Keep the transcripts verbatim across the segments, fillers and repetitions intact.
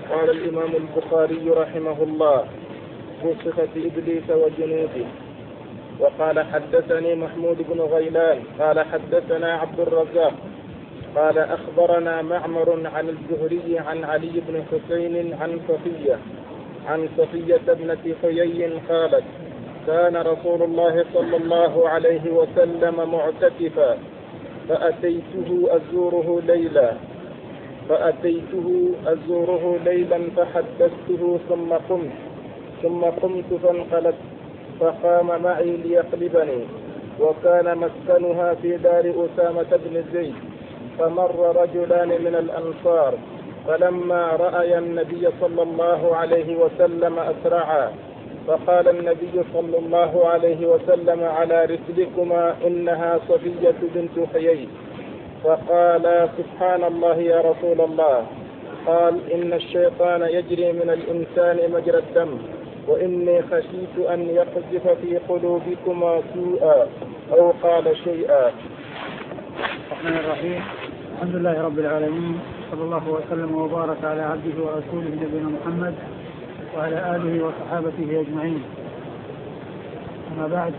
قال الإمام البخاري رحمه الله: وصفة إبليس وجنوده. وقال: حدثني محمود بن غيلان قال حدثنا عبد الرزاق قال أخبرنا معمر عن الزهري عن علي بن حسين عن صفية عن صفية ابنة حيي قالت: كان رسول الله صلى الله عليه وسلم معتكفا فأتيته أزوره ليلا فأتيته أزوره ليلا فحدثته ثم قمت ثم قمت فانقلبت فقام معي ليقلبني، وكان مسكنها في دار أسامة بن زيد. فمر رجلان من الأنصار فلما رأي النبي صلى الله عليه وسلم أسرعا، فقال النبي صلى الله عليه وسلم: على رسلكما، إنها صفية بنت حيي. فقال: سبحان الله يا رسول الله. قال: إن الشيطان يجري من الإنسان مجرى الدم، وإني خشيت أن يقذف في قلوبكما سوءا، أو قال شيئا. الرحمن الرحيم. الحمد لله رب العالمين، صلى الله وسلم وبارك على عبده ورسوله نبينا محمد وعلى آله وصحابته أجمعين. أما بعد،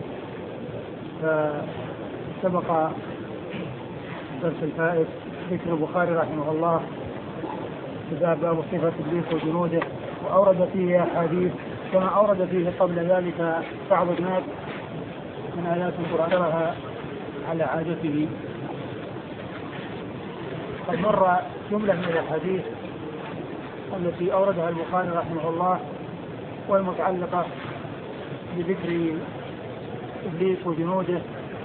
فسبق درس الفائت ذكر البخاري رحمه الله في باب صفة إبليس وجنوده، وأورد فيه أحاديث كما أورد فيه قبل ذلك بعض الناس من آيات قرأها على عادته. قد مر جملة من الأحاديث التي أوردها البخاري رحمه الله والمتعلقة بذكر إبليس وجنوده،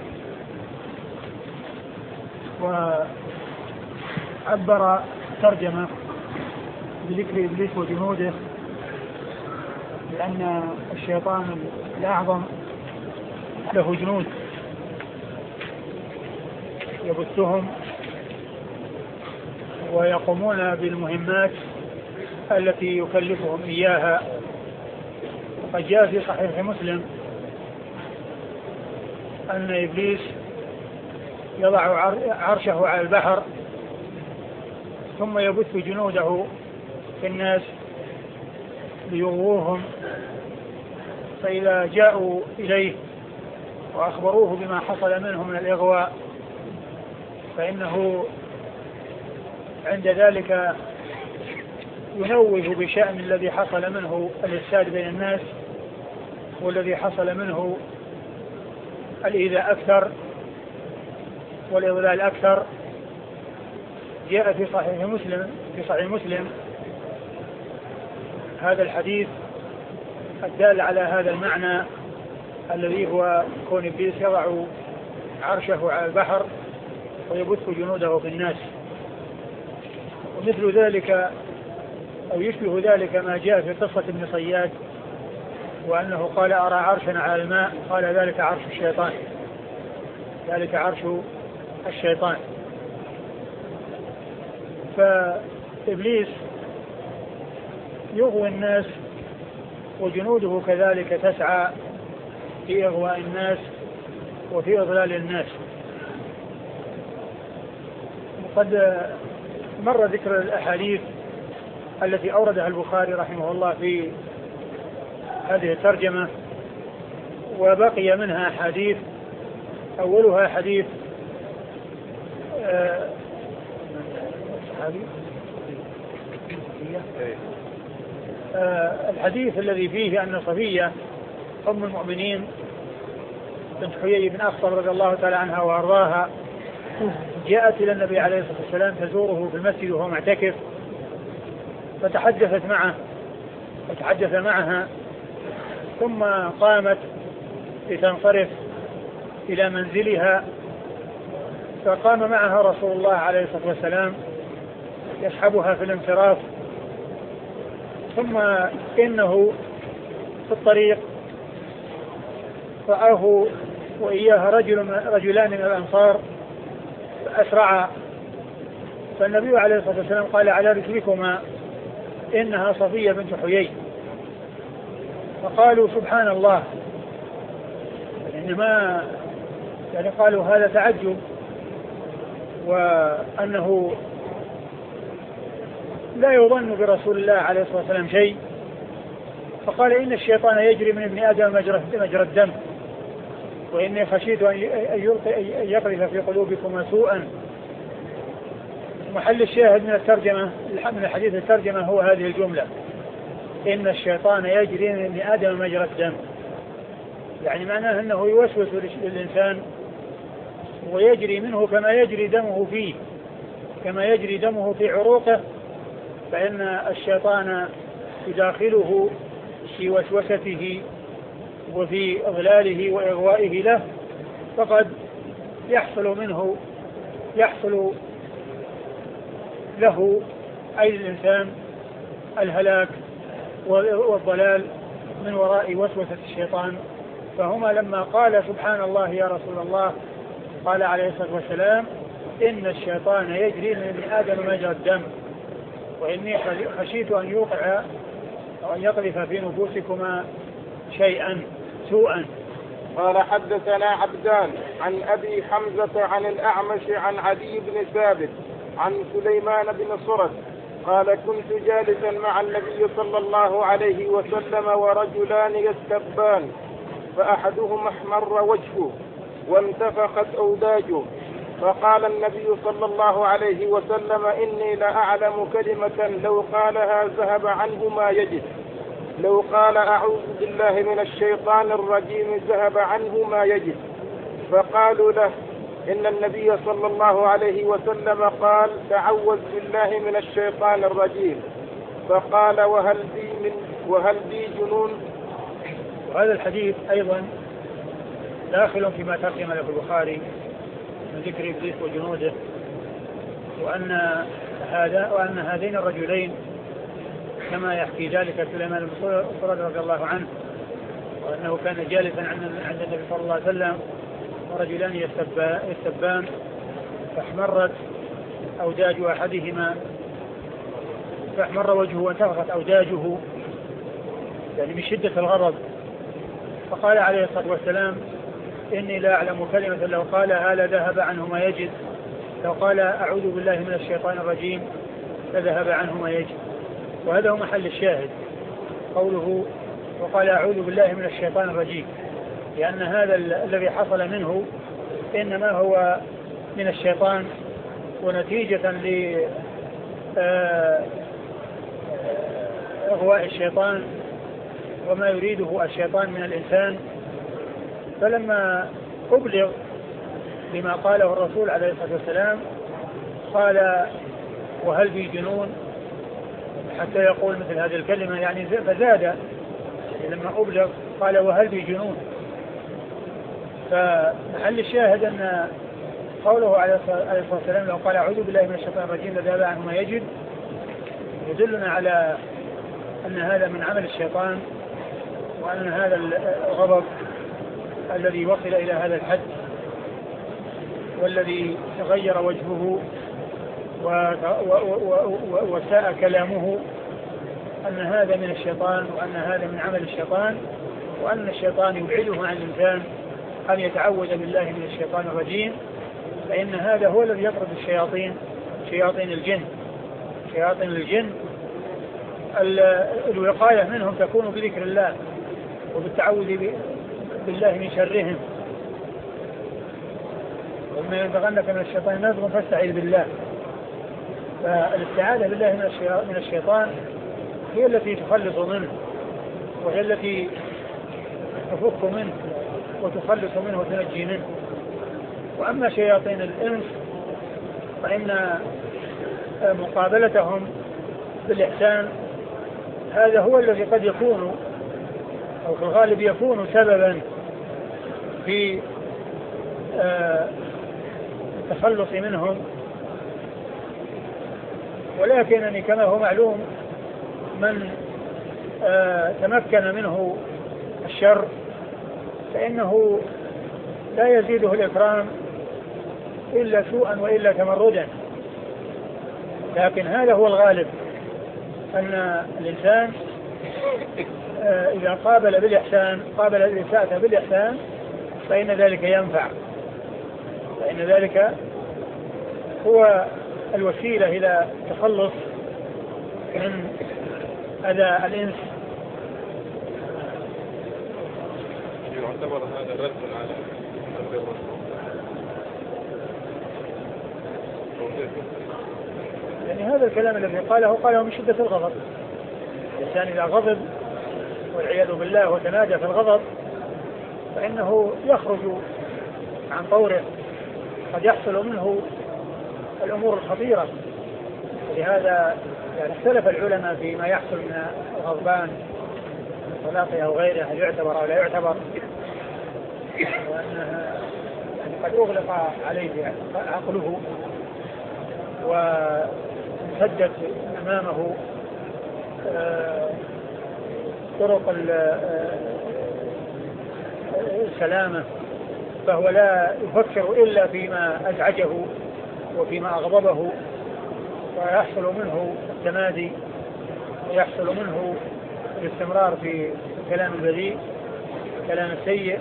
وعبر ترجمة بذكر إبليس وجنوده لأن الشيطان الأعظم له جنود يبثهم ويقومون بالمهمات التي يكلفهم إياها. وقد جاء في صحيح مسلم أن إبليس يضع عرشه على البحر ثم يبث جنوده في الناس ليغووهم، فإذا جاءوا إليه وأخبروه بما حصل منهم من الإغواء فإنه عند ذلك ينوه بشأن الذي حصل منه الإفساد بين الناس، والذي حصل منه الإيذاء أكثر والإضلال أكثر. جاء في صحيح مسلم في صحيح مسلم هذا الحديث الدال على هذا المعنى الذي هو كون إبليس يضع عرشه على البحر ويبث جنوده في الناس. ومثل ذلك أو يشبه ذلك ما جاء في قصة ابن صياد، وأنه قال: أرى عرشا على الماء، قال: ذلك عرش الشيطان ذلك عرش الشيطان. فإبليس يغوي الناس وجنوده كذلك تسعى في إغواء الناس وفي إضلال الناس. وقد مر ذكر الأحاديث التي أوردها البخاري رحمه الله في هذه الترجمة، وبقي منها حديث أولها حديث آه آه الحديث الذي فيه أن صفية أم المؤمنين بنت حيي بن أخطب رضي الله تعالى عنها وأرضاها جاءت إلى النبي عليه الصلاة والسلام تزوره في المسجد وهو معتكف، فتحدثت معه وتحدث معها، ثم قامت لتنصرف إلى منزلها، فقام معها رسول الله عليه الصلاة والسلام يسحبها في الانصراف. ثم إنه في الطريق رآه وإياها رجل رجلان من الأنصار فأسرعا، فالنبي عليه الصلاة والسلام قال: على رسلكما، إنها صفية بنت حيي. فقالوا: سبحان الله. إنما يعني قالوا هذا تعجب، وأنه لا يظن برسول الله عليه الصلاة والسلام شيء، فقال إن الشيطان يجري من ابن آدم مجرى الدم، وإني خشيت أن يقذف في قلوبكم سوءا. محل الشاهد من الترجمة من الحديث الترجمة هو هذه الجملة: إن الشيطان يجري من ابن آدم مجرى الدم، يعني معناه أنه يوسوس للإنسان ويجري منه كما يجري دمه فيه، كما يجري دمه في عروقه، فإن الشيطان يداخله في وسوسته وفي إضلاله وإغوائه له، فقد يحصل منه يحصل له أي الإنسان الهلاك والضلال من وراء وسوسة الشيطان. فهما لما قال سبحان الله يا رسول الله قال عليه الصلاة والسلام إن الشيطان يجري من ابن آدم مجرى الدم، وإني خشيت أن يوقع أو أن يقذف في نفوسكما شيئا سوءا. قال حدثنا عبدان عن أبي حمزة عن الأعمش عن عدي بن ثابت عن سليمان بن صرد قال كنت جالسا مع النبي صلى الله عليه وسلم ورجلان يستبان، فأحدهما احمر وجهه وانتفخت أوداجه، فقال النبي صلى الله عليه وسلم إني لأعلم كلمة لو قالها ذهب عنه ما يجد، لو قال أعوذ بالله من الشيطان الرجيم ذهب عنه ما يجد. فقالوا له إن النبي صلى الله عليه وسلم قال تعوذ بالله من الشيطان الرجيم، فقال وهل بي, من وهل بي جنون. وهذا الحديث أيضا داخل فيما ترجم له البخاري من ذكر إبليس وجنوده، وأن هذا وأن هذين الرجلين كما يحكي ذلك سليمان بن صرد رضي الله عنه، وأنه كان جالسا عند النبي صلى الله عليه وسلم ورجلان يستبان، فاحمرت أوداج أحدهما فاحمر وجهه وانتفخت أوداجه يعني من شدة الغضب، فقال عليه الصلاة والسلام إني لا أعلم كلمة لو قالها لذهب عنه ما يجد، لو قال أعوذ بالله من الشيطان الرجيم لذهب عنه ما يجد. وهذا هو محل الشاهد قوله وقال أعوذ بالله من الشيطان الرجيم، لأن هذا الذي حصل منه إنما هو من الشيطان، ونتيجة لإغواء الشيطان وما يريده الشيطان من الإنسان. فلما أبلغ بما قاله الرسول عليه الصلاة والسلام قال وهل بي جنون، حتى يقول مثل هذه الكلمة يعني فزاد، لما أبلغ قال وهل بي جنون. فمحل الشاهد أن قوله عليه الصلاة والسلام لو قال أعوذ بالله من الشيطان الرجيم لذهب عنه ما يجد يدلنا على أن هذا من عمل الشيطان، وأن هذا الغضب الذي وصل إلى هذا الحد والذي تغير وجهه وساء كلامه أن هذا من الشيطان، وأن هذا من عمل الشيطان، وأن الشيطان يبعده عن الإنسان أن يتعوذ بالله من الشيطان الرجيم، فإن هذا هو الذي يطرد الشياطين، شياطين الجن. شياطين الجن الوقاية منهم تكون بذكر الله وبالتعوذ بالله من شرهم، وما ينبغنك من الشيطان نزغ فاستعذ بالله. فالاستعاذة بالله من الشيطان هي التي تخلص منه، وهي التي تفك منه وتخلص منه وتنجي منه. وأما شياطين الإنس فإن مقابلتهم بالإحسان هذا هو الذي قد يكون أو في الغالب يكون سببا في التخلص منهم، ولكنني كما هو معلوم من تمكن منه الشر فإنه لا يزيده الإكرام إلا سوءا وإلا تمردا. لكن هذا هو الغالب، أن الإنسان إذا قابل بالإحسان قابل الإساءة بالإحسان فإن ذلك ينفع، فإن ذلك هو الوسيلة إلى التخلص من أذى الإنس. يعتبر هذا رد على يعني هذا الكلام الذي قاله قاله من شدة الغضب. الإنسان إذا غضب والعياذ بالله وتنادى في الغضب فإنه يخرج عن طوره، قد يحصل منه الأمور الخطيرة. لهذا يعني اختلف العلماء فيما يحصل من الغضبان طلاقه أو غيره، هل يعتبر أو لا يعتبر، وأنها يعني قد أغلق عليه عقله وسدت أمامه طرق السلامة، فهو لا يفكر إلا فيما أزعجه وفيما أغضبه، ويحصل منه التمادي ويحصل منه الاستمرار في الكلام البذيء الكلام السيء.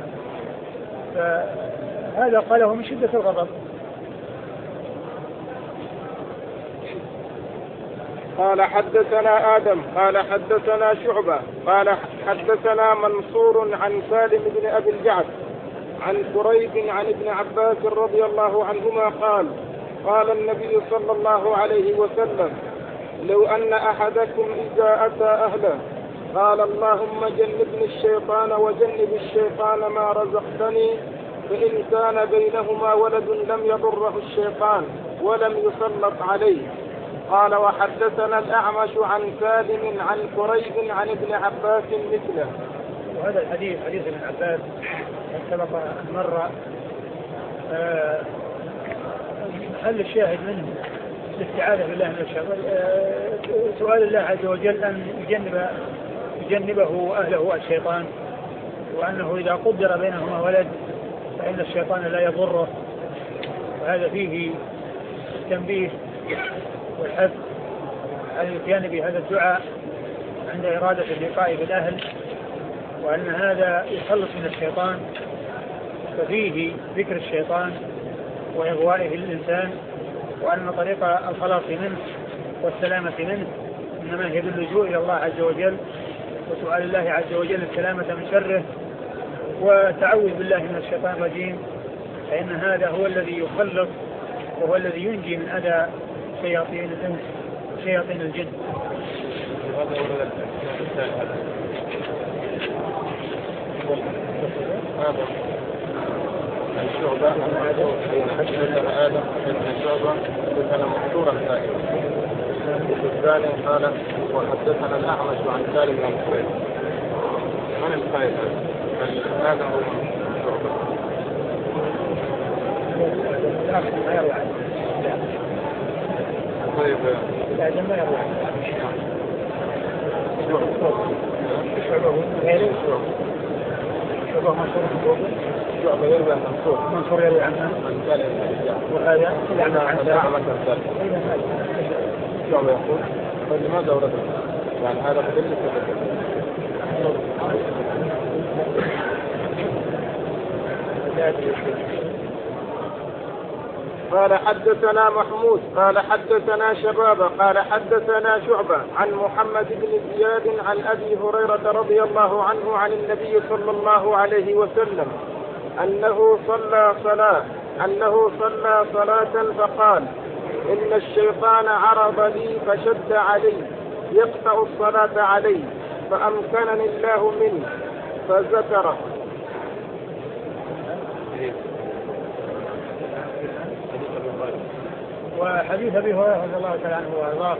فهذا قاله من شدة الغضب. قال حدثنا آدم قال حدثنا شعبة قال حدثنا منصور عن سالم بن أبي الجعد عن كريب عن ابن عباس رضي الله عنهما قال قال النبي صلى الله عليه وسلم لو أن أحدكم إذا أتى أهله قال اللهم جنبني الشيطان وجنب الشيطان ما رزقتني، فإن كان بينهما ولد لم يضره الشيطان ولم يسلط عليه. قال وحدثنا الأعمش عن سالم عن كريب عن ابن عباس مثله. وهذا الحديث حديث ابن عباس سبق مرة. آه هل الشاهد منه الاستعاذة بالله من الشيطان، آه سؤال الله عز وجل أن يجنب يجنبه أهله الشيطان، وأنه إذا قدر بينهما ولد فإن الشيطان لا يضره. وهذا فيه التنبيه والحث على الاتيان بهذا الدعاء عند إرادة اللقاء بالأهل، وأن هذا يخلص من الشيطان، ففيه ذكر الشيطان وإغوائه للإنسان، وأن طريق الخلاص منه والسلامة منه إنما هي باللجوء إلى الله عز وجل وسؤال الله عز وجل السلامة من شره وتعوذ بالله من الشيطان الرجيم، فإن هذا هو الذي يخلص وهو الذي ينجي من أذى شياطين الإنس وشياطين الجن. الشعبة حدثنا آدم حدثنا شعبة حدثنا مقصورا سائل. الثاني قال وحدثنا الأعمش عن سالم بن كريب. من الخير هذا هو شعبة. طيب لا جمع يروح شعبة منصور شعبة يروي عن منصور منصور يروي عنه وهذا يعني عن سالم شعبة يقول فلماذا ورد يعني هذا مدلس قال حدثنا محمود قال حدثنا شبابة قال حدثنا شعبة عن محمد بن زياد عن أبي هريرة رضي الله عنه عن النبي صلى الله عليه وسلم أنه صلى صلاة أنه صلى صلاة فقال إن الشيطان عرض لي فشد علي يقطع الصلاة علي فأمكنني الله منه فذكره. وحديث أبي هريرة رضي الله تعالى عنه وأرضاه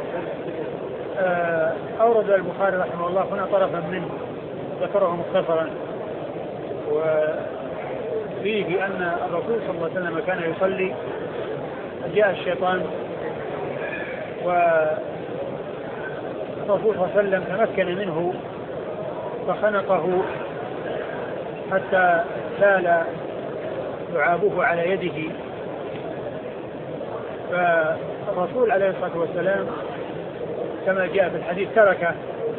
أورد البخاري رحمه الله هنا طرفا منه ذكره مختصرا، وفيه أن الرسول صلى الله عليه وسلم كان يصلي جاء الشيطان، والرسول صلى الله عليه وسلم تمكن منه فخنقه حتى سال لعابه على يده، فالرسول عليه الصلاة والسلام كما جاء في الحديث تركه،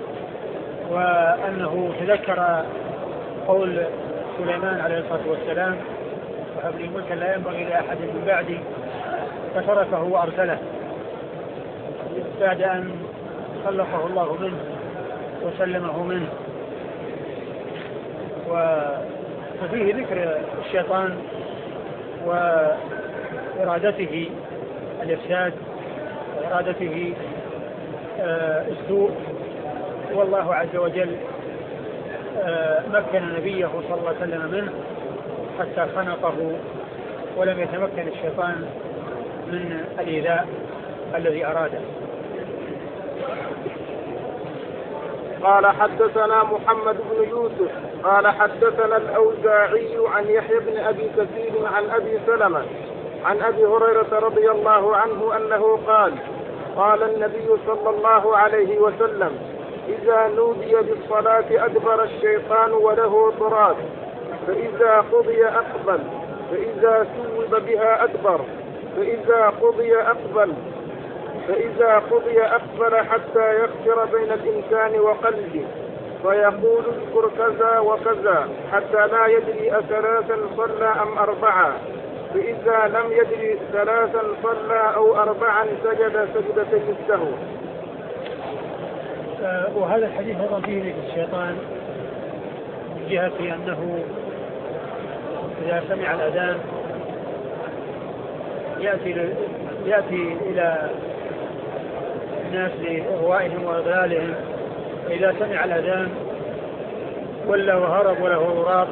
وأنه تذكر قول سليمان عليه الصلاة والسلام وهب لي ملكا لا ينبغي لأحد من بعدي، فتركه وأرسله بعد أن خلقه الله منه وسلمه منه. وفيه ذكر الشيطان وإرادته الإفساد وإرادته السوء، والله عز وجل مكن نبيه صلى الله عليه وسلم منه حتى خنقه، ولم يتمكن الشيطان من الإيذاء الذي أراده. قال حدثنا محمد بن يوسف قال حدثنا الأوزاعي عن يحيى بن أبي كثير عن أبي سلمة عن أبي هريرة رضي الله عنه أنه قال قال النبي صلى الله عليه وسلم إذا نودي بالصلاة أدبر الشيطان وله طراد، فإذا قضي أقبل، فإذا ثوب بها أدبر، فإذا قضي أقبل فإذا قضي أقبل حتى يخسر بين الإنسان وقلبه، فيقول اذكر كذا وكذا حتى لا يدري أثلاثا صلى أم أربعا، فإذا لم يدري ثلاثا صلى أو أربعا سجد سجدة السهو. وهذا الحديث أيضا فيه ذكر الشيطان من جهة أنه إذا سمع الأذان يأتي, يأتي إلى الناس لإغوائهم وإضلالهم، فإذا سمع الأذان ولا وهرب وله غراب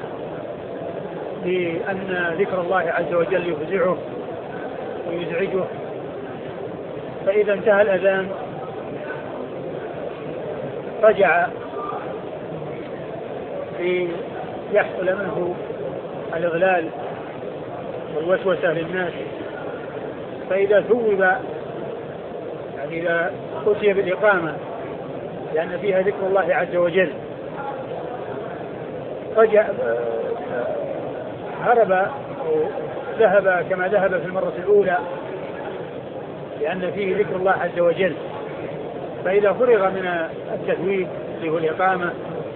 لأن ذكر الله عز وجل يفزعه ويزعجه. فإذا انتهى الأذان رجع ليحصل منه الإضلال والوسوسة للناس. فإذا ثوب يعني إذا أتي بالإقامة لأن فيها ذكر الله عز وجل رجع هرب أو ذهب كما ذهب في المرة الأولى لأن فيه ذكر الله عز وجل. فإذا فرغ من التثويب اللي هو الإقامة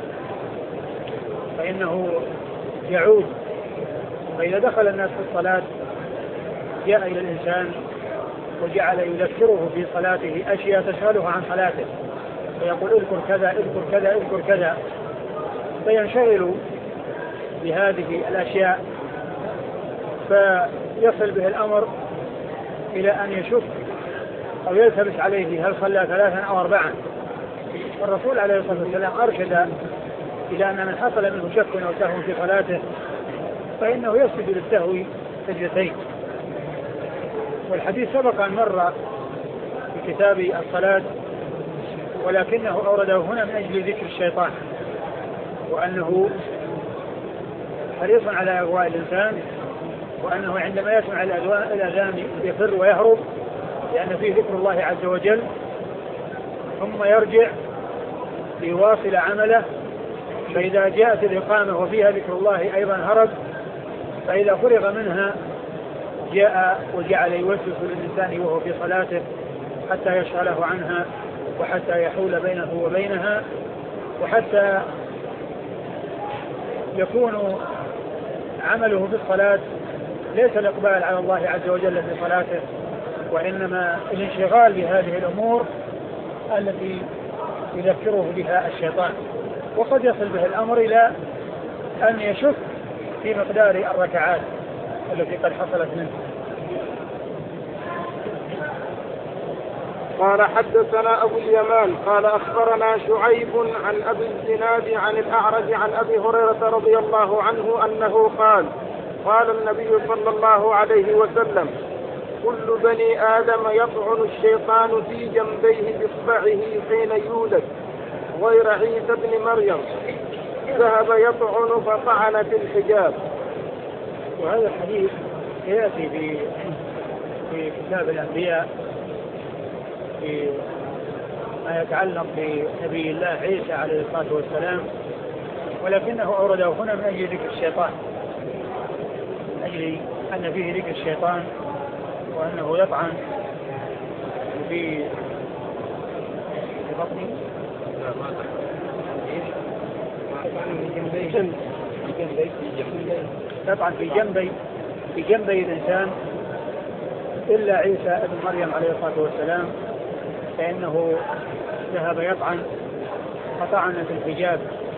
فإنه يعود. فإذا دخل الناس في الصلاة جاء إلى الإنسان وجعل يذكره في صلاته أشياء تشغله عن صلاته، فيقول اذكر كذا اذكر كذا اذكر كذا، فينشغل بهذه الأشياء فيصل به الأمر إلى أن يشك أو يلتبس عليه هل صلى ثلاثا أو أربعا. والرسول عليه الصلاة والسلام أرشد إلى أن من حصل منه شك أو سهو في صلاته فإنه يسجد للسهو سجدتين. والحديث سبق أن مر في كتاب الصلاة ولكنه أورده هنا من أجل ذكر الشيطان، وأنه حريص على أغواء الإنسان، وأنه عندما يسمع الأذان يفر ويهرب لأن فيه ذكر الله عز وجل، ثم يرجع ليواصل عمله. فإذا جاءت الإقامة وفيها ذكر الله أيضا هرب، فإذا فرغ منها جاء وجعل يوسوس للإنسان وهو في صلاته حتى يشغله عنها وحتى يحول بينه وبينها، وحتى يكون عمله في الصلاة ليس الإقبال على الله عز وجل في صلاته، وإنما الانشغال بهذه الأمور التي يذكره بها الشيطان. وقد يصل به الأمر إلى أن يشك في مقدار الركعات التي قد حصلت منه. قال حدثنا أبو اليمان قال أخبرنا شعيب عن أبي الزناد عن الأعرج عن أبي هريرة رضي الله عنه أنه قال قال النبي صلى الله عليه وسلم كل بني آدم يطعن الشيطان في جنبيه بإصبعه حين يولد غير عيسى بن مريم ذهب يطعن فطعن في الحجاب. وهذا الحديث يأتي في في كتاب الأنبياء في ما يتعلق بنبي الله عيسى عليه الصلاة والسلام، ولكنه أورده هنا من أجل ذكر الشيطان، من أجل أن فيه ذكر الشيطان وأنه يطعن في بطنه يطعن في جنبي في جنبي الإنسان إلا عيسى ابن مريم عليه الصلاة والسلام فإنه ذهب يطعن فطعن في الحجاب،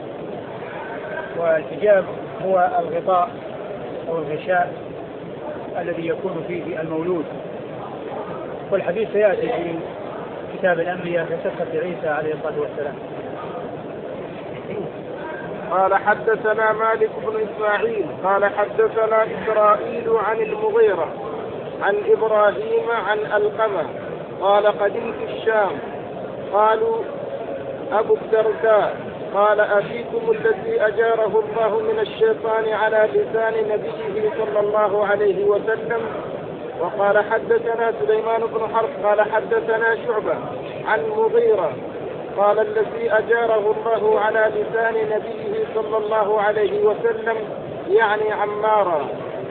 والحجاب هو الغطاء أو الغشاء الذي يكون فيه المولود. والحديث سيأتي في كتاب الأنبياء في قصة عيسى عليه الصلاة والسلام. قال حدثنا مالك بن إسماعيل قال حدثنا إسرائيل عن المغيرة عن إبراهيم عن القمة قال قدمت الشام قالوا أبو الدرداء قال أفيكم الذي أجاره الله من الشيطان على لسان نبيه صلى الله عليه وسلم. وقال حدثنا سليمان بن حرب قال حدثنا شعبة عن مغيرة قال الذي أجاره الله على لسان نبيه صلى الله عليه وسلم يعني عمارا.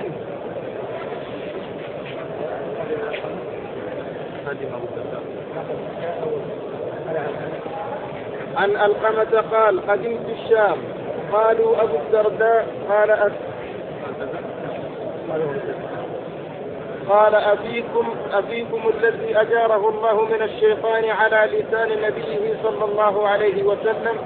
عن القمة قال قدمت الشام قالوا أبو الدرداء قال أف... قال أفيكم أفيكم الذي أجاره الله من الشيطان على لسان نبيه صلى الله عليه وسلم.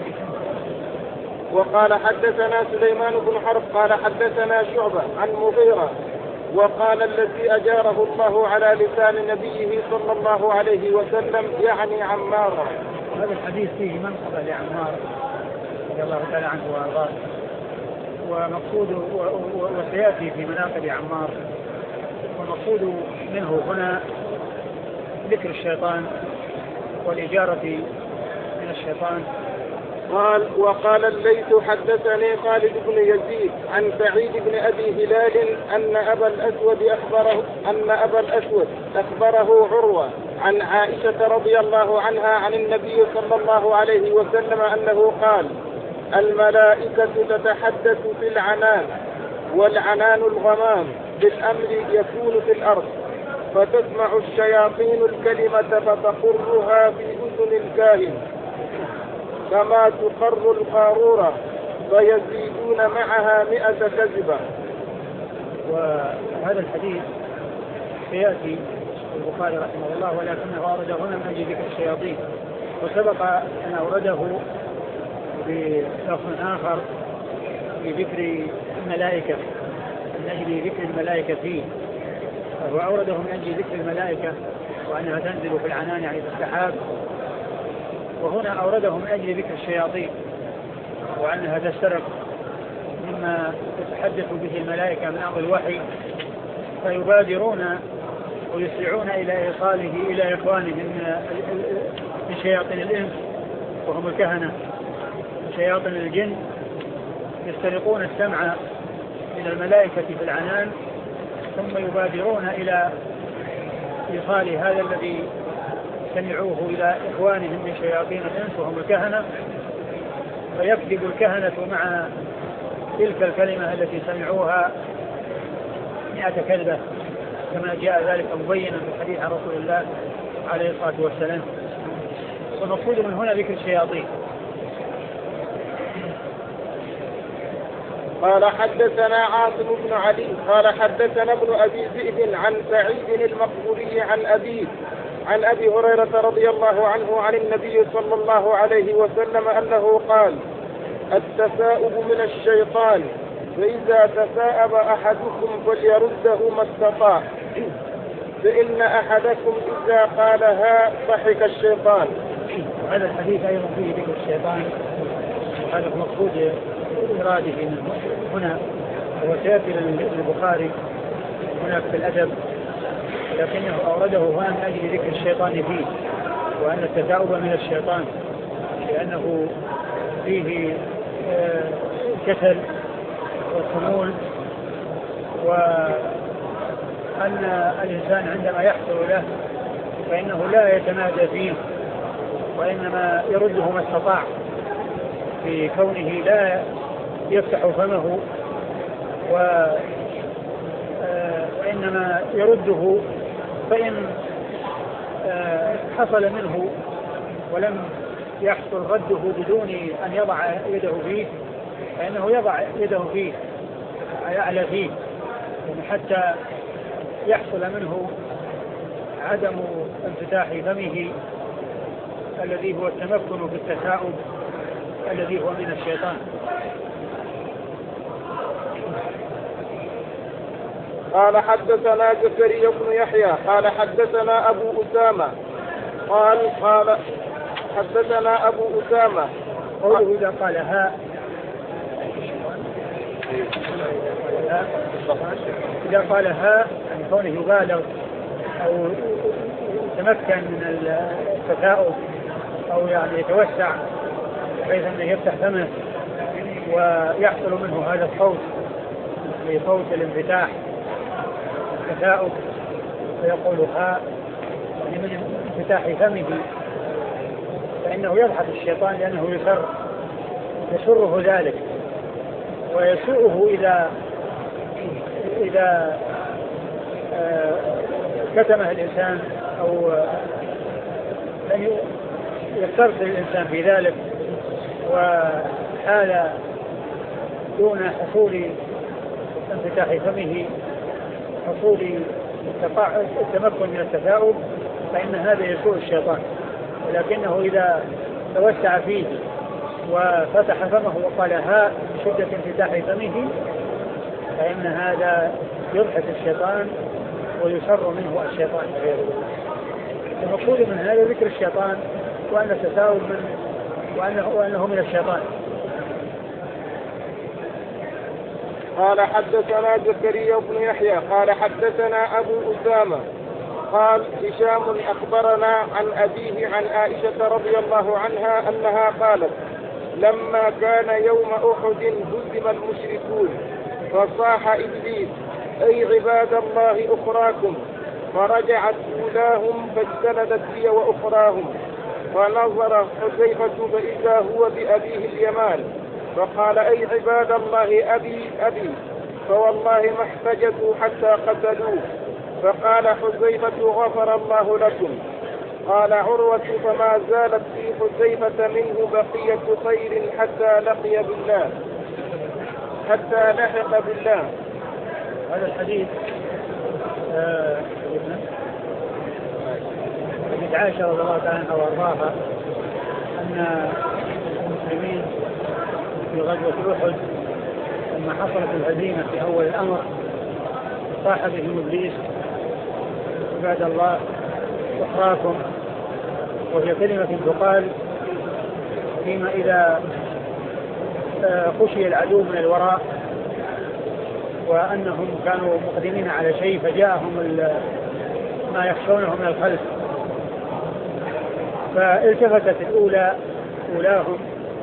وقال حدثنا سليمان بن حرب قال حدثنا شعبة عن مغيرة وقال الذي أجاره الله على لسان نبيه صلى الله عليه وسلم يعني عمارا. هذا الحديث فيه منقبة لعمار رضي الله تعالى عنه وارضاه، ومقصود وسيأتي في مناقب عمار، والمقصود منه هنا ذكر الشيطان والإجارة من الشيطان. قال وقال الليث حدثني خالد بن يزيد عن سعيد بن أبي هلال أن أبا الأسود أخبره أن أبا الأسود أخبره عروة عن عائشة رضي الله عنها عن النبي صلى الله عليه وسلم أنه قال الملائكة تتحدث في العنان والعنان الغمام بالأمر يكون في الأرض فتسمع الشياطين الكلمة فتقرها في أذن الكاهن كما تقر القارورة فيزيدون معها مئة كذبة. وهذا الحديث سيأتي البخاري رحمه الله ولكنه أورده هنا من أجل ذكر الشياطين، وسبق أن أورده بلفظ آخر في ذكر الملائكة من أجل ذكر الملائكة فيه، فهو أورده من أجل ذكر الملائكة وأنها تنزل في العنان يعني في السحاب، وهنا أورده من أجل ذكر الشياطين وأنها تسترق مما تتحدث به الملائكة من أمر الوحي فيبادرون ويسرعون إلى إيصاله إلى إخوانهم من شياطين الإنس وهم الكهنة، شياطين الجن يسترقون السمع من الملائكة في العنان ثم يبادرون إلى إيصال هذا الذي سمعوه إلى إخوانهم من شياطين الإنس وهم الكهنة، فيكذب الكهنة مع تلك الكلمة التي سمعوها مئة كذبة كما جاء ذلك مبينا في الحديث عن رسول الله عليه الصلاة والسلام. والمقصود من هنا ذكر الشياطين. قال حدثنا عاصم بن علي قال حدثنا ابن أبي ذئب عن سعيد المقبوري عن أبيه عن أبي هريرة رضي الله عنه عن النبي صلى الله عليه وسلم أنه قال التثاؤب من الشيطان فإذا تثاءب أحدكم فليرده ما استطاع فإن أحدكم إذا قالها ضحك الشيطان. هذا الحديث أيضا فيه ذكر الشيطان، هذا المقصود إراده هنا هو سيأتي للبخاري هناك في الأدب، لكنه أورده هنا من أجل ذكر الشيطان فيه وأن التثاؤب من الشيطان لأنه فيه كسل والخمول، وأن الإنسان عندما يحصل له فإنه لا يتمادى فيه وإنما يرده ما استطاع في كونه لا يفتح فمه وإنما يرده، فإن حصل منه ولم يحصل رده بدون أن يضع يده فيه فإنه يضع يده فيه يعلى فيه حتى يحصل منه عدم انفتاح فمه الذي هو التمكن في التثاؤب الذي هو من الشيطان. قال حدثنا زكريا بن يحيى قال حدثنا أبو أسامة قال قال حدثنا أبو أسامة قوله إذا قال ها إذا قال ها يعني كونه يبالغ أو يتمكن من التثاؤب أو يعني يتوسع بحيث أنه يفتح فمه ويحصل منه هذا الصوت لصوت الانفتاح التثاؤب فيقول ها يعني من انفتاح فمه، فإنه يضحك الشيطان لأنه يسر يسره ذلك ويسوءه إذا إذا كتمه الإنسان أو أن يسترسل الإنسان في ذلك وحال دون حصول انفتاح فمه حصول التمكن من التثاؤب، فإن هذا يسوء الشيطان. ولكنه إذا توسع فيه وفتح فمه وقال ها بشدة انفتاح فمه فإن هذا يضحك الشيطان ويسر منه الشيطان. المقصود من هذا ذكر الشيطان وأن التثاؤب من وأنه, وأنه من الشيطان. قال حدثنا زكريا بن يحيى قال حدثنا أبو أسامة قال هشام أخبرنا عن أبيه عن عائشة رضي الله عنها أنها قالت لما كان يوم أحد هزم المشركون فصاح إبليس أي عباد الله أخراكم، فرجعت أولاهم فاجتلدت هي وأخراهم، فنظر حذيفة فإذا هو بأبيه اليمان فقال أي عباد الله أبي أبي، فوالله ما احتجزوا حتى قتلوه. فقال حذيفة غفر الله لكم. قال عروة فما زالت في حذيفة منه بقية خير حتى لقي بالله حتى لحق بالله. هذا الحديث آه حديث عائشة رضي الله تعالى عنها وارضاها أن المسلمين في غزوة أحد لما حصلت الهزيمة في أول الأمر صاح بهم إبليس عباد الله أخراكم، وهي كلمة تقال فيما إذا خشي العدو من الوراء وأنهم كانوا مقدمين على شيء فجاءهم ما يخشونه من الخلف، فالتفتت الأولى أولاهم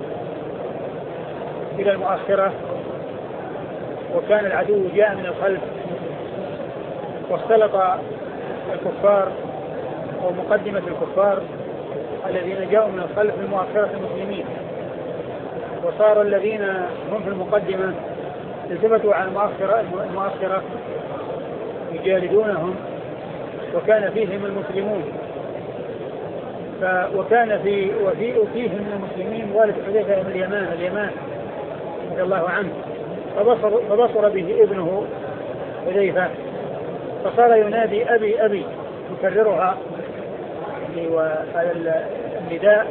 إلى المؤخرة وكان العدو جاء من الخلف واختلط الكفار أو مقدمة الكفار الذين جاءوا من الخلف بمؤخرة المسلمين، وصار الذين هم في المقدمة التفتوا على المؤخرة المؤخرة يجالدونهم وكان فيهم المسلمون، وكان في وفي فيهم من المسلمين والد حذيفة بن اليمان اليمان رضي الله عنه، فبصر, فبصر به ابنه حذيفة فصار ينادي أبي أبي يكررها وهذا النداء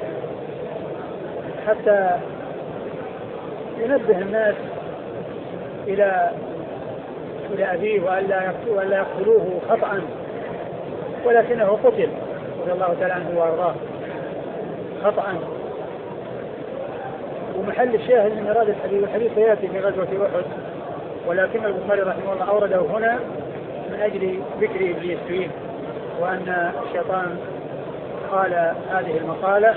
حتى ينبه الناس إلى إلى أبيه وألا يقتلوه خطأ، ولكنه قتل رضي الله تعالى عنه وارضاه خطأ. ومحل الشاهد من إرادة الحديث الحديث سيأتي في غزوة أحد، ولكن البخاري رحمه الله أورده هنا من أجل ذكر إبليس فيه وأن الشيطان قال هذه المقالة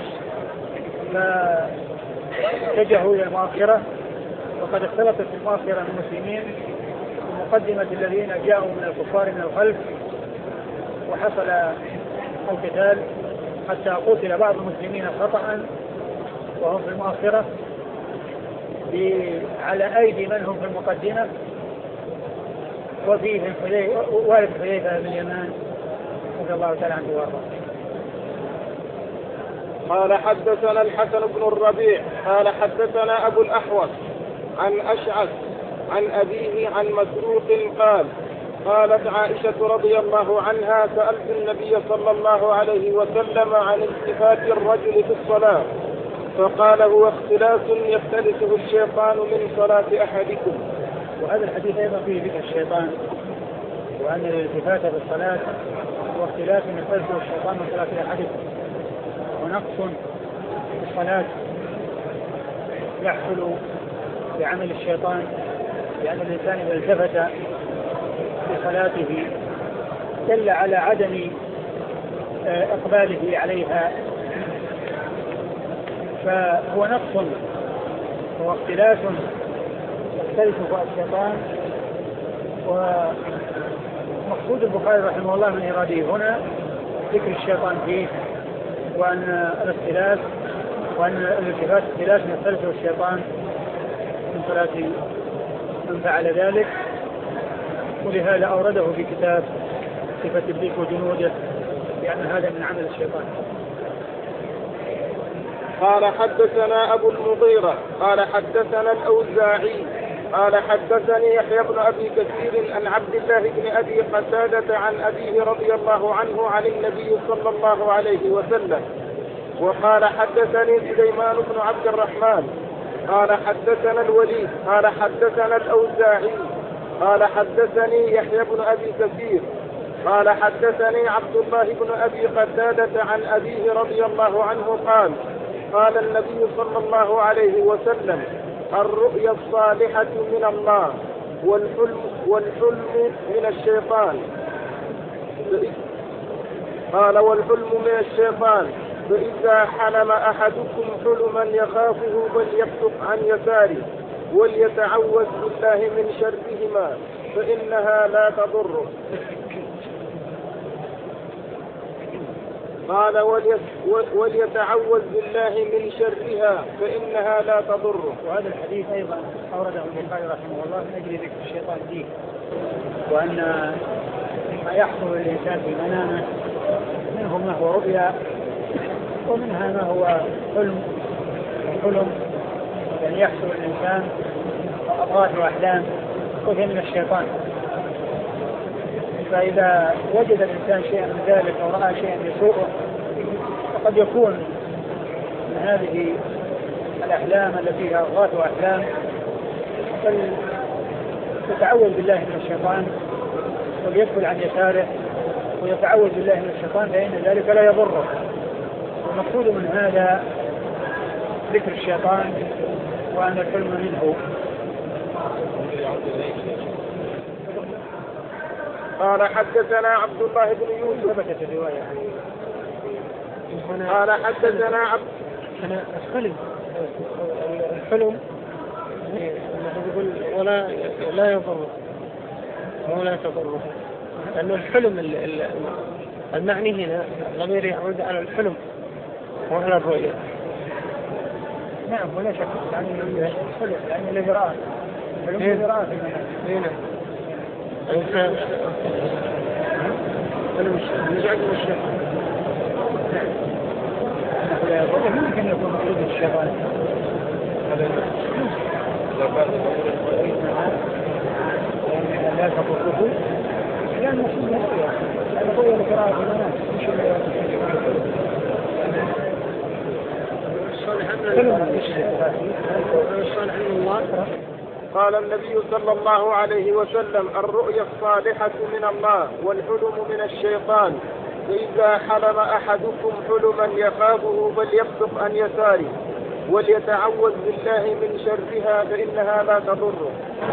فاتجهوا إلى المؤخرة، وقد اختلطت في المؤخرة من المسلمين بمقدمة الذين جاءوا من الكفار من الخلف وحصل القتال حتى قتل بعض المسلمين خطأ وهم في المؤخرة على أيدي من هم في المقدمة، وفيهم والد حذيفة بن اليمان رضي الله تعالى عنه وارضاه. قال حدثنا الحسن بن الربيع قال حدثنا أبو الأحوص عن أشعث عن أبيه عن مسروق قال قالت عائشة رضي الله عنها: سألت النبي صلى الله عليه وسلم عن التفات الرجل في الصلاة فقال: هو اختلاس يختلسه الشيطان من صلاة أحدكم. وهذا الحديث أيضا فيه ذكر الشيطان، وأن الالتفات في الصلاة هو اختلاس يختلسه الشيطان من صلاة أحدكم، ونقص في الصلاة يحصل بعمل الشيطان، لأن الإنسان إذا التفت في صلاته دل على عدم إقباله عليها، فهو نقص وهو اختلاس يختلسه الشيطان. ومقصود البخاري رحمه الله من إراده هنا ذكر الشيطان فيه، وأن الاختلاس وأن الالتفات اختلاس يختلسه الشيطان من صلاة من فعل ذلك، ولهذا أورده في كتاب صفة إبليس وجنوده، لأن هذا من عمل الشيطان. قال حدثنا أبو المغيرة قال حدثنا الأوزاعي قال حدثني يحيى بن أبي كثير عن عبد الله بن أبي قتادة عن أبيه رضي الله عنه عن النبي صلى الله عليه وسلم. وقال حدثني سليمان بن عبد الرحمن قال حدثنا الوليد قال حدثنا الأوزاعي قال حدثني يحيى بن أبي كثير قال حدثني عبد الله بن أبي قتادة عن أبيه رضي الله عنه قال: قال النبي صلى الله عليه وسلم: الرؤيا الصالحة من الله والحلم, والحلم من الشيطان. قال: والحلم من الشيطان، فإذا حلم أحدكم حلما يخافه فليبصق عن يساره وليتعوذ بالله من شرهما فإنها لا تضره. قال: وليتعوذ بالله من شرها فإنها لا تضره. وهذا الحديث أيضا أورده البخاري رحمه الله من أجل ذكر الشيطان فيه، وأن ما يحصل للإنسان في منامه منه ما هو رؤيا ومنها ما هو حلم حلم يعني يحصل الإنسان أضغاث وأحلام وهي من الشيطان. فإذا وجد الإنسان شيئا من ذلك أو رأى شيئا يسوءه فقد يكون من هذه الأحلام التي فيها أضغاث وأحلام، فليتعوذ بالله من الشيطان وليدخل عن يساره ويتعوذ بالله من الشيطان فإن ذلك لا يضره. والمقصود من هذا ذكر الشيطان وأن الحلم منه. قال حدثنا عبد الله بن يوسف ثبتت الرواية. قال حدثنا عبد أنا الحلم الحلم يقول ولا لا يضر ولا تضره، لأن الحلم المعني هنا ضمير يعود على الحلم وعلى الرؤية. نعم ولا شك يعني الحلم يعني الإجراء الحلم الإجراء في المنام. الإنسان نزعج من الشيطان. يمكن أن يكون مقصود الشيطان. لا تضره لأن مقصود الرؤيا، لأن الرؤيا الإجراء في المنام مش الصالح من الله. قال النبي صلى الله عليه وسلم: الرؤيا الصالحة من الله والحلم من الشيطان، فإذا حلم أحدكم حلما يخافه فليبصق عن يساره وليتعوذ بالله من شرها فإنها لا تضره.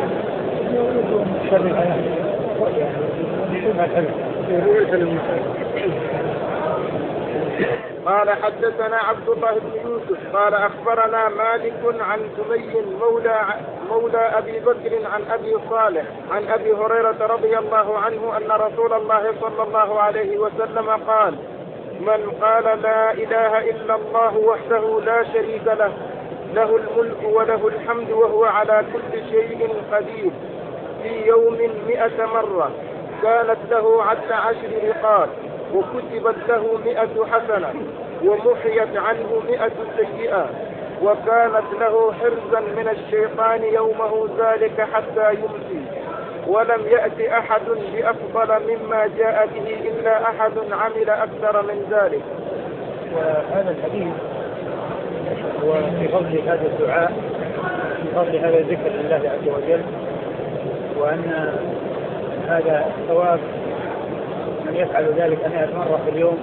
قال حدثنا عبد الله بن يوسف قال أخبرنا مالك عن سمي مولى مولى أبي بكر عن أبي صالح عن أبي هريرة رضي الله عنه أن رسول الله صلى الله عليه وسلم قال: من قال لا إله إلا الله وحده لا شريك له له الملك وله الحمد وهو على كل شيء قدير في يوم مئة مرة كانت له عد عشر رقاب وكتبت له مئة حسنة ومحيت عنه مئة سيئة وكانت له حرزا من الشيطان يومه ذلك حتى يمسي. ولم يأت أحد بأفضل مما جاء به إلا أحد عمل أكثر من ذلك. وهذا الحديث هو في فضل هذا الدعاء، في فضل هذا الذكر لله عز وجل، وأن هذا ثواب من يفعل ذلك مئة مرة في اليوم.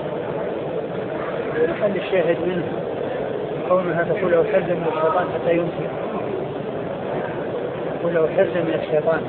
ونحل الشاهد منه كونها تقول له حرزا من الشيطان حتى يمسي، تقول له حرزا من الشيطان،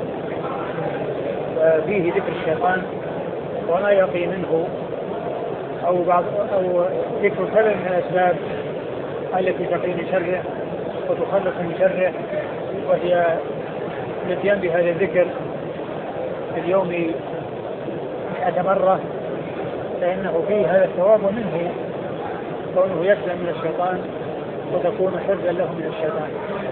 ففيه ذكر الشيطان وما يقي منه، أو بعض أو ذكر سبب من الأسباب التي تقي من شره وتخلص من شره، وهي الاتيان بهذا الذكر في اليوم مئة مرة، فإنه فيه هذا الثواب، ومنه كونه يسلم من الشيطان وتكون حرزا له من الشيطان.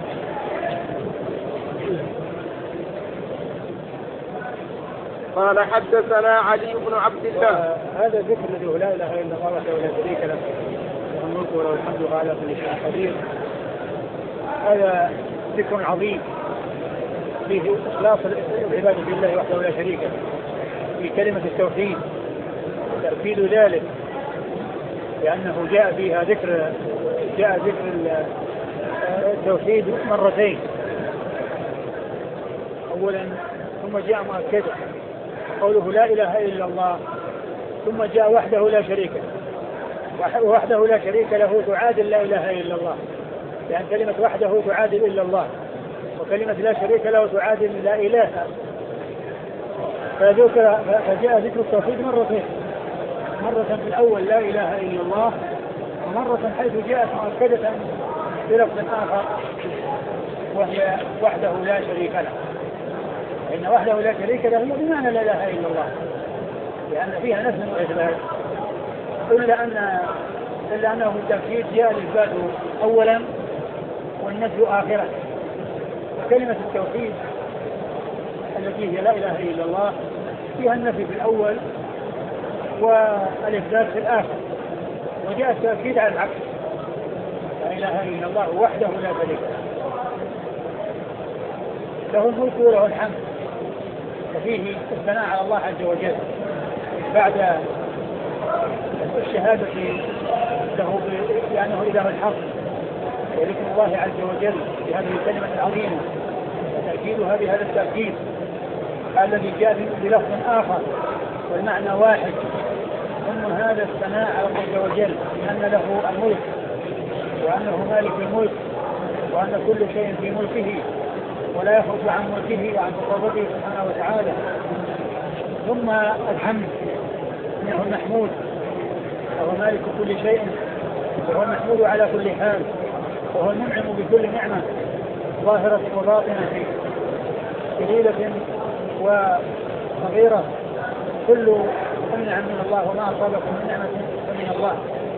قال حدثنا علي بن عبد الله. هذا الذكر الذي لا اله الا الله وحده لا شريك له له الملك وله الحمد وهو على كل شيء قدير، هذا ذكر عظيم فيه اخلاص العباد بالله وحده لا شريك له، في كلمه التوحيد تأكيد ذلك، لأنه جاء فيها ذكر جاء ذكر التوحيد مرتين، أولا ثم جاء مؤكدا قوله لا إله إلا الله، ثم جاء وحده لا شريك له، وحده لا شريك له تعادل لا إله إلا الله، لأن كلمة وحده تعادل إلا الله، وكلمة لا شريك له تعادل لا إله، فذكر فجاء ذكر التوحيد مرتين، مرة في الأول لا إله إلا الله، ومرة حيث جاءت مؤكدة بلفظ آخر وهي وحده لا شريك له، فإن وحده لا شريك له بمعنى لا إله إلا الله، لأن فيها نفي وإثبات، إلا أن إلا أنه بالتأكيد جاء الإثبات أولا والنفي آخرا. وكلمة التوحيد التي هي لا إله إلا الله فيها النفي في الأول والإثبات في الآخر، وجاء التأكيد على العكس، لا إله إلا الله وحده لا شريك له، له الملك وله الحمد، وفيه الثناء على الله عز وجل بعد الشهادة له بأنه إله الحق وذكر الله عز وجل بهذه الكلمة العظيمة، وتأكيدها بهذا التأكيد الذي جاء بلفظ آخر والمعنى واحد، ثم هذا الثناء على الله عز وجل أن له الملك وأنه مالك الملك وأن كل شيء في ملكه ولا يخرج عن ملكه وعن تصرفه سبحانه وتعالى، ثم الحمد انه المحمود وهو مالك كل شيء وهو المحمود على كل حال، وهو المنعم بكل نعمة ظاهرة وباطنة قليلة وصغيرة، كل النعم من الله وما أصابكم من نعمة فمن الله.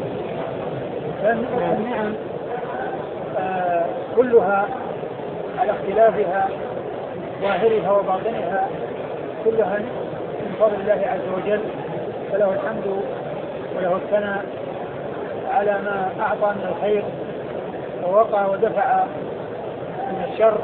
فالنعم آه كلها على اختلافها ظاهرها وباطنها كلها من فضل الله عز وجل، فله الحمد وله الثناء على ما أعطى من الخير ووقع ودفع من الشر.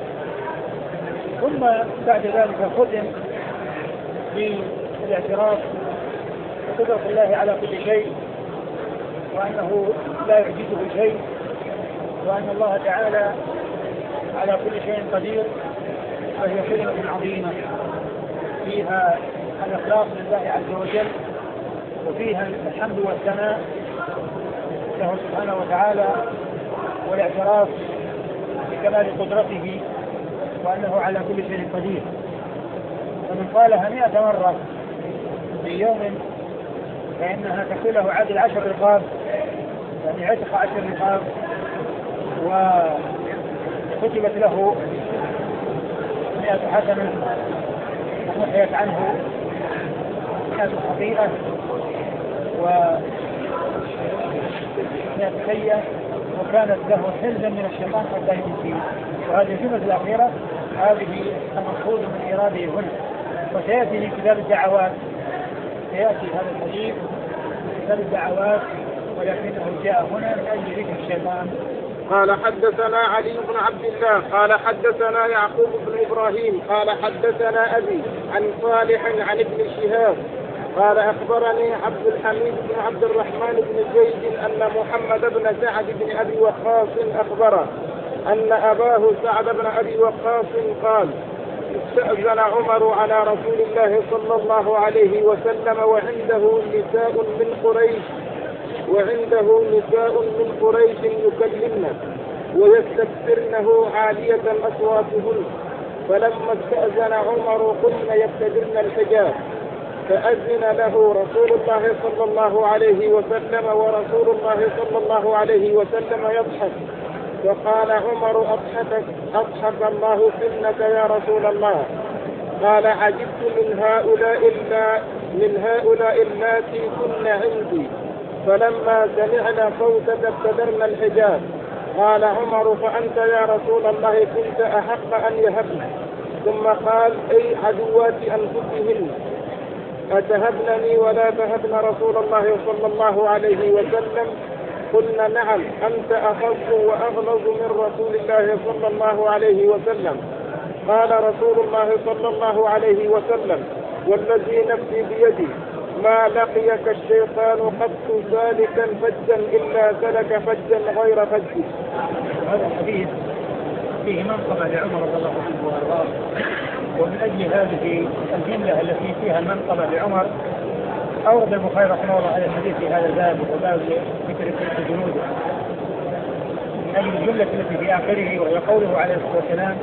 ثم بعد ذلك ختم بالاعتراف بقدرة الله على كل شيء، وأنه لا يعجزه شيء، وأن الله تعالى على كل شيء قدير، وهي كلمة عظيمة فيها الإخلاص لله عز وجل، وفيها الحمد والثناء له سبحانه وتعالى، والاعتراف بكمال قدرته وأنه على كل شيء قدير. فمن قالها مئة مرة في يوم فإنها تكون له عدل عشر رقاب، يعني عتق عشر رقاب، وكتبت له مئة حسنة ومحيت عنه مئة خطيئة ومئة سيئة، وكانت له حلزا من الشيطان حتى يمسي. وهذه الجملة الأخيرة هذه المقصود من إراده هنا، وسيأتي في كتاب الدعوات، سيأتي هذا الحديث في كتاب الدعوات، ولكنه جاء هنا من أجل ذكر الشيطان قال حدثنا علي بن عبد الله قال حدثنا يعقوب بن إبراهيم قال حدثنا أبي عن صالح عن ابن شهاب قال أخبرني عبد الحميد بن عبد الرحمن بن زيد أن محمد بن سعد بن أبي وقاص أخبره أن أباه سعد بن أبي وقاص قال استأذن عمر على رسول الله صلى الله عليه وسلم وعنده نساء من قريش وعنده نساء من قريش يكلمن ويستكثرنه عالية أصواتهن فلما استأذن عمر قلن يبتدرن الحجاب فأذن له رسول الله صلى الله عليه وسلم ورسول الله صلى الله عليه وسلم يضحك فقال عمر أضحك أضحك الله سنك يا رسول الله. قال عجبت من هؤلاء من هؤلاء اللاتي كن عندي فلما سمعنا صوتك ابتدرنا الحجاب. قال عمر فأنت يا رسول الله كنت أحق أن يهبن. ثم قال أي عدوات أنفسهن أتهبنني ولا تهبن رسول الله صلى الله عليه وسلم؟ قلنا نعم أنت أخف وأغلظ من رسول الله صلى الله عليه وسلم. قال رسول الله صلى الله عليه وسلم والذي نفسي بيدي ما لقيك الشيطان قط سالكا فجا إلا سلك فجا غير فج. هذا الحديث فيه منقبة لعمر رضي الله عنه وارضاه، ومن أجل هذه الجملة التي فيها المنقبة لعمر أورد البخاري رحمه الله على الحديث في هذا الباب وباب ذكر الجنود من أجل الجملة التي في آخره وهي قوله عليه الصلاة والسلام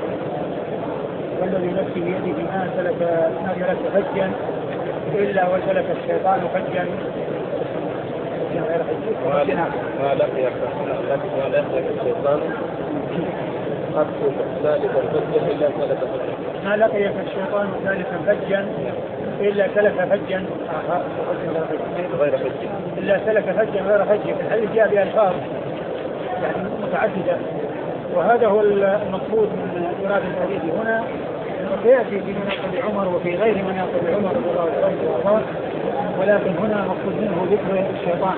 والذي نفسي بيده ما سلك ما سلك فجا إلا وسلك الشيطان فجا غير فج. ما لقيك ما لقيك الشيطان قط سالكا فجا إلا سلك فجا. ما لقيك الشيطان سالكا فجا إلا سلك فجا غير فج إلا سلك فجا غير فج. في الحديث جاء بألفاظ يعني متعددة، وهذا هو المقصود من إيراد الحديث هنا، وسيأتي في مناقب عمر وفي غير مناقب عمر رضي الله عنه، ولكن هنا مقصود منه ذكر الشيطان.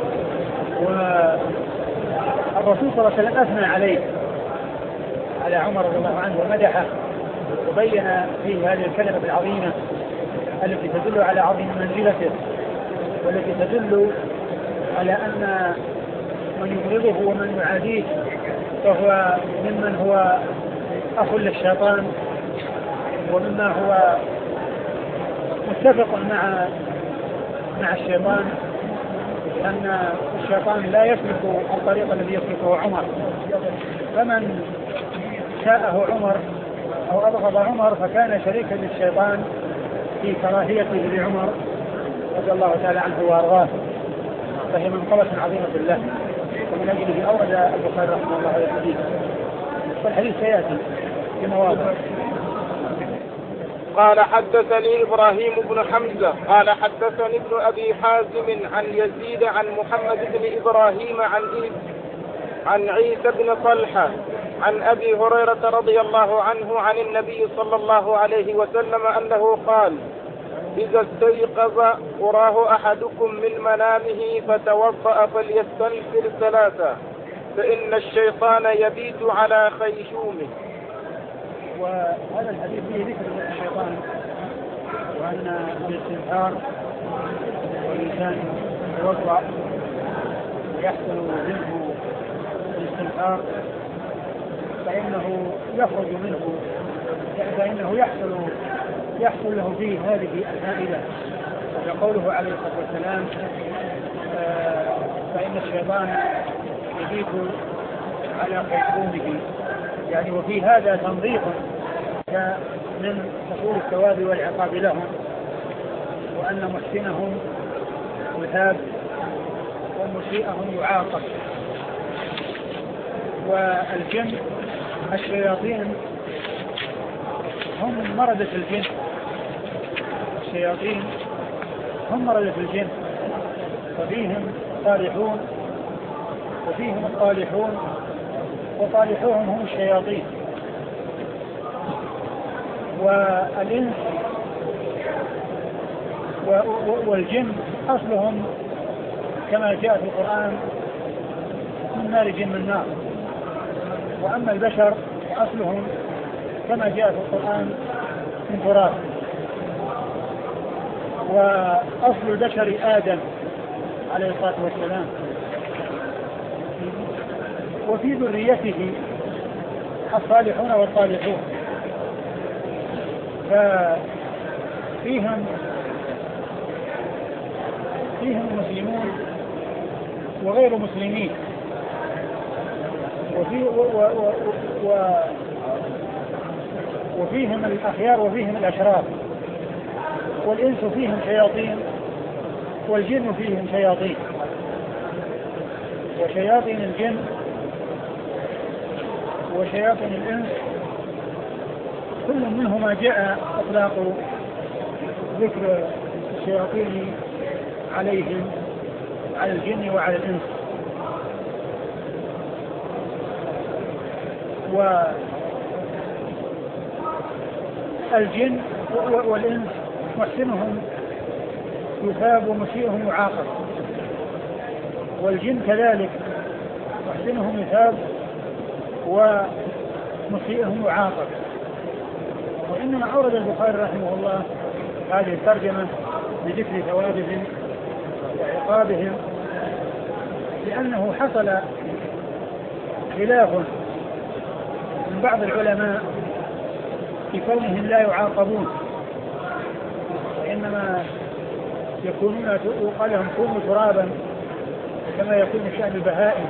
والرسول صلى الله عليه وسلم أثنى عليه على عمر رضي الله عنه ومدحه وبين فيه هذه الكلمة العظيمة التي تدل على عظيم منزلته والتي تدل على أن من يبغضه ومن يعاديه فهو ممن هو أخ للشيطان ومما هو متفق مع مع الشيطان، أن الشيطان لا يسلك الطريق الذي يسلكه عمر. فمن شاءه عمر أو أبغض عمر فكان شريكا للشيطان في كراهيته لعمر رضي الله تعالى عنه وأرضاه، فهي منقبة عظيمة له، ومن أجله أورد البخاري رحمه الله هذا الحديث. والحديث سيأتي في مواضع. قال حدثني إبراهيم بن حمزة قال حدثني ابن أبي حازم عن يزيد عن محمد بن إبراهيم عن عن عيسى بن طلحة عن أبي هريرة رضي الله عنه عن النبي صلى الله عليه وسلم أنه قال إذا استيقظ وراه أحدكم من منامه فتوضأ فليستنفر ثلاثة فإن الشيطان يبيت على خيشومه. وهذا الحديث فيه ذكر الشيطان وأن الاستنفار والإنسان يتوضأ ويحصل منه الاستنفار فإنه يخرج منه فإنه يحصل يحصل له فيه هذه الفائدة، وقوله عليه الصلاة والسلام فإن الشيطان يبيت على خيشومه، يعني وفي هذا تنظيف من حصول الثواب والعقاب لهم، وأن محسنهم يثاب ومسيئهم يعاقب. والجن الشياطين هم مردة الجن الشياطين هم مردة الجن، ففيهم صالحون وفيهم الصالحون وصالحوهم هم الشياطين. والإنس والجن أصلهم كما جاء في القرآن من مارج من نار، وأما البشر فأصلهم كما جاء في القرآن من تراب، وأصل البشر آدم عليه الصلاة والسلام، وفي ذريته الصالحون والصالحون، ففيهم فيهم مسلمون وغير مسلمين، وفي و و و وفيهم الأخيار وفيهم الأشرار، والإنس فيهم شياطين والجن فيهم شياطين، وشياطين الجن وشياطين الإنس كل منهما جاء إطلاق ذكر الشياطين عليهم على الجن وعلى الإنس. والجن والإنس محسنهم يثاب ومسيئهم يعاقب، والجن كذلك محسنهم يثاب ومسيئهم يعاقب. وإنما أورد البخاري رحمه الله هذه الترجمة بذكر ثوابهم وعقابهم لأنه حصل خلاف من بعض العلماء في كونهم لا يعاقبون، وإنما يكونون يقال لهم كونوا ترابا كما يكون شأن البهائم.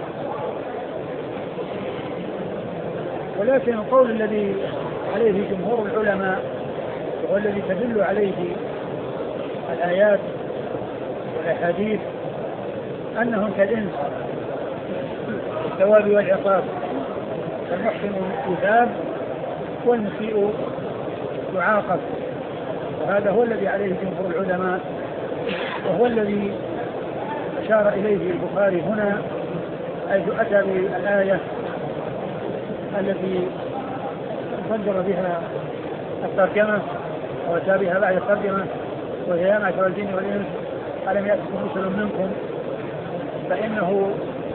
ولكن القول الذي عليه جمهور العلماء وهو الذي تدل عليه الآيات والأحاديث أنهم كالإنس الثواب والعقاب، فالمحسن يثاب والمسيء يعاقب، وهذا هو الذي عليه جمهور العلماء، وهو الذي أشار إليه البخاري هنا حيث أتى بالآية التي صدر بها الترجمة وأتى بها بعد الترجمة، وهي يا معشر الجن والإنس ألم يأتكم رسل منكم، فإنه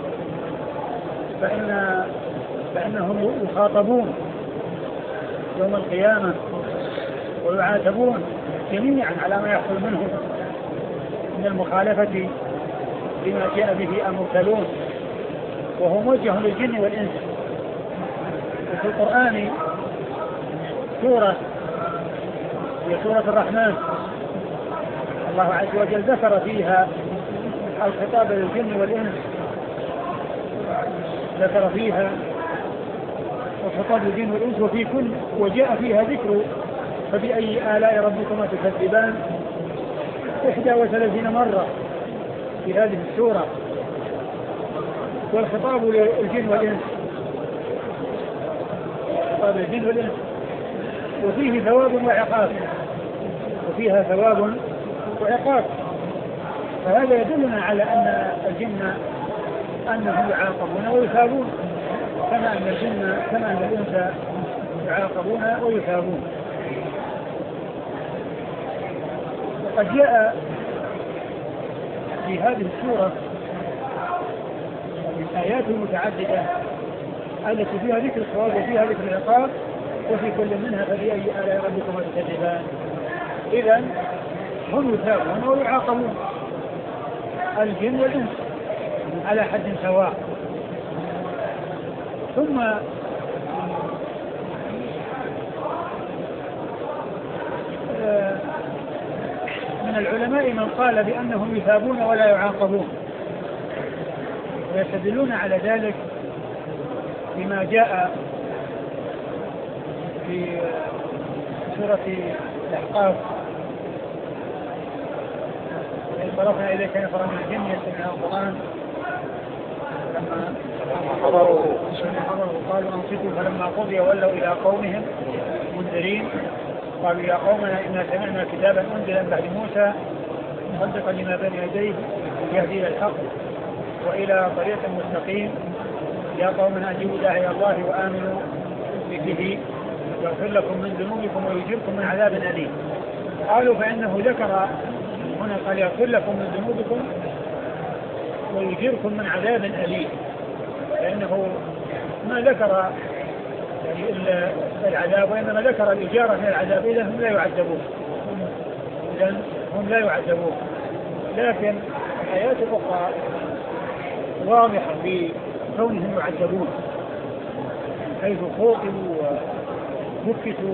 فإن فإنهم يخاطبون يوم القيامة ويعاتبون جميعا على ما يحصل منهم من المخالفة بما جاء به المرسلون، وهو موجه للجن والإنس. وفي القرآن سورة هي سورة الرحمن الله عز وجل ذكر فيها الخطاب للجن والإنس، ذكر فيها الخطاب للجن والإنس وفي كل وجاء فيها ذكر فبأي آلاء ربكما تكذبان إحدى وثلاثين مرة في هذه السورة، والخطاب للجن والإنس خطاب للجن والإنس وفيه ثواب وعقاب، وفيها ثواب وعقاب. فهذا يدلنا على أن الجن أنهم يعاقبون ويثابون كما أن الجن كما أن الإنس يعاقبون ويثابون. وقد جاء في هذه السورة من آيات متعددة التي فيها ذكر الثواب وفيها ذكر العقاب، وفي كل منها فبأي آلاء ربكما تكذبان. إذن هم يثابون ويعاقبون الجن والإنس على حد سواء. ثم من العلماء من قال بأنهم يثابون ولا يعاقبون، ويستدلون على ذلك بما جاء في سورة الأحقاف إذ صرفنا إليك نفرا من الجن يستمعون القرآن فلما حضروا قالوا أنصتوا فلما قضي ولوا إلى قومهم منذرين قالوا يا قومنا إنا سمعنا كتابا أنزل من بعد موسى مصدقا لما بين يديه يهدي إلى الحق وإلى طريق مستقيم يا قومنا أجيبوا داعي الله وآمنوا به يغفر لكم من ذنوبكم ويجيركم من عذاب أليم. قالوا فإنه ذكر هنا قال يغفر لكم من ذنوبكم ويجيركم من عذاب أليم، لأنه ما ذكر يعني العذاب، وإنما ذكر الإجارة من العذاب، إذا هم لا يعذبون، إذا هم لا يعذبون. لكن الآيات الأخرى واضحة بكونهم يعذبون، حيث خوطبوا ومكتوا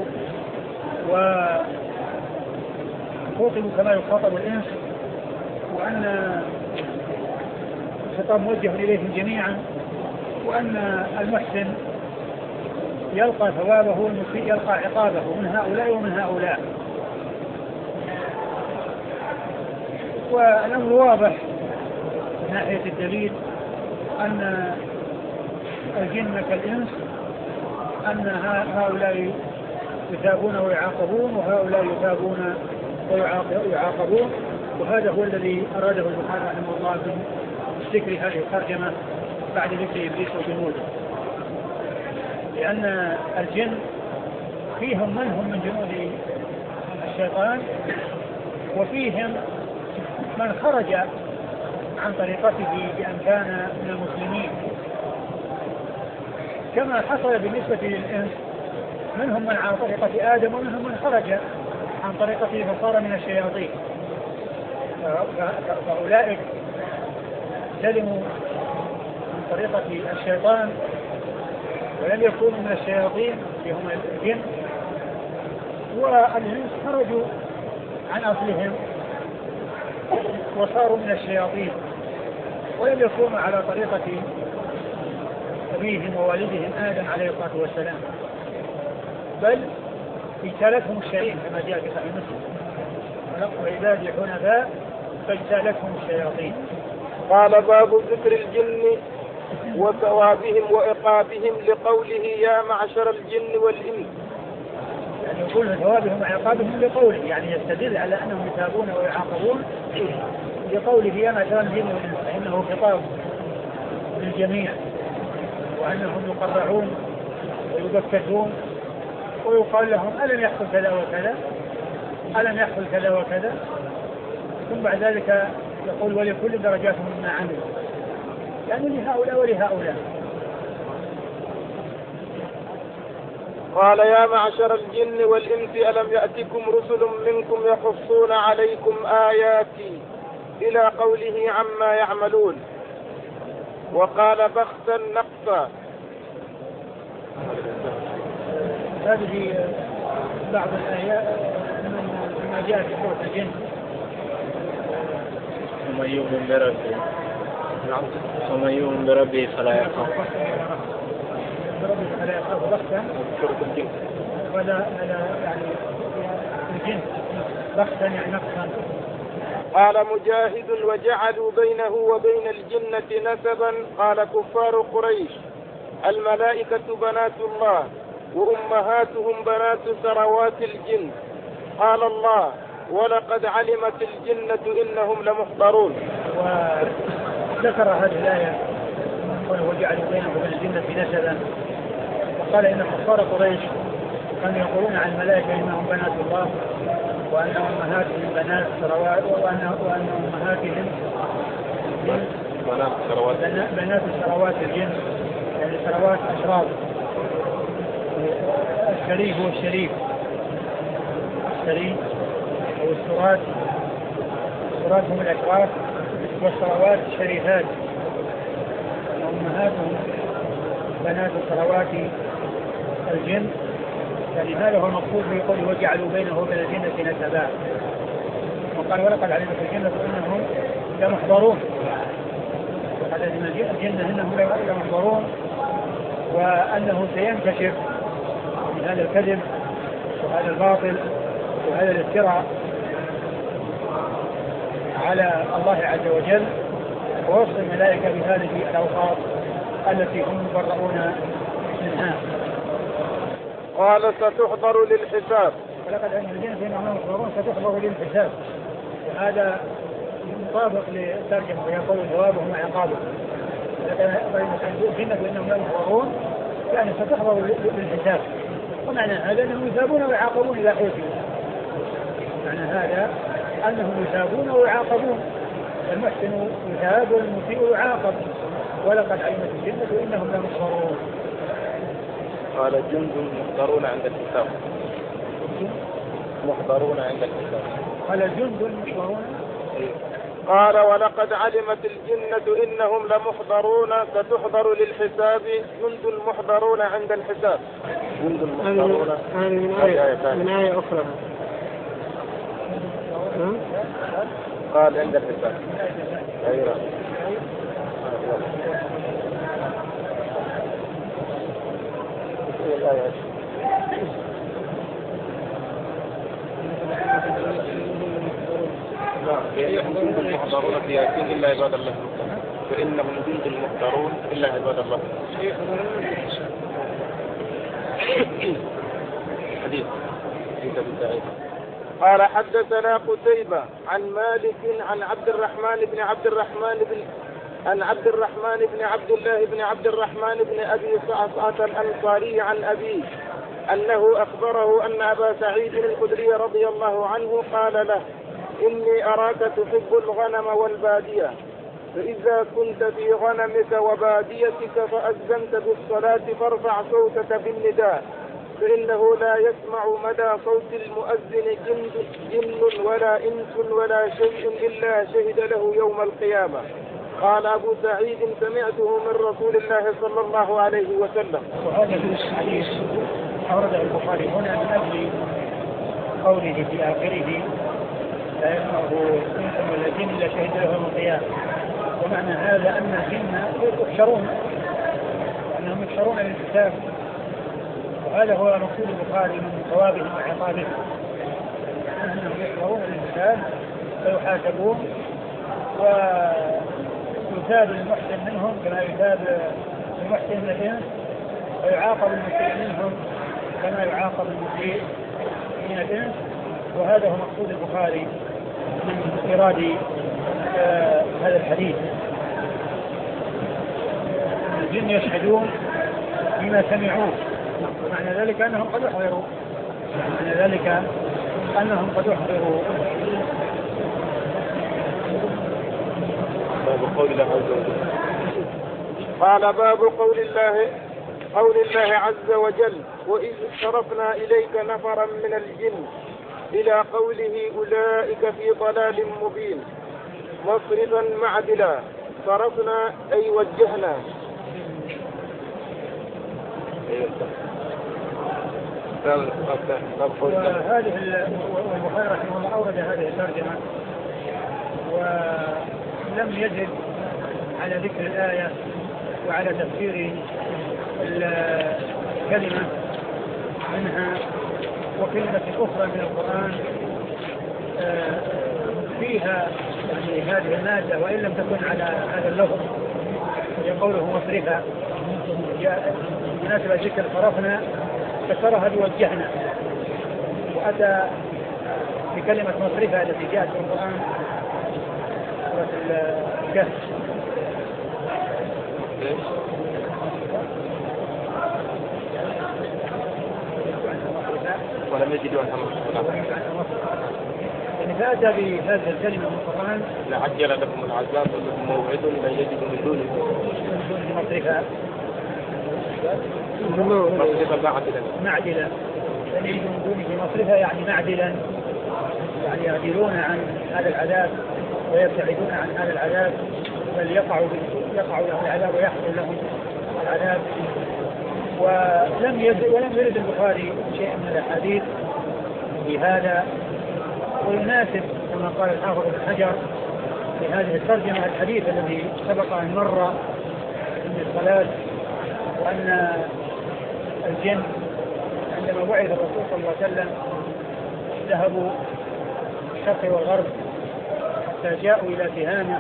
وخوطبوا كما يخاطب الإنس، وأن الخطاب موجه إليهم جميعا، وأن المحسن يلقى ثوابه والمسيء يلقى عقابه من هؤلاء ومن هؤلاء. والأمر واضح من ناحية الدليل أن الجن كالإنس، أن هؤلاء يثابون ويعاقبون وهؤلاء يثابون ويعاقبون، وهذا هو الذي أراده البخاري رحمه الله بذكر هذه الترجمة بعد ذكر إبليس وجنوده، لأن الجن فيهم من هم من جنود الشيطان، وفيهم من خرج عن طريقته بأن كان من المسلمين، كما حصل بالنسبة للإنس، منهم من على طريقة آدم ومنهم من خرج عن طريقته فصار من الشياطين. فأولئك سلموا من طريقة الشيطان ولم يكونوا من الشياطين هم الجن، والإنس خرجوا عن أصلهم وصاروا من الشياطين ولم يكونوا على طريقة أبيهم ووالدهم آدم عليه الصلاة والسلام، بل اجتالتهم الشياطين كما جاء في صحيح مسلم: خلقت عبادي حنفاء فاجتالتهم الشياطين. قال: باب ذكر الجن وثوابهم وعقابهم، لقوله: يا معشر الجن والإنس. يعني يقول ثوابهم وعقابهم لقوله، يعني يستدل على أنهم يثابون ويعاقبون لقوله: يا معشر الجن والإنس، فإنه خطاب للجميع، وأنهم يقرعون ويبكتون ويقال لهم: ألم يحصل كذا وكذا، ألم يحصل كذا وكذا، ثم بعد ذلك يقول: ولكل درجات مما عملوا، يعني لهؤلاء ولهؤلاء. قال: يا معشر الجن والإنس ألم يأتكم رسل منكم يقصون عليكم آياتي، إلى قوله: عما يعملون. وقال: بخسا نقصا. هذه بعض الآيات مما جاء في سورة الجن: ومن يؤمن بربه ومن يؤمن بربه فلا يخاف بربه فلا يخاف بخسا. ولا يعني الجن بخسا يعني نقصا. قال مجاهد: وجعلوا بينه وبين الجنة نسبا. قال كفار قريش: الملائكة بنات الله وأمهاتهم بنات ثروات الجن. قال الله: ولقد علمت الجنة إنهم لمحضرون. وذكر هذه الآية: وجعلوا بينه وبين الجنة نسبا، وقال إن كفار قريش كانوا يقولون عن الملائكة إنهم بنات الله، وأن أمهاتهم بنات ثروات، وأن أمهاتهم بنات ثروات الجن، يعني ثروات أشراف. الشريف هو الشريف، الشريف أو السرات، السرات هم الأشراف، والثروات الشريفات. أمهاتهم بنات ثروات الجن، يعني هذا هو المقصود بقوله: وجعلوا بينه وبين الجنة نسبا. وقال: ولقد علمت الجنة إنهم لمحضرون. وقال إن الجنة إنهم لمحضرون، وأنه سينكشف من هذا الكذب وهذا الباطل وهذا الافتراء على الله عز وجل، ووصف الملائكة بهذه الأوصاف التي هم مبرؤون منها. قال: ستحضر للحساب. ولقد علمت الجنة إنهم لمحضرون ستحضر للحساب، وهذا مطابق للترجمة ويقول: ثوابهم وعقابهم. ولقد علمت الجنة إنهم لمحضرون، يعني ستحضر للحساب، ومعنى هذا أنهم يثابون ويعاقبون إلى حيث. معنى هذا أنهم يثابون ويعاقبون، المحسن يثاب والمسيء يعاقب. ولقد علمت الجنة إنهم لمحضرون. قال جند محضرون عند الحساب. محضرون عند الحساب. قال جند محضرون. قال ولقد علمت الجنة إنهم لمحضرون ستحضر للحساب جند محضرون عند الحساب. جند محضرون. هذه من آية من آية أخرى. قال عند الحساب. أيوة. فإنهم جند محضرون في ياسين إلا عباد الله فإنهم جند محضرون إلا عباد الله. حديث قال حدثنا قتيبة عن مالك عن عبد الرحمن بن عبد الرحمن بن عن عبد الرحمن بن عبد الله بن عبد الرحمن بن أبي صعصعة الأنصاري عن أبيه أنه أخبره أن أبا سعيد الخدري رضي الله عنه قال له إني أراك تحب الغنم والبادية فإذا كنت في غنمك وباديتك فأذنت بالصلاة فارفع صوتك بالنداء فإنه لا يسمع مدى صوت المؤذن جن, جن ولا إنس ولا شيء إلا شهد له يوم القيامة. قال أبو سعيد سمعته من رسول الله صلى الله عليه وسلم. وهذا الحديث أورده البخاري هنا من أجل قوله في آخره لا يسمعه إنس ولا جن إلا شهد له يوم القيامة. ومعنى هذا أن الجن يحشرون أنهم يحشرون للحساب وهذا هو مقصود البخاري من ثوابهم وعقابهم أنهم يحشرون للحساب فيحاسبون ويثاب المحسن منهم كما يثاب المحسن من الإنس ويعاقب المسيء منهم كما يعاقب المسيء من الإنس. وهذا هو مقصود البخاري من إرادة آه هذا الحديث. الجن يشهدون بما سمعوه معنى ذلك أنهم قد يحضروا معنى ذلك أنهم قد يحضروا. باب قول الله عز وجل. قال باب قول الله قول الله عز وجل وإذ صرفنا إليك نفرا من الجن إلى قوله أولئك في ضلال مبين مصرفا معدلا صرفنا أي وجهنا. وهذه البخاري رحمه الله أورد هذه الترجمة ولم يزد على ذكر الآية وعلى تفسير الكلمة منها وكلمة أخرى من القرآن فيها يعني هذه المادة وإن لم تكن على هذا اللفظ يقوله مصرفة بمناسبة ذكر صرفنا فسرها بوجهنا وأتى بكلمة مصرفة التي جاءت في القرآن سورة الكهف. ولم يجدوا عنها يعني فأتى بهذه الكلمة من القرآن لعجل لكم العذاب ولكم موعد لا يجد من دونه مصرفا مصرفا معدلا معدلا لا يجد من دونه مصرفا يعني معدلا يعني يعدلون عن هذا العذاب ويبتعدون عن هذا العذاب بل يقعوا يقعوا لهم العذاب ويحصل لهم العذاب. ولم يزد ولم يرد البخاري شيء من الاحاديث في هذا ويناسب كما قال الحافظ ابن حجر في هذه الترجمه الحديث الذي سبق ان مر من الصلاه وان الجن عندما بعث الرسول صلى الله عليه وسلم ذهبوا الشرق والغرب حتى جاءوا الى تهامه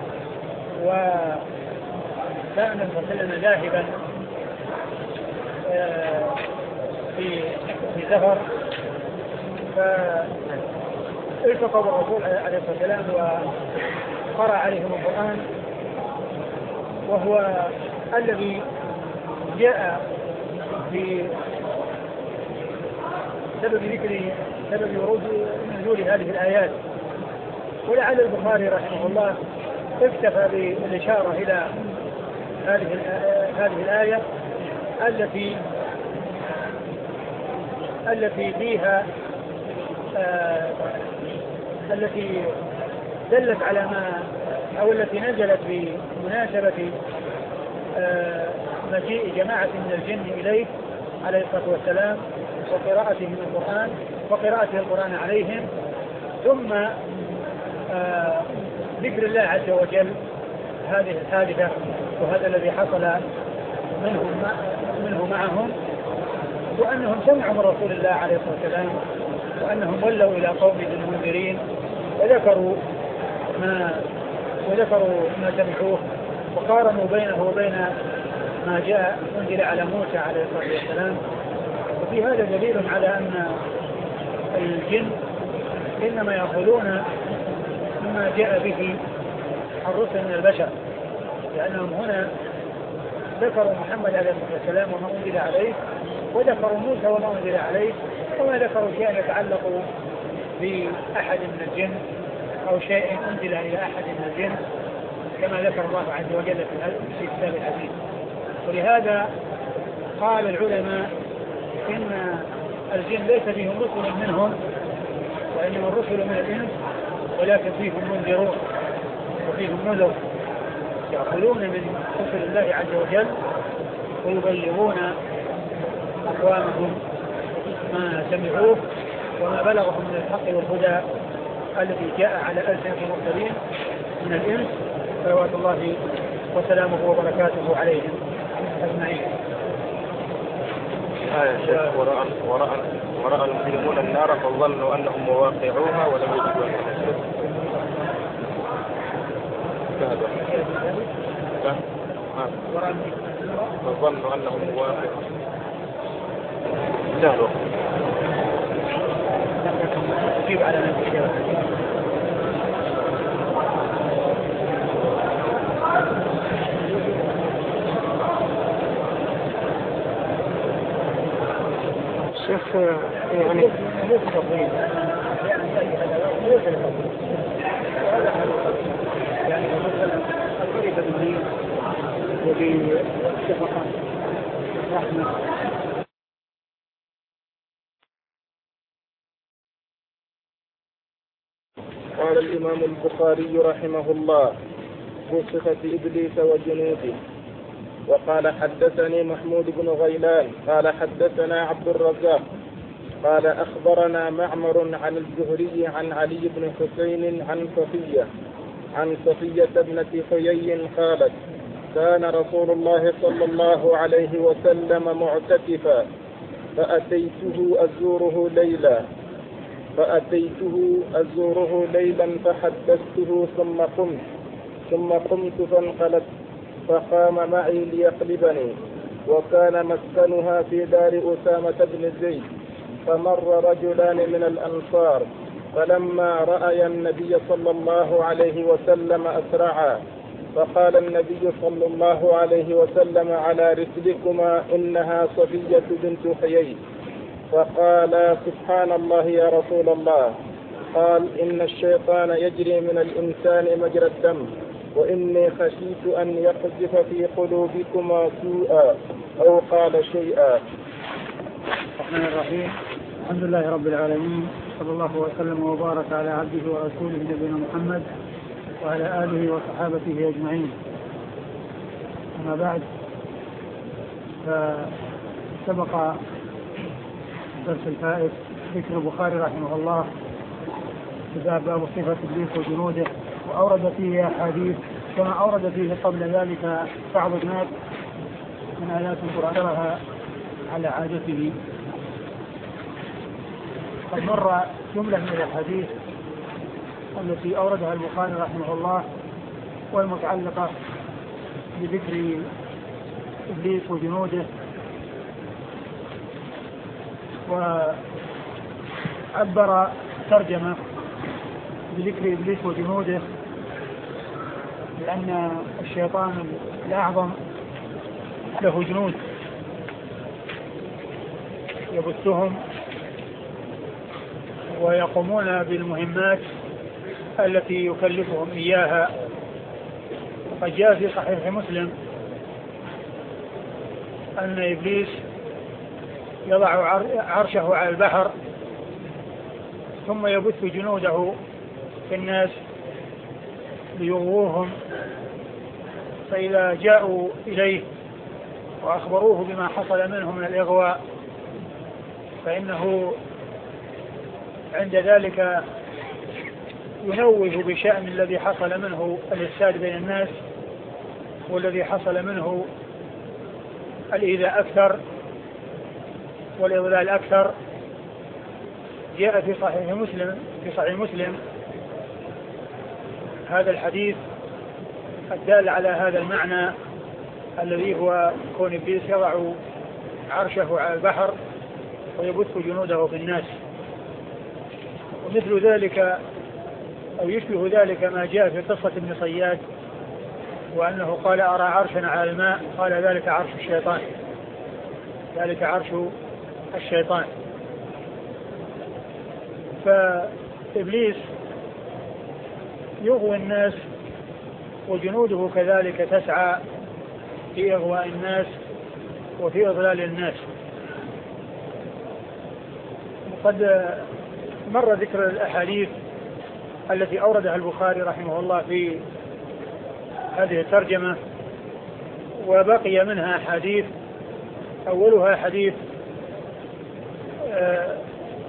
وكان النبي صلى الله عليه وسلم ذاهبا في في سفر فالتقوا بالرسول عليه الصلاه والسلام وقرأ عليهم القرآن وهو الذي جاء في سبب ذكر سبب ورود نزول هذه الآيات. ولعل البخاري رحمه الله اكتفى بالإشارة إلى هذه هذه الآية التي التي فيها آه التي دلت على ما أو التي نزلت بمناسبة آه مجيء جماعة من الجن إليه عليه الصلاة والسلام وقراءتهم القرآن وقراءته القرآن عليهم، ثم آه ذكر الله عز وجل هذه الحادثة وهذا الذي حصل منهم منه معهم، وأنهم سمعوا من رسول الله عليه الصلاة والسلام وأنهم ولوا إلى قومهم منذرين وذكروا ما وذكروا ما سمعوه وقارنوا بينه وبين ما جاء أنزل على موسى عليه الصلاة والسلام. وفي هذا دليل على أن الجن إنما يأخذون مما جاء به الرسل من البشر، لأنهم هنا ذكروا محمد عليه الصلاة والسلام وما أنزل عليه، وذكروا موسى وما أنزل عليه، وما ذكروا شيء يتعلق بأحد من الجن أو شيء أنزل إلى أحد من الجن كما ذكر الله عز وجل في كتاب العزيز. ولهذا قال العلماء إن الجن ليس فيهم رسل منهم وإنما الرسل من الإنس، ولكن فيهم منذرون وفيهم نذر يأخذون من رسل الله عز وجل ويبلغون أقوامهم ما سمعوه وما بلغهم من الحق والهدى الذي جاء على ألسنة المرسلين من الإنس صلوات الله وسلامه وبركاته عليهم أجمعين. آية شيخ ورأى ورأى ورأى المجرمون النار فظنوا أنهم مواقعوها ولم يجدوا فظنوا أنهم مواقعوها. انتهى الوقت. نجيب على نفسك. شيخ يعني يعني مثلا الطريقة بالدين وبالشفقة رحمة. قال الإمام البخاري رحمه الله بصفة إبليس وجنوده. وقال حدثني محمود بن غيلان قال حدثنا عبد الرزاق قال أخبرنا معمر عن الزهري عن علي بن حسين عن صفية عن صفية ابنة حيي قالت كان رسول الله صلى الله عليه وسلم معتكفا فأتيته أزوره ليلا فأتيته أزوره ليلا فحدثته ثم قمت ثم قمت فانقلبت فقام معي ليقلبني، وكان مسكنها في دار أسامة بن زيد، فمر رجلان من الأنصار فلما رأي النبي صلى الله عليه وسلم أسرعا، فقال النبي صلى الله عليه وسلم على رسلكما إنها صفية بنت حيي، فقال سبحان الله يا رسول الله. قال إن الشيطان يجري من الإنسان مجرى الدم، وإني خشيت أن يقذف في قلوبكما سوءا أو قال شيئا. الرحمن الرحيم. الحمد لله رب العالمين، صلى الله وسلم وبارك على عبده ورسوله نبينا محمد وعلى آله وصحابته أجمعين. أما بعد، فسبق الدرس الفائت ذكر البخاري رحمه الله في باب صفة إبليس وجنوده، وأورد فيه أحاديث كما أورد فيه قبل ذلك بعض الناس من آيات قرآنها على عادته. قد مر جملة من الأحاديث التي أوردها البخاري رحمه الله والمتعلقة بذكر إبليس وجنوده، وعبر ترجمة بذكر إبليس وجنوده لأن الشيطان الأعظم له جنود يبثهم ويقومون بالمهمات التي يكلفهم إياها. وقد جاء في صحيح مسلم أن إبليس يضع عرشه على البحر ثم يبث جنوده في الناس ليغووهم، فإذا جاءوا إليه وأخبروه بما حصل منه من الإغواء فإنه عند ذلك ينوه بشأن الذي حصل منه الإفساد بين الناس والذي حصل منه الإيذاء أكثر والإضلال أكثر. جاء في صحيح مسلم في صحيح مسلم هذا الحديث الدال على هذا المعنى الذي هو كون إبليس يضع عرشه على البحر ويبث جنوده في الناس. ومثل ذلك أو يشبه ذلك ما جاء في قصة ابن صياد وأنه قال أرى عرشا على الماء، قال ذلك عرش الشيطان، ذلك عرش الشيطان. فإبليس يغوي الناس وجنوده كذلك تسعى في إغواء الناس وفي إضلال الناس. وقد مر ذكر الأحاديث التي أوردها البخاري رحمه الله في هذه الترجمة، وبقي منها أحاديث أولها حديث آه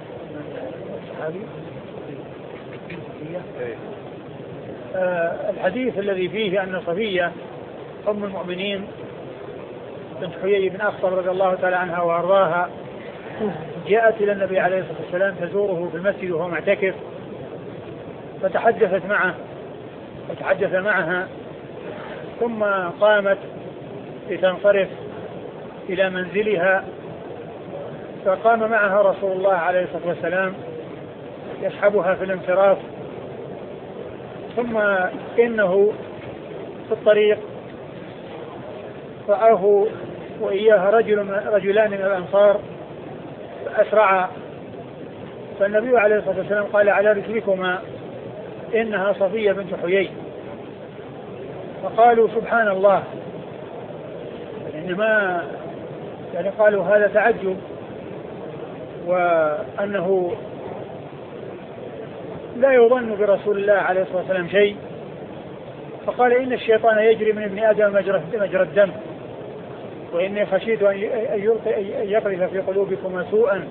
آه الحديث الذي فيه أن صفية أم المؤمنين بنت حيي بن أخطب رضي الله تعالى عنها وأرضاها جاءت إلى النبي عليه الصلاة والسلام تزوره في المسجد وهو معتكف، فتحدثت معه وتحدث معها ثم قامت لتنصرف إلى منزلها، فقام معها رسول الله عليه الصلاة والسلام يسحبها في الانصراف. ثم إنه في الطريق رآه وإياها رجل رجلان من الأنصار فأسرعا، فالنبي عليه الصلاة والسلام قال على رسلكما إنها صفية بنت حيي. فقالوا سبحان الله، إنما يعني قالوا هذا تعجب وأنه لا يظن برسول الله عليه الصلاة والسلام شيء. فقال إن الشيطان يجري من ابن آدم مجرى الدم وإني خشيت أن يقذف في قلوبكما سوءا.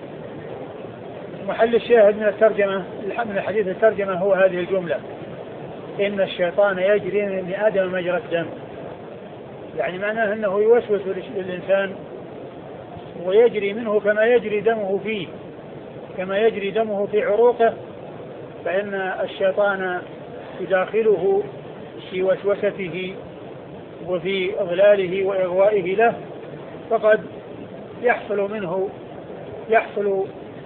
محل الشاهد من الترجمة من الحديث الترجمة هو هذه الجملة إن الشيطان يجري من ابن آدم مجرى الدم، يعني معناه أنه يوسوس للإنسان ويجري منه كما يجري دمه فيه كما يجري دمه في عروقه، فإن الشيطان يداخله في وسوسته وفي إضلاله وإغوائه له، فقد يحصل منه يحصل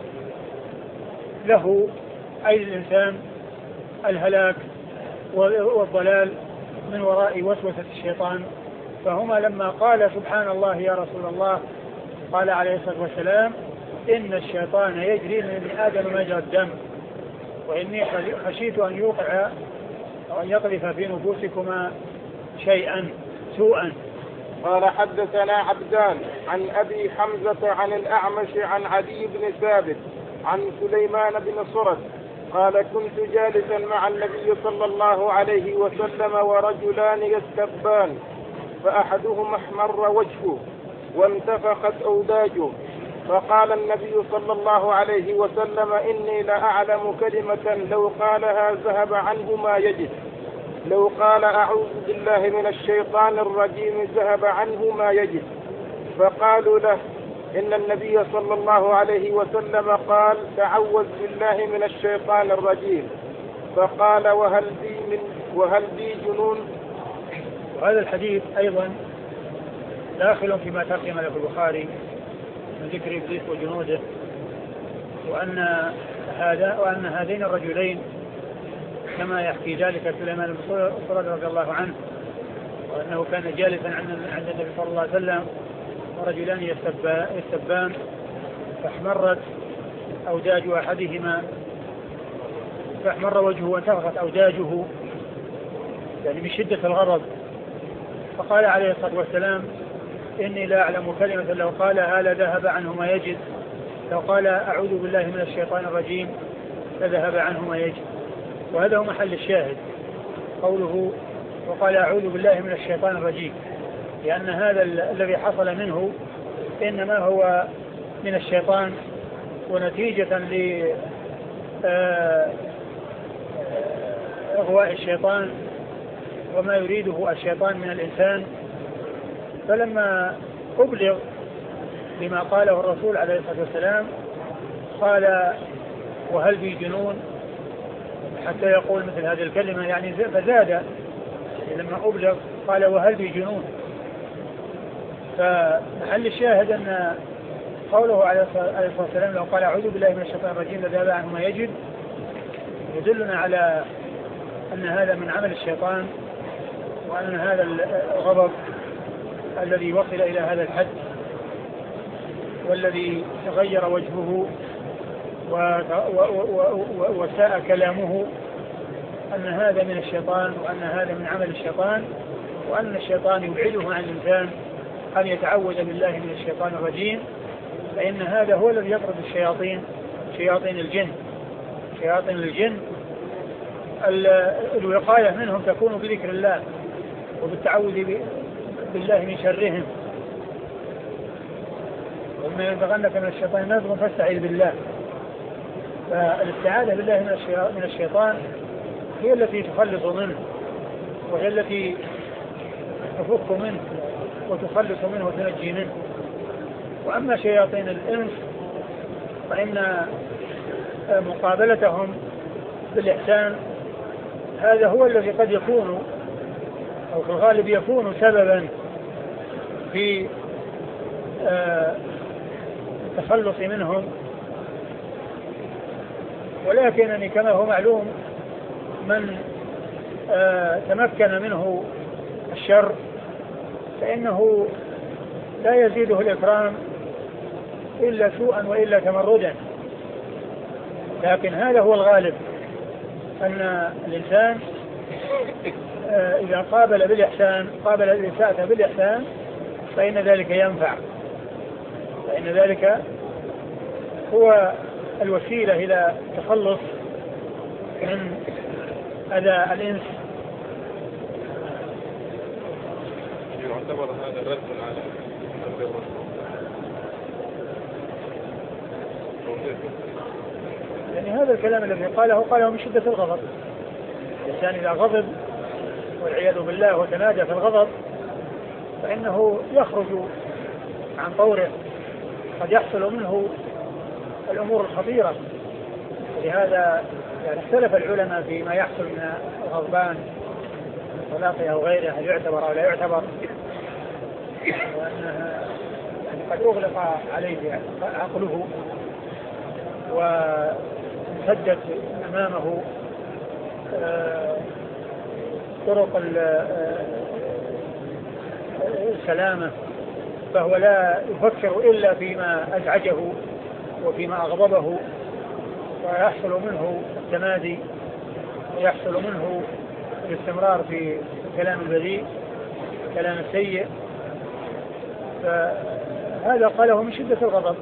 له أي الإنسان الهلاك والضلال من وراء وسوسة الشيطان. فهما لما قال سبحان الله يا رسول الله قال عليه الصلاة والسلام إن الشيطان يجري من ابن آدم مجرى الدم وإني خشيت أن يوقع أو أن يقذف في نفوسكما شيئا سوءا. قال حدثنا عبدان عن أبي حمزة عن الأعمش عن عدي بن ثابت عن سليمان بن صرد قال كنت جالسا مع النبي صلى الله عليه وسلم ورجلان يستبان فأحدهما احمر وجهه وانتفخت أوداجه، فقال النبي صلى الله عليه وسلم إني لأعلم كلمة لو قالها ذهب عنه ما يجد، لو قال أعوذ بالله من الشيطان الرجيم ذهب عنه ما يجد. فقالوا له إن النبي صلى الله عليه وسلم قال تعوذ بالله من الشيطان الرجيم. فقال وهل بي من وهل بي جنون. وهذا الحديث أيضا داخل فيما ترجم له البخاري من ذكر إبليس وجنوده، وأن هذا وأن هذين الرجلين كما يحكي ذلك سليمان بن صرد رضي الله عنه، وأنه كان جالسا عند النبي صلى الله عليه وسلم ورجلان يستبان فاحمرت أوداج أحدهما فاحمر وجهه وانتفخت أوداجه يعني من شدة الغضب. فقال عليه الصلاة والسلام إني لا أعلم كلمة لو قالها لذهب عنه ما يجد، لو قال أعوذ بالله من الشيطان الرجيم لذهب عنه ما يجد. وهذا هو محل الشاهد قوله وقال أعوذ بالله من الشيطان الرجيم، لأن هذا الذي حصل منه إنما هو من الشيطان، ونتيجة لإغواء الشيطان وما يريده الشيطان من الإنسان. فلما أبلغ بما قاله الرسول عليه الصلاة والسلام قال وهل بي جنون، حتى يقول مثل هذه الكلمة يعني فزاد. لما أبلغ قال وهل بي جنون. فمحل الشاهد أن قوله عليه الصلاة والسلام لو قال أعوذ بالله من الشيطان الرجيم لذهب عنه ما يجد، يدلنا على أن هذا من عمل الشيطان، وأن هذا الغضب الذي وصل إلى هذا الحد والذي تغير وجهه وساء كلامه أن هذا من الشيطان، وأن هذا من عمل الشيطان، وأن الشيطان يبعده عن الإنسان أن يتعوذ بالله من الشيطان الرجيم، فإن هذا هو الذي يطرد الشياطين، شياطين الجن. شياطين الجن الوقاية منهم تكون بذكر الله وبالتعوذ بالله من شرهم. وما ينزغنك من الشيطان نزغ فاستعذ بالله. فالاستعاذة بالله من الشيطان هي التي تخلص منه، وهي التي تفك منه وتخلص منه وتنجي منه. وأما شياطين الإنس فإن مقابلتهم بالإحسان هذا هو الذي قد يكون أو في الغالب يكون سببا في التخلص منهم. ولكنني كما هو معلوم من تمكن منه الشر فإنه لا يزيده الإكرام إلا سوءا وإلا تمردا. لكن هذا هو الغالب، أن الإنسان إذا قابل بالإحسان قابل الإساءة بالإحسان فإن ذلك ينفع، فإن ذلك هو الوسيلة إلى التخلص من أذى الإنس. يعتبر هذا رد على يعني هذا الكلام الذي قاله قاله من شدة الغضب. الإنسان إذا غضب والعياذ بالله وتنادى في الغضب فإنه يخرج عن طوره، قد يحصل منه الأمور الخطيرة. لهذا يعني اختلف العلماء فيما يحصل من الغضبان طلاقه أو غيره، هل يعتبر أو لا يعتبر، وأنها يعني قد أغلق عليه عقله وسدت أمامه طرق السلامة، فهو لا يفكر إلا فيما أزعجه وفيما أغضبه، ويحصل منه التمادي ويحصل منه الاستمرار في الكلام البذيء الكلام السيء. فهذا قاله من شدة الغضب.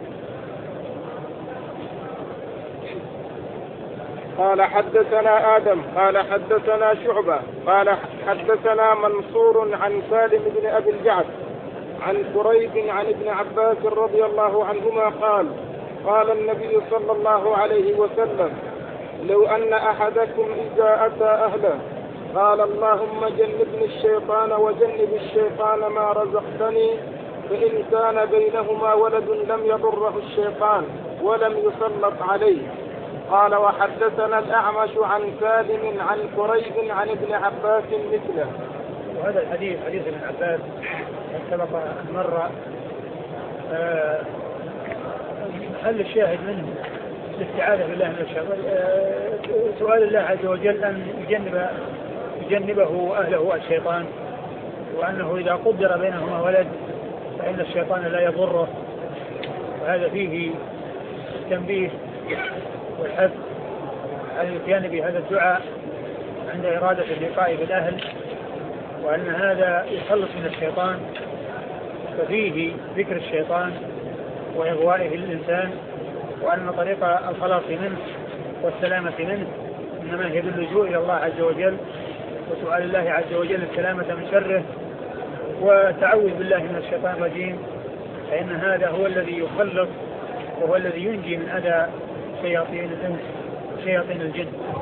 قال حدثنا آدم قال حدثنا شعبة قال حدثنا منصور عن سالم بن أبي الجعد عن قريب عن ابن عباس رضي الله عنهما قال قال النبي صلى الله عليه وسلم لو أن أحدكم إذا أتى أهله قال اللهم جنبني الشيطان وجنب الشيطان ما رزقتني، فإن كان بينهما ولد لم يضره الشيطان ولم يسلط عليه. قال وحدثنا الأعمش عن سالم عن قريب عن ابن عباس مثله. وهذا الحديث حديث ابن عباس سبق مرة. آه محل الشاهد منه الاستعاذة بالله من الشيطان، آه سؤال الله عز وجل أن يجنب يجنبه أهله الشيطان، وأنه إذا قدر بينهما ولد فإن الشيطان لا يضره. وهذا فيه التنبيه والحث على الاتيان بهذا الدعاء عند إرادة اللقاء بالأهل، وأن هذا يخلص من الشيطان ففيه ذكر الشيطان وإغوائه للإنسان، وأن طريق الخلاص منه والسلامة منه إنما هي باللجوء إلى الله عز وجل وسؤال الله عز وجل السلامة من شره والتعوذ بالله من الشيطان الرجيم، فإن هذا هو الذي يخلص وهو الذي ينجي من أذى شياطين الإنس وشياطين الجن.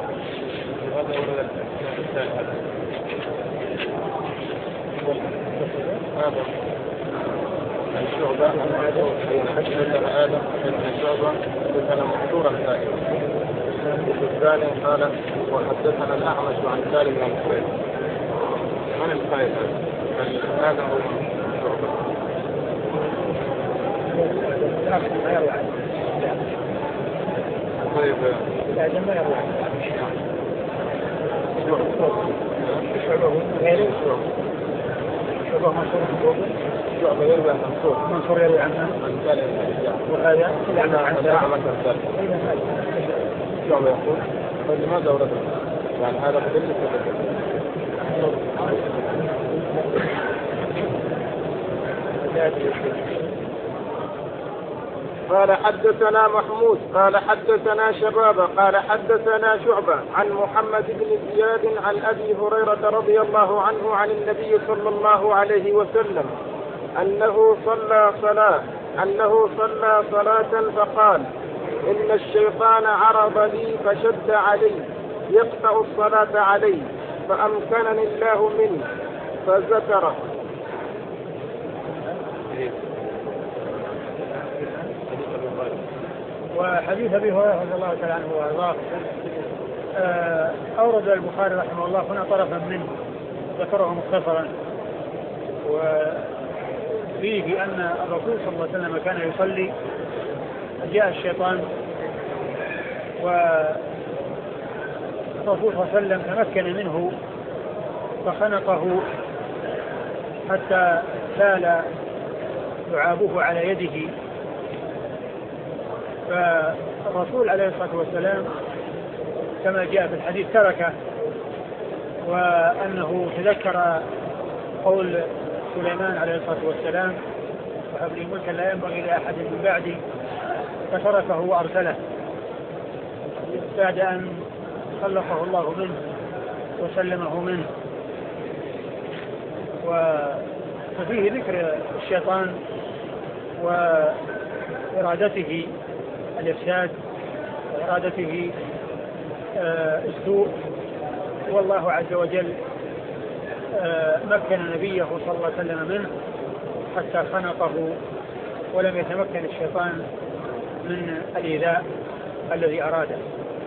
هذا الشعبة حدثنا آدم بن شعبة كان مقصورا سائلا. الثاني قال وحدثنا الأعمش عن سالم بن مسعود. من الخير هذا هو شعبة. طيب آدم ما يروي شعبة غير شعبة. شعبة منصور شعبة يروي عن منصور منصور يروي عنه وهذا الأعمش عن سالم. شعبة يقول فلماذا ورد يعني هذا مدلس قال حدثنا محمود قال حدثنا شبابة قال حدثنا شعبة عن محمد بن زياد عن أبي هريرة رضي الله عنه عن النبي صلى الله عليه وسلم أنه صلى صلاة أنه صلى صلاة فقال إن الشيطان عرض لي فشد علي يقطع الصلاة علي فأمكنني الله منه فذكره. وحديث أبي هريرة رضي الله تعالى عنه وأرضاه أورد البخاري رحمه الله هنا طرفا منه ذكره مختصرا، وفيه أن الرسول صلى الله عليه وسلم كان يصلي جاء الشيطان والرسول صلى الله عليه وسلم تمكن منه فخنقه حتى سال لعابه على يده، فالرسول عليه الصلاة والسلام كما جاء في الحديث تركه، وأنه تذكر قول سليمان عليه الصلاة والسلام وهب لي ملكا لا ينبغي لأحد من بعدي، فتركه وأرسله بعد أن خلصه الله منه وسلمه منه. وفيه ذكر الشيطان وإرادته الإفساد وإرادته السوء، والله عز وجل مكن نبيه صلى الله عليه وسلم منه حتى خنقه ولم يتمكن الشيطان من الإيذاء الذي أراده.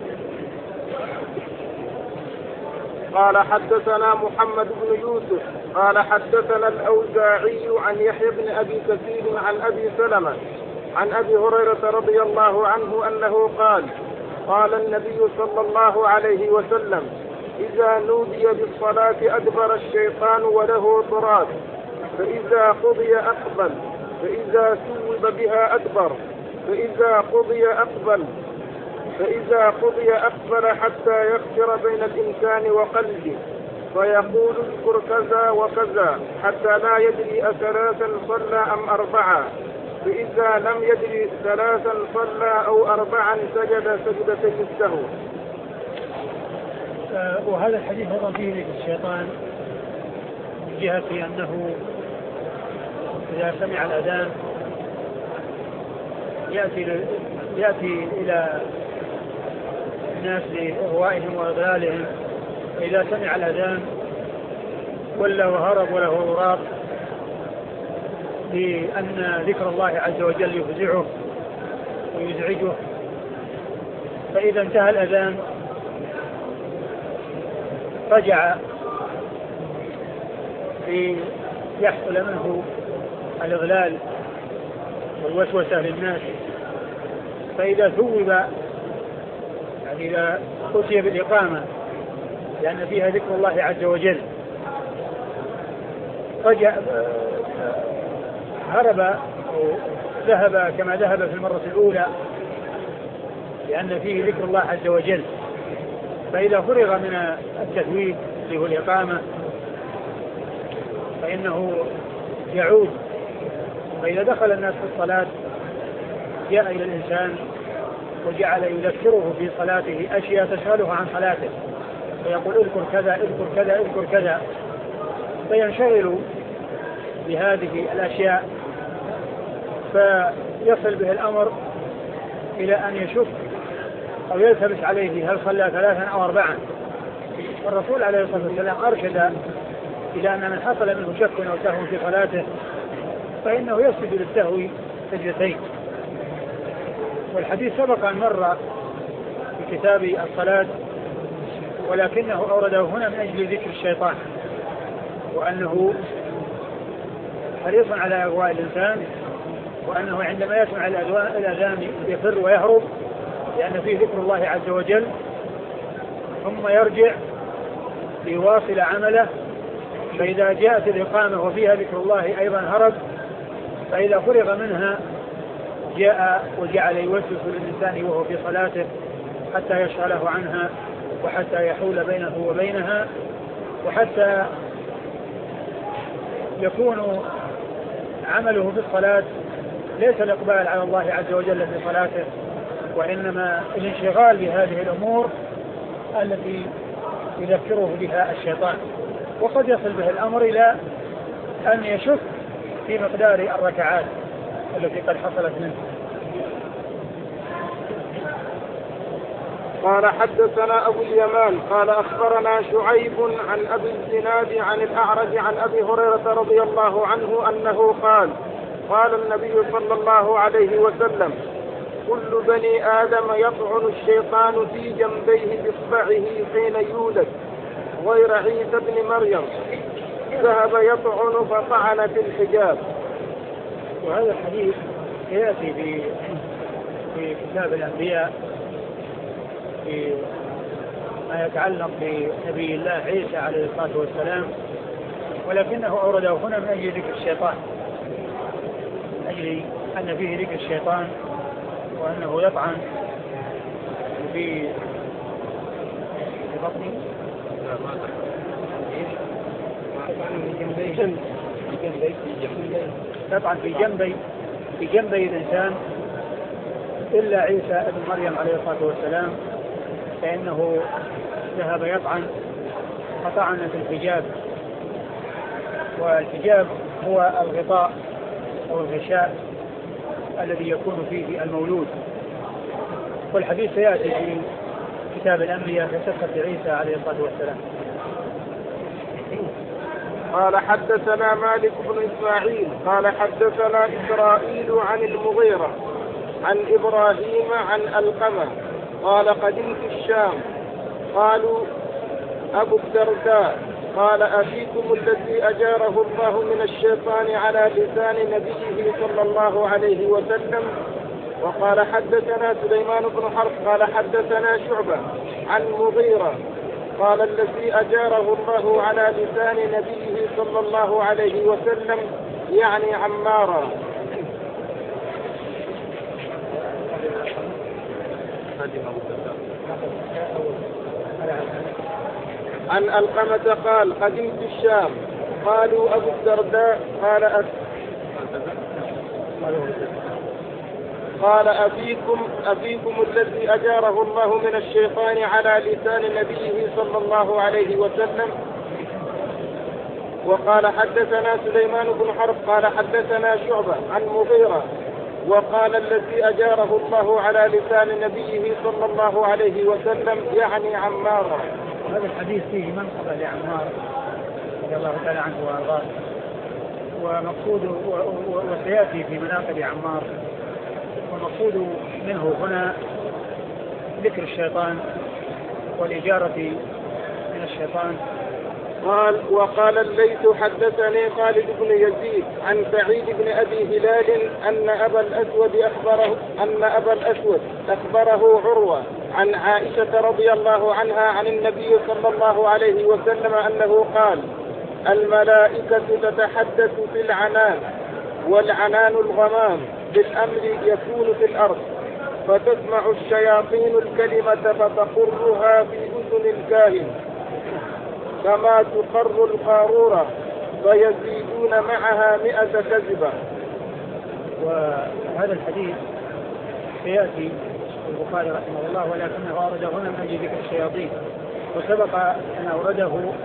قال حدثنا محمد بن يوسف قال حدثنا الأوزاعي عن يحيى بن أبي كثير عن أبي سلمة عن أبي هريرة رضي الله عنه أنه قال قال النبي صلى الله عليه وسلم إذا نودي بالصلاة أدبر الشيطان وله ضراب، فإذا قضي أقبل، فإذا سوب بها أدبر، فإذا قضي أقبل فإذا قضي أقبل حتى يخسر بين الإنسان وقلبه فيقول اذكر كذا وكذا حتى لا يدري أثلاثا صلى أم أربعا، فإذا لم يدري ثلاثا صلى أو أربعا سجد سجدتي السهو. وهذا الحديث أيضا فيه ذكر الشيطان من جهة أنه إذا سمع الأذان يأتي, يأتي إلى الناس لإغوائهم وإضلالهم، فإذا سمع الأذان ولا وهرب وله غراب لأن ذكر الله عز وجل يفزعه ويزعجه، فإذا انتهى الأذان رجع ليحصل منه الإضلال والوسوسة للناس، فإذا ثوب يعني إذا أتي بالإقامة لأن فيها ذكر الله عز وجل رجع هرب أو ذهب كما ذهب في المرة الأولى لأن فيه ذكر الله عز وجل، فإذا فرغ من التثويب اللي هو الإقامة فإنه يعود فإذا دخل الناس في الصلاة جاء إلى الإنسان وجعل يذكره في صلاته أشياء تشغله عن صلاته، فيقول اذكر كذا اذكر كذا اذكر كذا، فينشغل بهذه الأشياء فيصل به الأمر إلى أن يشك أو يلتبس عليه هل صلى ثلاثا أو أربعا. والرسول عليه الصلاة والسلام أرشد إلى أن من حصل منه شك أو سهو في صلاته فإنه يسجد للسهو سجدتين. والحديث سبق أن مر في كتاب الصلاة ولكنه أورده هنا من أجل ذكر الشيطان، وأنه حريص على أغواء الإنسان، وأنه عندما يسمع الأذان يفر ويهرب لأن فيه ذكر الله عز وجل، ثم يرجع ليواصل عمله، فإذا جاءت الإقامة وفيها ذكر الله أيضا هرب، فإذا فرغ منها جاء وجعل يوسوس للإنسان وهو في صلاته حتى يشغله عنها وحتى يحول بينه وبينها، وحتى يكون عمله في الصلاة ليس الإقبال على الله عز وجل في صلاته، وإنما الانشغال بهذه الأمور التي يذكره بها الشيطان. وقد يصل به الأمر إلى أن يشك في مقدار الركعات التي قد حصلت منه. قال حدثنا أبو اليمان قال أخبرنا شعيب عن أبي الزناد عن الأعرج عن أبي هريرة رضي الله عنه أنه قال قال النبي صلى الله عليه وسلم كل بني آدم يطعن الشيطان في جنبيه بإصبعه حين يولد غير عيسى بن مريم ذهب يطعن فطعن في الحجاب. وهذا الحديث يأتي في في كتاب الأنبياء في ما يتعلق بنبي الله عيسى عليه الصلاة والسلام، ولكنه أورده هنا من أجل ذكر الشيطان، من أجل أن فيه ذكر الشيطان وأنه يطعن في بطنه يطعن في جنبي في جنبي الإنسان إلا عيسى ابن مريم عليه الصلاة والسلام، فإنه ذهب يطعن فطعن في الحجاب. والحجاب هو الغطاء أو الغشاء الذي يكون فيه المولود. والحديث سيأتي في كتاب الأنبياء في قصة عيسى عليه الصلاة والسلام. قال حدثنا مالك بن إسماعيل قال حدثنا إسرائيل عن المغيرة عن إبراهيم عن القمة قال قدمت الشام قالوا أبو الدرداء قال أفيكم الذي أجاره الله من الشيطان على لسان نبيه صلى الله عليه وسلم. وقال حدثنا سليمان بن حرب قال حدثنا شعبة عن مغيرة قال الذي أجاره الله على لسان نبيه صلى الله عليه وسلم يعني عمارا. عن القمة قال قدمت الشام قالوا أبو الدرداء قال أف... قال أفيكم أفيكم الذي أجاره الله من الشيطان على لسان نبيه صلى الله عليه وسلم. وقال حدثنا سليمان بن حرب قال حدثنا شعبة عن مغيرة وقال الذي أجاره الله على لسان نبيه صلى الله عليه وسلم يعني عمارا. هذا الحديث فيه منقبة لعمار رضي الله تعالى عنه وأرضاه، ومقصود وسيأتي في مناقب عمار، والمقصود منه هنا ذكر الشيطان والإجارة من الشيطان. قال وقال الليث حدثني خالد بن يزيد عن سعيد بن أبي هلال أن أبا الأسود أخبره أن أبا الأسود أخبره عروة عن عائشة رضي الله عنها عن النبي صلى الله عليه وسلم أنه قال الملائكة تتحدث في العنان والعنان الغمام بالأمر يكون في الأرض فتسمع الشياطين الكلمة فتقرها في أذن الكاهن كما تقر القارورة فيزيدون معها مئة كذبة وهذا الحديث سيأتي البخاري رحمه الله، ولكنه أورده هنا من أجل ذكر الشياطين، وسبق أن أورده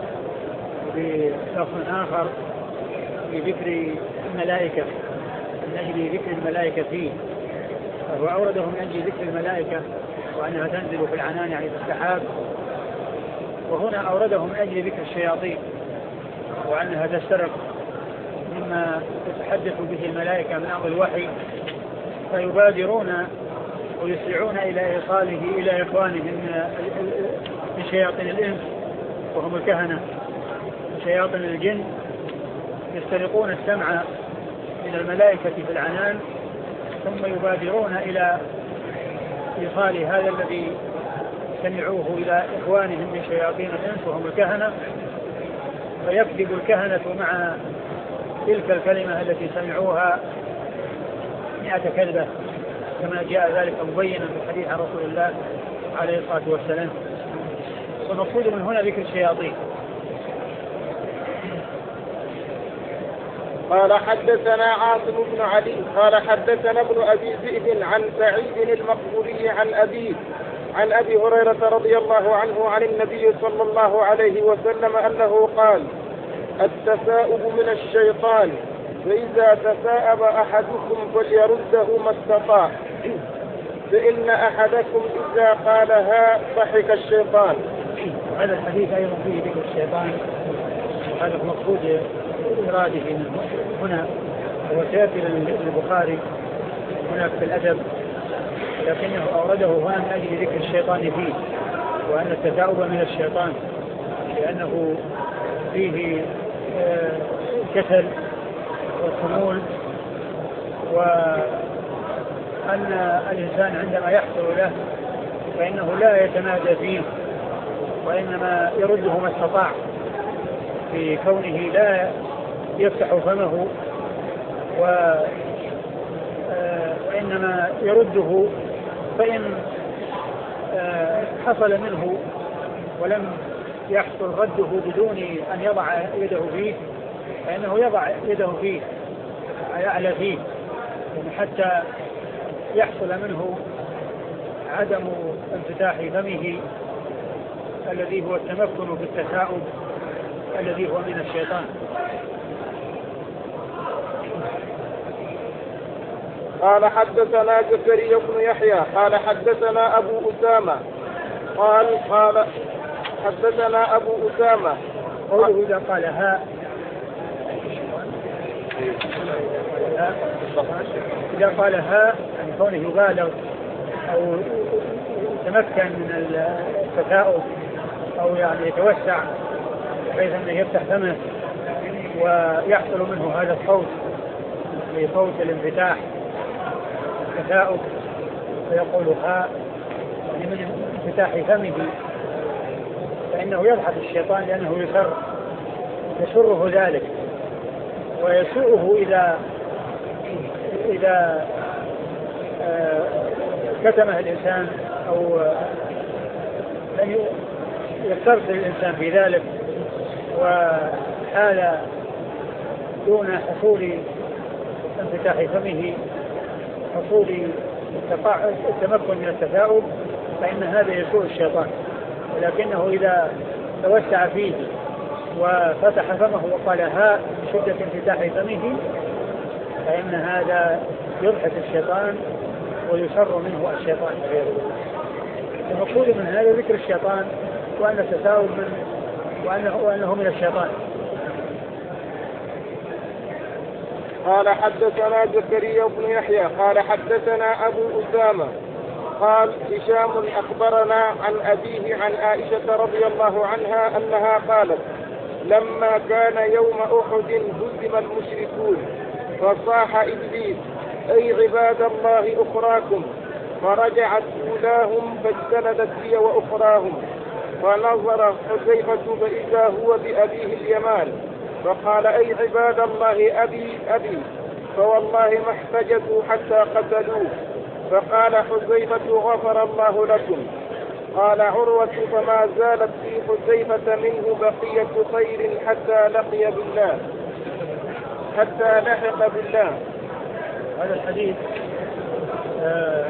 بلفظ آخر بذكر الملائكة من أجل ذكر الملائكة فيه، فهو أورده من أجل ذكر الملائكة وأنها تنزل في العنان يعني في السحاب، وهنا أورده من أجل ذكر الشياطين وأنها تسترق مما تتحدث به الملائكة من أمر الوحي، فيبادرون ويسرعون إلى إيصاله إلى إخوانهم من شياطين الإنس وهم الكهنة، شياطين الجن يسترقون السمع من الملائكة في العنان، ثم يبادرون إلى إيصال هذا الذي سمعوه إلى إخوانهم من شياطين الإنس وهم الكهنة، فيكذب الكهنة مع تلك الكلمة التي سمعوها مئة كذبة، كما جاء ذلك مبينا في الحديث عن رسول الله عليه الصلاة والسلام. والمقصود من هنا ذكر الشياطين. قال حدثنا عاصم بن علي قال حدثنا ابن أبي ذئب عن سعيد المقبوري عن أبيه عن أبي هريرة رضي الله عنه عن النبي صلى الله عليه وسلم أنه قال: التثاؤب من الشيطان، فإذا تثاءب أحدكم فليرده ما استطاع، فإن أحدكم إذا قالها ضحك الشيطان. هذا الحديث أيضا فيه ذكر الشيطان، هذا المقصود إراده هنا، هو سيأتي للبخاري هناك في الأدب، لكنه أورده هنا من أجل ذكر الشيطان فيه، وأن التثاؤب من الشيطان لأنه فيه كسل والخمول، وأن الإنسان عندما يحصل له فإنه لا يتمادى فيه، وإنما يرده ما استطاع، في كونه لا يفتح فمه، وإنما يرده، فإن حصل منه ولم يحصل رده بدون أن يضع يده فيه فإنه يضع يده فيه يعلى فيه حتى يحصل منه عدم انفتاح فمه الذي هو التمكن في التثاؤب الذي هو من الشيطان. قال حدثنا زكريا بن يحيى قال حدثنا أبو أسامة قال قال حدثنا أبو أسامة قوله إذا قال ها إذا قال ها يعني كونه يبالغ أو يتمكن من التثاؤب أو يعني يتوسع بحيث أنه يفتح فمه ويحصل منه هذا الصوت لصوت الانفتاح التثاؤب، فيقول ها يعني من انفتاح فمه، فإنه يضحك الشيطان لأنه يسر يسره ذلك، ويسوءه إذا إذا آه كتمه الإنسان أو لم يسترسل الإنسان في ذلك وحال دون حصول انفتاح فمه حصول التمكن من التثاؤب، فإن هذا يسوء الشيطان. ولكنه إذا توسع فيه وفتح فمه وقال ها بشدة انفتاح فمه فإن هذا يضحك الشيطان ويسر منه الشيطان. المقصود من هذا ذكر الشيطان وأن التثاؤب من وأنه, وأنه من الشيطان. قال حدثنا زكريا بن يحيى قال حدثنا أبو أسامة قال هشام أخبرنا عن أبيه عن عائشة رضي الله عنها أنها قالت: لما كان يوم أحد هزم المشركون فصاح إبليس: أي عباد الله أخراكم، فرجعت أولاهم فاستندت هي وأخراهم، فنظر حذيفة فإذا هو بأبيه اليمان فقال: أي عباد الله أبي أبي، فوالله ما احتجزوا حتى قتلوه. فقال حذيفة: غفر الله لكم. قال عروة: فما زالت في حذيفة منه بقية خير حتى لقي بالله حتى لحق بالله. هذا الحديث آه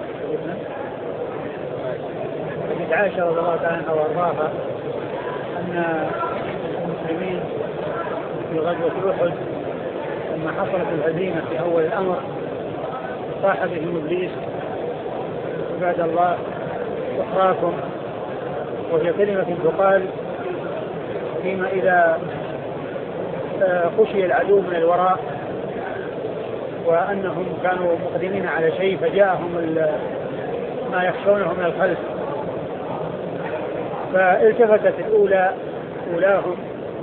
حديث عائشة رضي الله تعالى عنها وارضاها أن المسلمين في غزوة أحد لما حصلت الهزيمة في أول الأمر صاح بهم إبليس: عباد الله أخراكم. وهي كلمة تقال فيما إذا خشي العدو من الوراء وأنهم كانوا مقدمين على شيء فجاءهم ما يخشونه من الخلف، فالتفتت الأولى أولاهم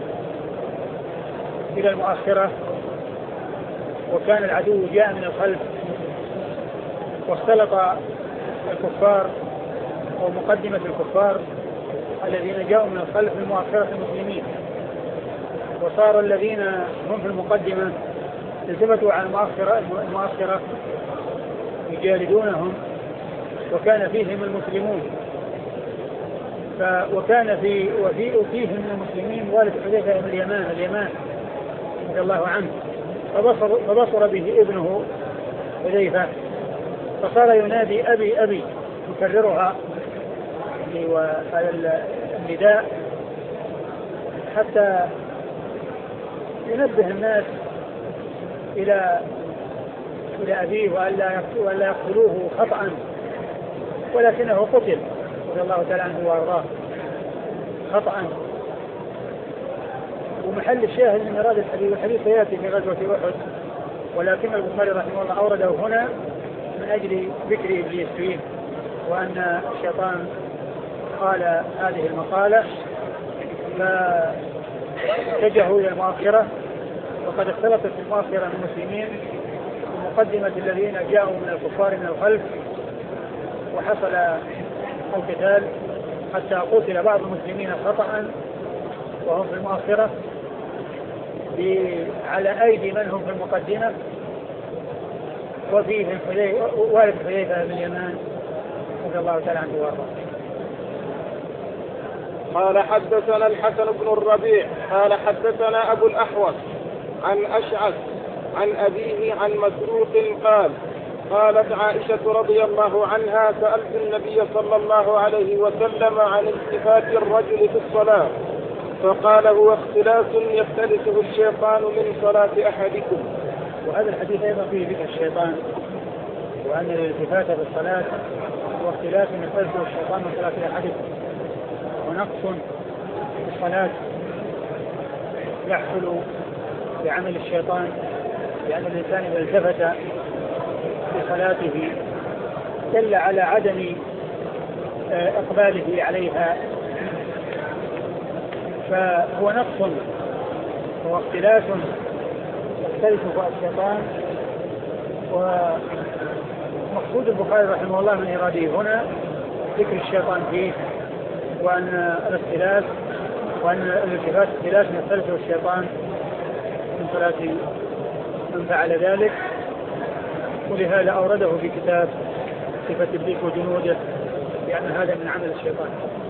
إلى المؤخرة، وكان العدو جاء من الخلف واختلط الكفار أو مقدمة الكفار الذين جاءوا من الخلف من مؤخرة المسلمين، وصار الذين هم في المقدمة التفتوا على المؤخرة المؤخرة يجالدونهم، وكان فيهم المسلمون ف وكان في وفي فيهم من المسلمين والد حذيفة بن اليمان اليمان رضي الله عنه، فبصر, فبصر به ابنه حذيفة فصار ينادي أبي أبي يكررها وهذا النداء حتى ينبه الناس إلى إلى أبيه وألا يقتلوه خطأ، ولكنه قتل رضي الله تعالى عنه وارضاه خطأ. ومحل الشاهد من إرادة الحديث، الحديث سيأتي في غزوة أحد، ولكن البخاري رحمه الله أورده هنا من أجل ذكر إبليس فيه، وأن الشيطان قال هذه المقالة فاتجهوا إلى المؤخرة، وقد اختلطت المؤخرة من المسلمين بمقدمة الذين جاءوا من الكفار من الخلف، وحصل القتال حتى قتل بعض المسلمين خطأ وهم في المؤخرة على أيدي من هم في المقدمة، وفيهم والد حذيفة بن اليمان رضي الله تعالى عنه وارضاه. قال حدثنا الحسن بن الربيع قال حدثنا أبو الأحوص عن أشعث عن أبيه عن مسروق قال قالت عائشة رضي الله عنها: سألت النبي صلى الله عليه وسلم عن التفات الرجل في الصلاة فقال: هو اختلاس يختلسه الشيطان من صلاة أحدكم. وهذا الحديث أيضا فيه ذكر الشيطان، وأن الالتفات في الصلاة هو اختلاس يختلسه الشيطان من صلاة أحدكم، ونقص في الصلاة يحصل بعمل الشيطان، لأن الإنسان إذا التفت بصلاته دل على عدم إقباله عليها، فهو نقص هو اختلاس يختلسه الشيطان. ومقصود البخاري رحمه الله من إراده هنا ذكر الشيطان فيه، وأن الاختلاس وأن الالتفات اختلاس يختلسه الشيطان من صلاة من فعل ذلك، ولهذا أورده في كتاب صفة إبليس وجنوده، لأن هذا من عمل الشيطان.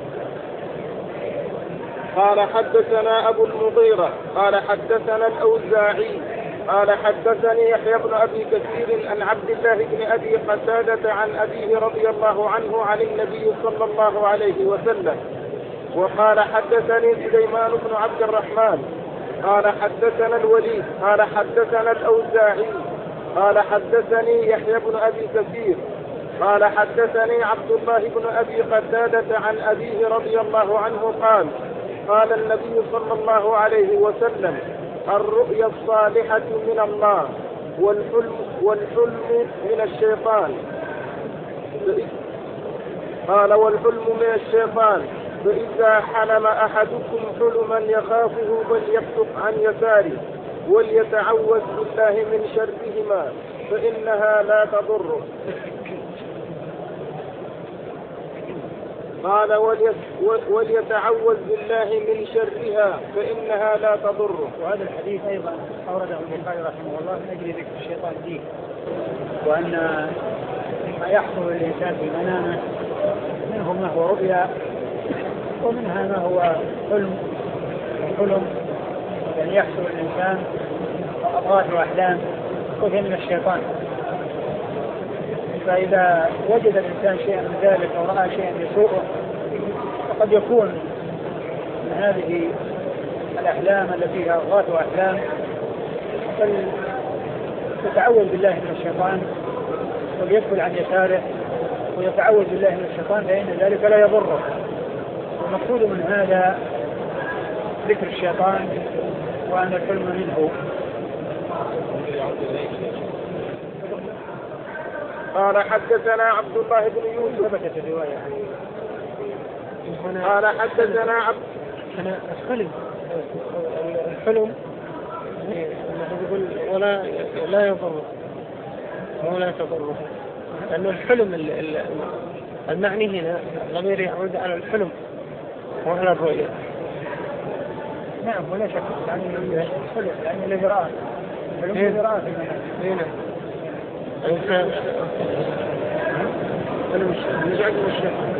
قال حدثنا أبو المغيرة قال حدثنا الأوزاعي قال حدثني يحيى بن أبي كثير عن عبد الله بن أبي قتادة عن أبيه رضي الله عنه عن النبي صلى الله عليه وسلم. وقال حدثني سليمان بن عبد الرحمن قال حدثنا الوليد قال حدثنا الأوزاعي قال حدثني يحيى بن أبي كثير قال حدثني عبد الله بن أبي قتادة عن أبيه رضي الله عنه قال قال النبي صلى الله عليه وسلم: الرؤيا الصالحة من الله والحلم, والحلم من الشيطان. قال: والحلم من الشيطان، فإذا حلم أحدكم حلما يخافه فليبصق عن يساره وليتعوذ بالله من شرهما فإنها لا تضره. قال: وليتعوذ بالله من شرها فإنها لا تضره. وهذا الحديث أيضا أورده البخاري رحمه الله من أجل ذكر الشيطان فيه، وأن ما يحصل للإنسان في منامه منه ما هو رؤيا، ومنها ما هو حلم حلم يعني يحصل الإنسان أضغاث وأحلام، وهي من الشيطان. فإذا وجد الإنسان شيئا من ذلك أو رأى شيئا يسوءه فقد يكون من هذه الأحلام التي هي أضغاث أحلام، فليتعوذ بالله من الشيطان وليدخل عن يساره ويتعوذ بالله من الشيطان فإن ذلك لا يضره. والمقصود من هذا ذكر الشيطان وأن الحلم منه. قال حدثنا عبد الله بن يوسف ثبتت الرواية قال حدثنا عبد أنا أختلف الحلم يقول ولا لا يضر ولا تضر، لأنه الحلم المعني هنا ضمير يعود على الحلم وعلى الرؤية. نعم ولا شك يعني الحلم يعني الذي رآه الحلم الذي رآه في المنام. حلم نزعج من الشيطان.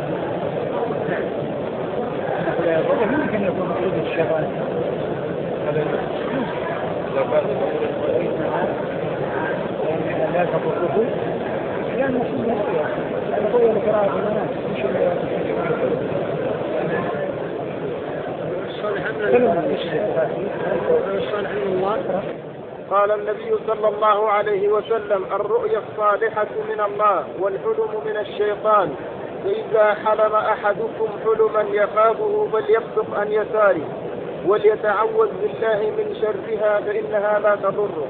ممكن يكون مقصود الشيطان لا تضره لأن مقصود الرؤية الرؤية في المنام مش قال النبي صلى الله عليه وسلم: الرؤيا الصالحة من الله والحلم من الشيطان، فإذا حلم أحدكم حلما يخافه فليبصق عن يساره وليتعوذ بالله من شرها فإنها لا تضره.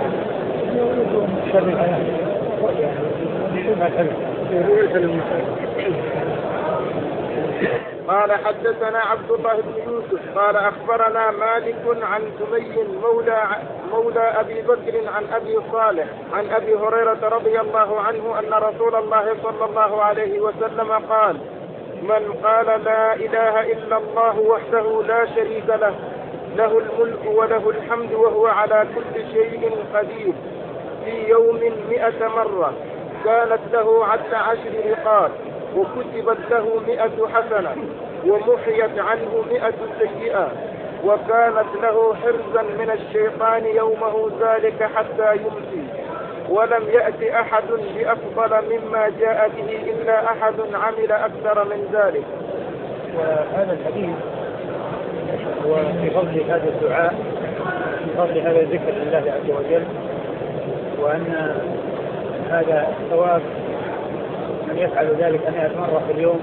قال حدثنا عبد الله بن يوسف قال أخبرنا مالك عن سمي مولى مولى أبي بكر عن أبي صالح عن أبي هريرة رضي الله عنه أن رسول الله صلى الله عليه وسلم قال: من قال لا إله إلا الله وحده لا شريك له له الملك وله الحمد وهو على كل شيء قدير في يوم مئة مرة كانت له عد عشر رقاب وكتبت له مئة حسنة ومحيت عنه مئة سيئة وكانت له حرزا من الشيطان يومه ذلك حتى يمسي، ولم يأت أحد بأفضل مما جاء به إلا أحد عمل أكثر من ذلك. وهذا الحديث هو في فضل هذا الدعاء، في فضل هذا الذكر لله عز وجل، وأن هذا ثواب من يفعل ذلك مئة مرة في اليوم.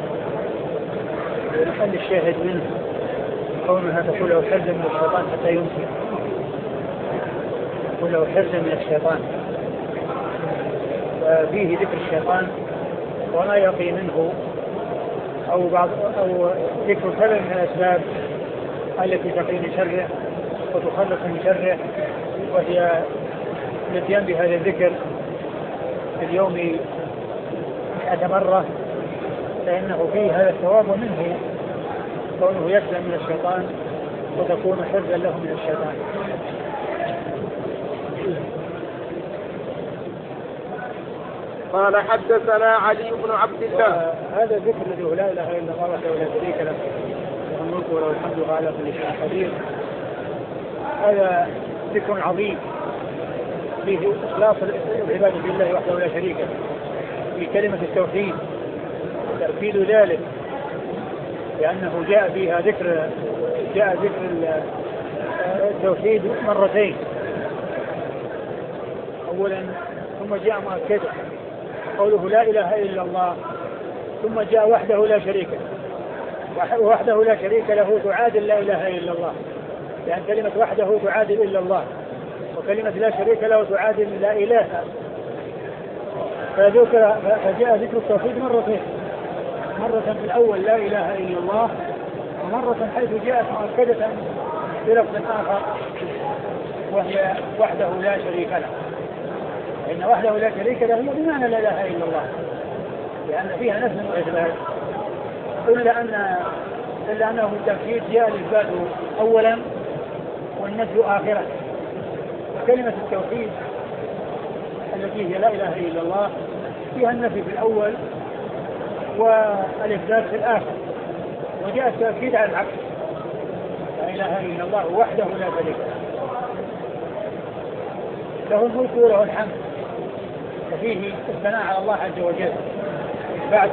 ونحل الشاهد منه كونها تقول له حرز من الشيطان حتى يمسي، تقول له حرز من الشيطان، ففيه ذكر الشيطان وما يقي منه أو بعض أو ذكر سبب من الأسباب التي تقي من شره وتخلص من شره، وهي الاتيان بهذا الذكر في اليوم مئة مرة، فإنه فيه هذا الثواب منه كونه يسلم من الشيطان وتكون حرزا له من الشيطان. قال حدثنا علي بن عبد الله. هذا الذكر الذي هو لا إله إلا الله وحده لا شريك له له الملك وله الحمد وهو على كل شيء قدير، هذا ذكر عظيم فيه إخلاص العبادة لله وحده لا شريك له، في كلمة التوحيد تأكيد ذلك، لأنه جاء فيها ذكر جاء ذكر التوحيد مرتين، أولا ثم جاء مؤكدا قوله لا إله إلا الله، ثم جاء وحده لا شريك له، وحده لا شريك له تعادل لا إله إلا الله، لأن كلمة وحده تعادل إلا الله، وكلمة لا شريك له تعادل لا إله، فذكر فجاء ذكر التوحيد مرتين، مرة في الأول لا إله إلا الله، ومرة حيث جاءت مؤكدة بلفظ آخر وهي وحده لا شريك له، إن وحده لا شريك له بمعنى لا إله إلا الله، لأن فيها نفي وإثبات، إلا أن إلا أنه بالتأكيد جاء الإثبات أولا والنفي آخرا. كلمة التوحيد التي هي لا إله إلا الله فيها النفي في الأول والإثبات في الآخر، وجاء التأكيد على العكس، لا إله إلا الله وحده لا شريك له له الملك وله الحمد وفيه الثناء على الله عز وجل بعد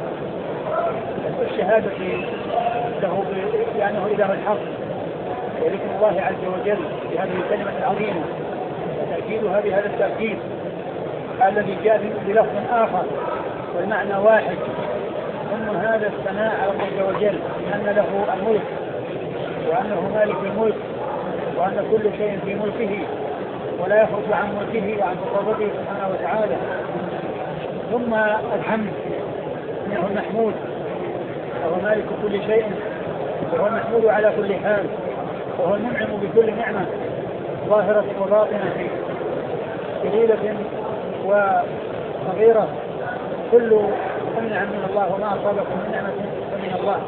الشهادة له بأنه إله الحق وذكر الله عز وجل بهذه الكلمة العظيمة وتأكيدها بهذا التأكيد الذي جاء بلفظ آخر والمعنى واحد. ثم هذا الثناء على الله عز وجل بأن له الملك وأنه مالك الملك وأن كل شيء في ملكه ولا يخرج عن ملكه وعن تصرفه سبحانه وتعالى. ثم الحمد انه المحمود وهو مالك كل شيء وهو المحمود على كل حال وهو المنعم بكل نعمة ظاهرة وباطنة جليلة وصغيرة كل نعم من الله وما أصابكم من نعمة فمن الله.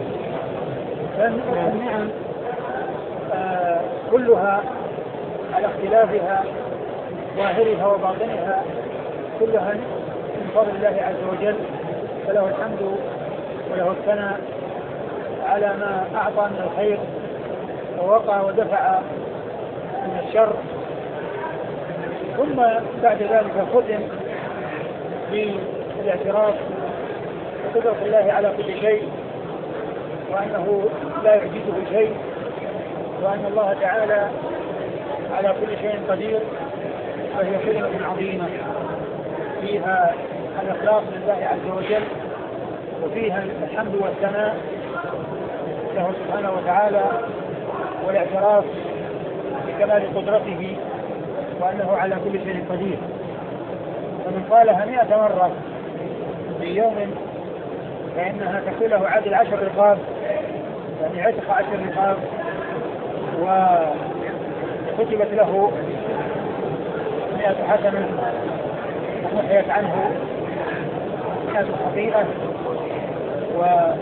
فالنعم آه كلها على اختلافها ظاهرها وباطنها كلها من فضل الله عز وجل فله الحمد وله الثناء على ما أعطى من الخير ووقع ودفع من الشر. ثم بعد ذلك ختم بالاعتراف بقدرة الله على كل شيء وأنه لا يعجزه شيء وأن الله تعالى على كل شيء قدير. فهي كلمة عظيمة فيها الإخلاص لله عز وجل وفيها الحمد والثناء له سبحانه وتعالى والاعتراف بكمال قدرته وأنه على كل شيء قدير. فمن قالها مئة مرة في يوم فإنها تكون له عدل عشر رقاب يعني عتق عشر رقاب وكتبت له مئة حسنة ومحيت عنه مئة خطيئة ومئة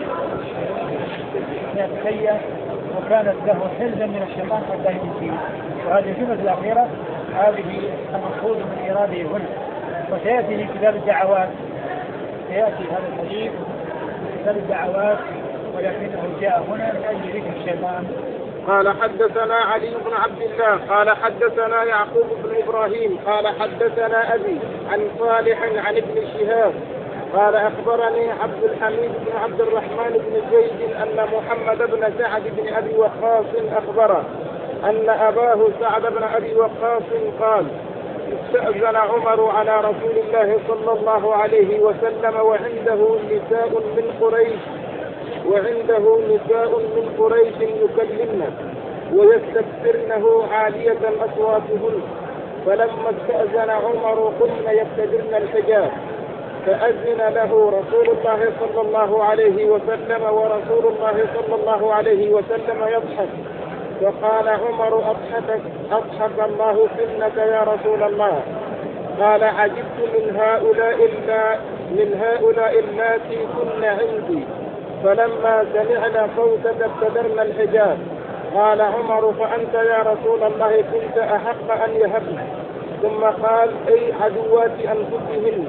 سيئة وكانت له حلزا من الشيطان حتى يمسيه. وهذه الجملة الأخيرة هذه المقصود من إراده هنا. وسيأتي في كتاب الدعوات سيأتي هذا الحديث في كتاب الدعوات ولكنه جاء هنا من أجل ذكر الشيطان. قال حدثنا علي بن عبد الله قال حدثنا يعقوب بن إبراهيم قال حدثنا أبي عن صالح عن ابن شهاب قال أخبرني عبد الحميد بن عبد الرحمن بن زيد أن محمد بن سعد بن أبي وقاص أخبره أن أباه سعد بن أبي وقاص قال استأذن عمر على رسول الله صلى الله عليه وسلم وعنده نساء من قريش وعنده نساء من قريش يكلمن ويستكثرنه عالية أصواتهن فلما استأذن عمر قلن يبتدرن الحجاب فأذن له رسول الله صلى الله عليه وسلم ورسول الله صلى الله عليه وسلم يضحك فقال عمر أضحك أضحك الله سنك يا رسول الله. قال عجبت من هؤلاء من هؤلاء اللاتي كن عندي فلما سمعنا صوتك ابتدرنا الحجاب. قال عمر فأنت يا رسول الله كنت أحق أن يهبن. ثم قال أي عدوات أنفسهن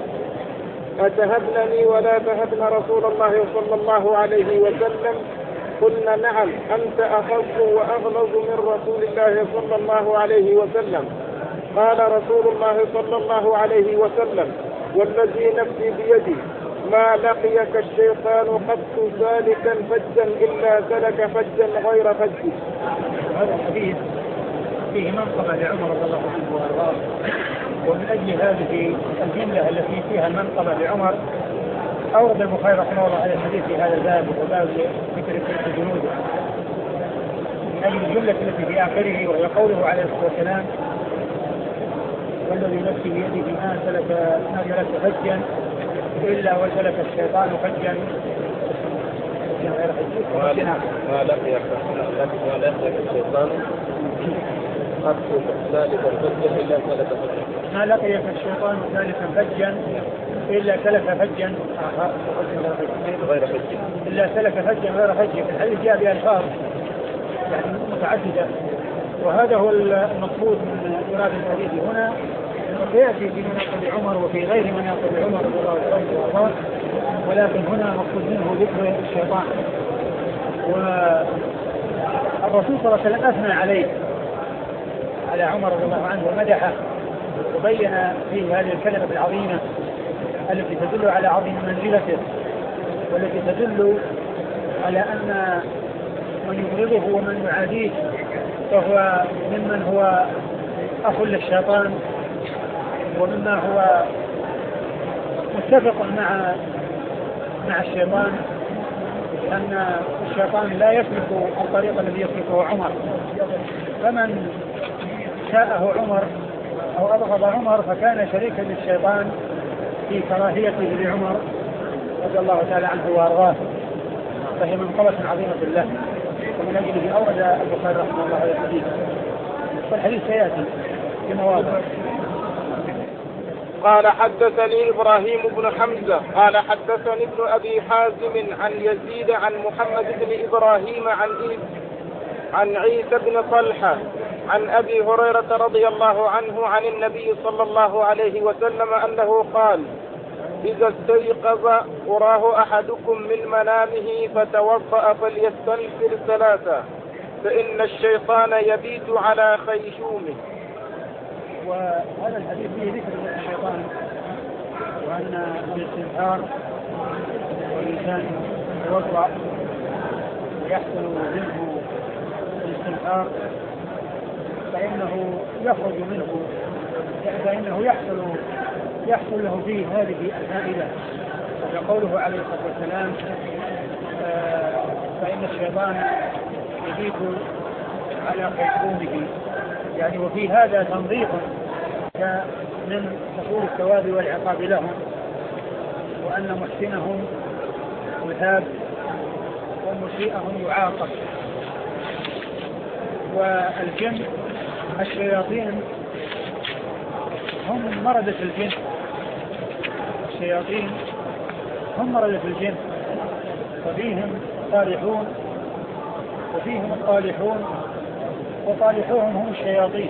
أتهبنني ولا تهبن رسول الله صلى الله عليه وسلم؟ قلنا نعم أنت أخف وأغلظ من رسول الله صلى الله عليه وسلم. قال رسول الله صلى الله عليه وسلم والذي نفسي بيدي ما لقيك الشيطان قط سالكا فجا إلا سلك فجا غير فج. هذا الحديث فيه منقبة لعمر رضي الله عنه وارضاه ومن أجل هذه الجملة التي فيها المنقبة لعمر أورد البخاري رحمه الله على الحديث في هذا الباب وباب ذكر الجنود من أجل الجملة التي في آخره وهي قوله عليه الصلاة والسلام والذي نفسي بيده ما سلك ما سلك فجا إلا وسلك الشيطان فجا غير فج. ما لقيك ما لقيك الشيطان قط سالكا فجا إلا سلك فجا. ما لقيك الشيطان سالكا فجا إلا سلك فجا غير فج إلا سلك فجا غير فج. في الحديث جاء بألفاظ يعني متعددة وهذا هو المقصود من إرادة الحديث هنا. وسيأتي في مناقب عمر وفي غير مناقب عمر رضي الله عنه وارضاه ولكن هنا مقصود منه ذكر الشيطان. والرسول صلى الله عليه وسلم أثنى عليه على عمر رضي الله عنه ومدحه وبين فيه هذه الكلمة العظيمة التي تدل على عظيم منزلته، والتي تدل على أن من يبغضه ومن يعاديه فهو ممن هو أخ للشيطان، ومما هو متفق مع مع الشيطان، أن الشيطان لا يسلك الطريق الذي يسلكه عمر، فمن شاءه عمر أو أبغض عمر فكان شريكا للشيطان في كراهيته لعمر رضي الله تعالى عنه وأرضاه، فهي منقبة عظيمة له، ومن أجله أورد البخاري رحمه الله هذا الحديث، والحديث سيأتي في مواضع. قال حدثني إبراهيم بن حمزة قال حدثني ابن أبي حازم عن يزيد عن محمد بن إبراهيم عن عن عيسى بن طلحة عن أبي هريرة رضي الله عنه عن النبي صلى الله عليه وسلم أنه قال: إذا استيقظ وراه أحدكم من منامه فتوضأ فليستنفر ثلاثة فإن الشيطان يبيت على خيشومه. وهذا الحديث فيه ذكر الشيطان، وأن الاستنفار والإنسان يتوضأ ويحصل منه الاستنفار فإنه يخرج منه فإنه يحصل يحصل له فيه هذه الفائدة، وقوله عليه الصلاة والسلام: فإن الشيطان يبيت على خيشومه، يعني وفي هذا تنظيف من حصول الثواب والعقاب لهم، وأن محسنهم يثاب ومسيئهم يعاقب. والجن الشياطين هم مردة الجن الشياطين هم مردة الجن، وفيهم صالحون وفيهم الصالحون، وصالحوهم هم الشياطين.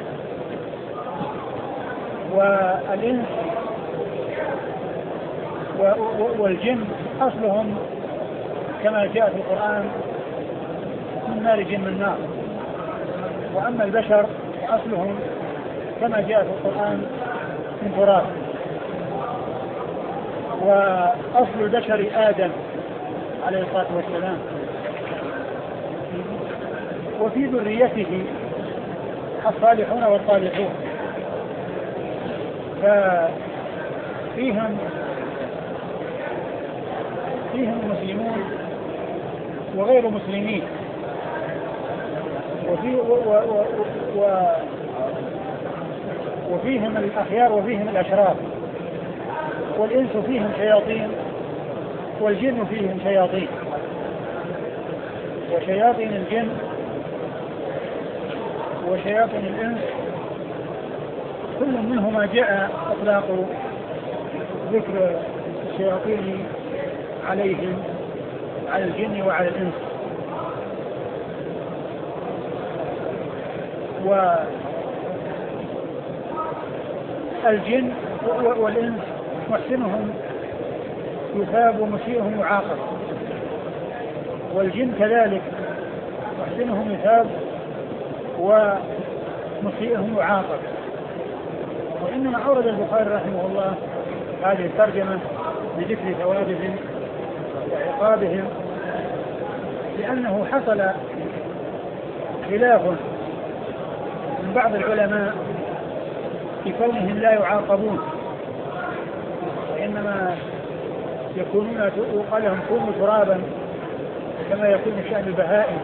والإنس والجن أصلهم كما جاء في القرآن من مارج من نار، وأما البشر أصلهم كما جاء في القرآن من تراب، وأصل البشر آدم عليه الصلاة والسلام، وفي ذريته الصالحون والصالحون، ففيهم فيهم مسلمون وغير مسلمين، وفي و و و و وفيهم الأخيار وفيهم الأشرار، والإنس فيهم شياطين والجن فيهم شياطين. وشياطين الجن وشياطين الإنس كل منهما جاء إطلاق ذكر الشياطين عليهم على الجن وعلى الإنس. والجن والإنس محسنهم يثاب ومسيئهم يعاقب، والجن كذلك محسنهم يثاب ومسيئهم يعاقب. وإنما أورد البخاري رحمه الله هذه الترجمة بذكر ثوابهم وعقابهم لأنه حصل خلاف من بعض العلماء في كونهم لا يعاقبون، وإنما يكونون يقال لهم كونوا ترابا كما يكون شأن البهائم.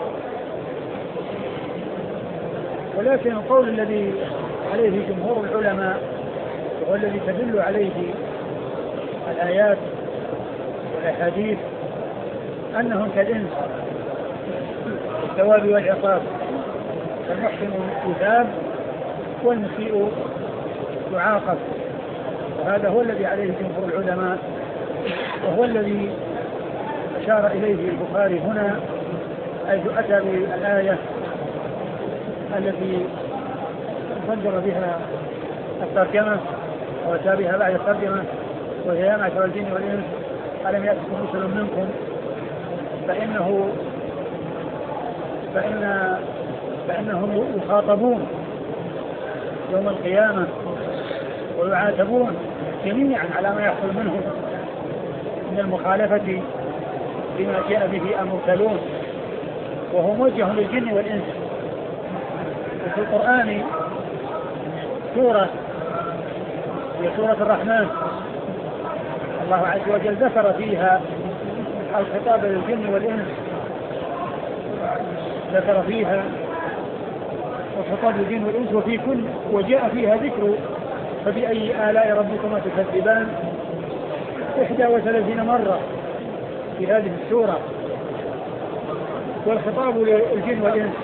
ولكن القول الذي عليه جمهور العلماء وهو الذي تدل عليه الآيات والأحاديث أنهم كالإنس الثواب والعقاب، فالمحسن يثاب والمسيء يعاقب، وهذا هو الذي عليه جمهور العلماء، وهو الذي أشار إليه البخاري هنا حيث أتى بالآية التي صدر بها الترجمة وأتى بها بعد الترجمة: وهي يا معشر الجن والإنس ألم يأتكم رسل منكم فإنه فإن فإنهم يخاطبون يوم القيامة ويعاتبون جميعا على ما يحصل منهم من المخالفة بما جاء به المرسلون، وهو موجه للجن والإنس. وفي القرآن سورة هي سورة الرحمن الله عز وجل ذكر فيها الخطاب للجن والإنس، ذكر فيها الخطاب للجن والإنس وفي كل وجاء فيها ذكر فبأي آلاء ربكما تكذبان إحدى وثلاثين مرة في هذه السورة. والخطاب للجن والإنس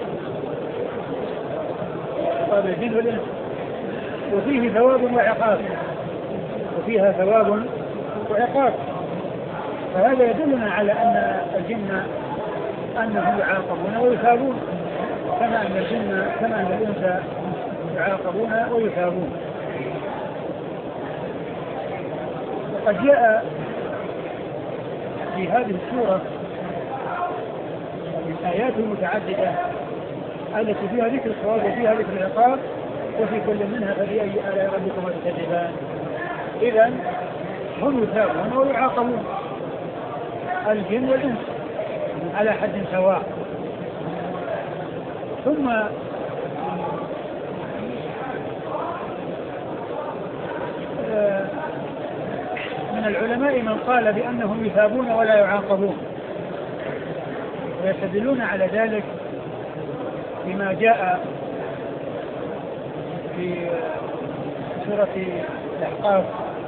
خطاب للجن والإنس وفيه ثواب وعقاب، وفيها ثواب وعقاب. فهذا يدلنا على أن الجن أنهم يعاقبون ويثابون كما أن الجن كما أن الإنس يعاقبون ويثابون. وقد جاء في هذه السورة من آيات متعددة التي فيها ذكر الثواب وفيها ذكر العقاب، وفي كل منها فبأي آلاء ربكما تكذبان. إذن هم يثابون ويعاقبون الجن والإنس على حد سواء. ثم من العلماء من قال بأنهم يثابون ولا يعاقبون، ويستدلون على ذلك بما جاء في سورة الأحقاف: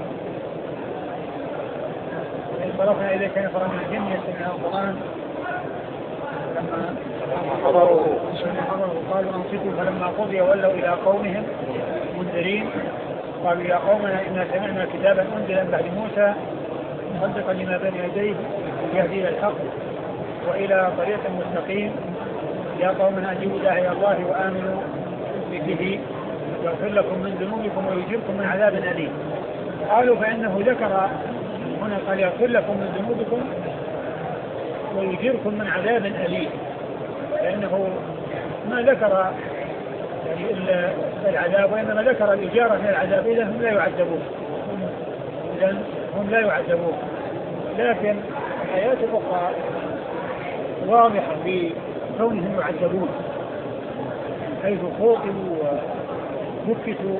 إذ صرفنا إليك نفرا من الجن يستمعون القرآن لما حضروا قالوا أنصتوا فلما قضي ولوا إلى قومهم منذرين قالوا يا قومنا إنا سمعنا كتابا أنزلا بعد موسى مصدقا لما بين يديه يهدي إلى الحق وإلى طريق مستقيم يا قومنا أجيبوا داعي الله وآمنوا به يغفر لكم من ذنوبكم ويجيركم من عذاب أليم. قالوا فإنه ذكر هنا قال يغفر لكم من ذنوبكم ويجيركم من عذاب أليم، لأنه ما ذكر يعني العذاب وإنما ذكر الإجارة من العذاب، إذن هم لا يعذبون إذن هم لا يعذبون لكن آيات أخرى واضحة بكونهم يعذبون، حيث خوطبوا ومكتوا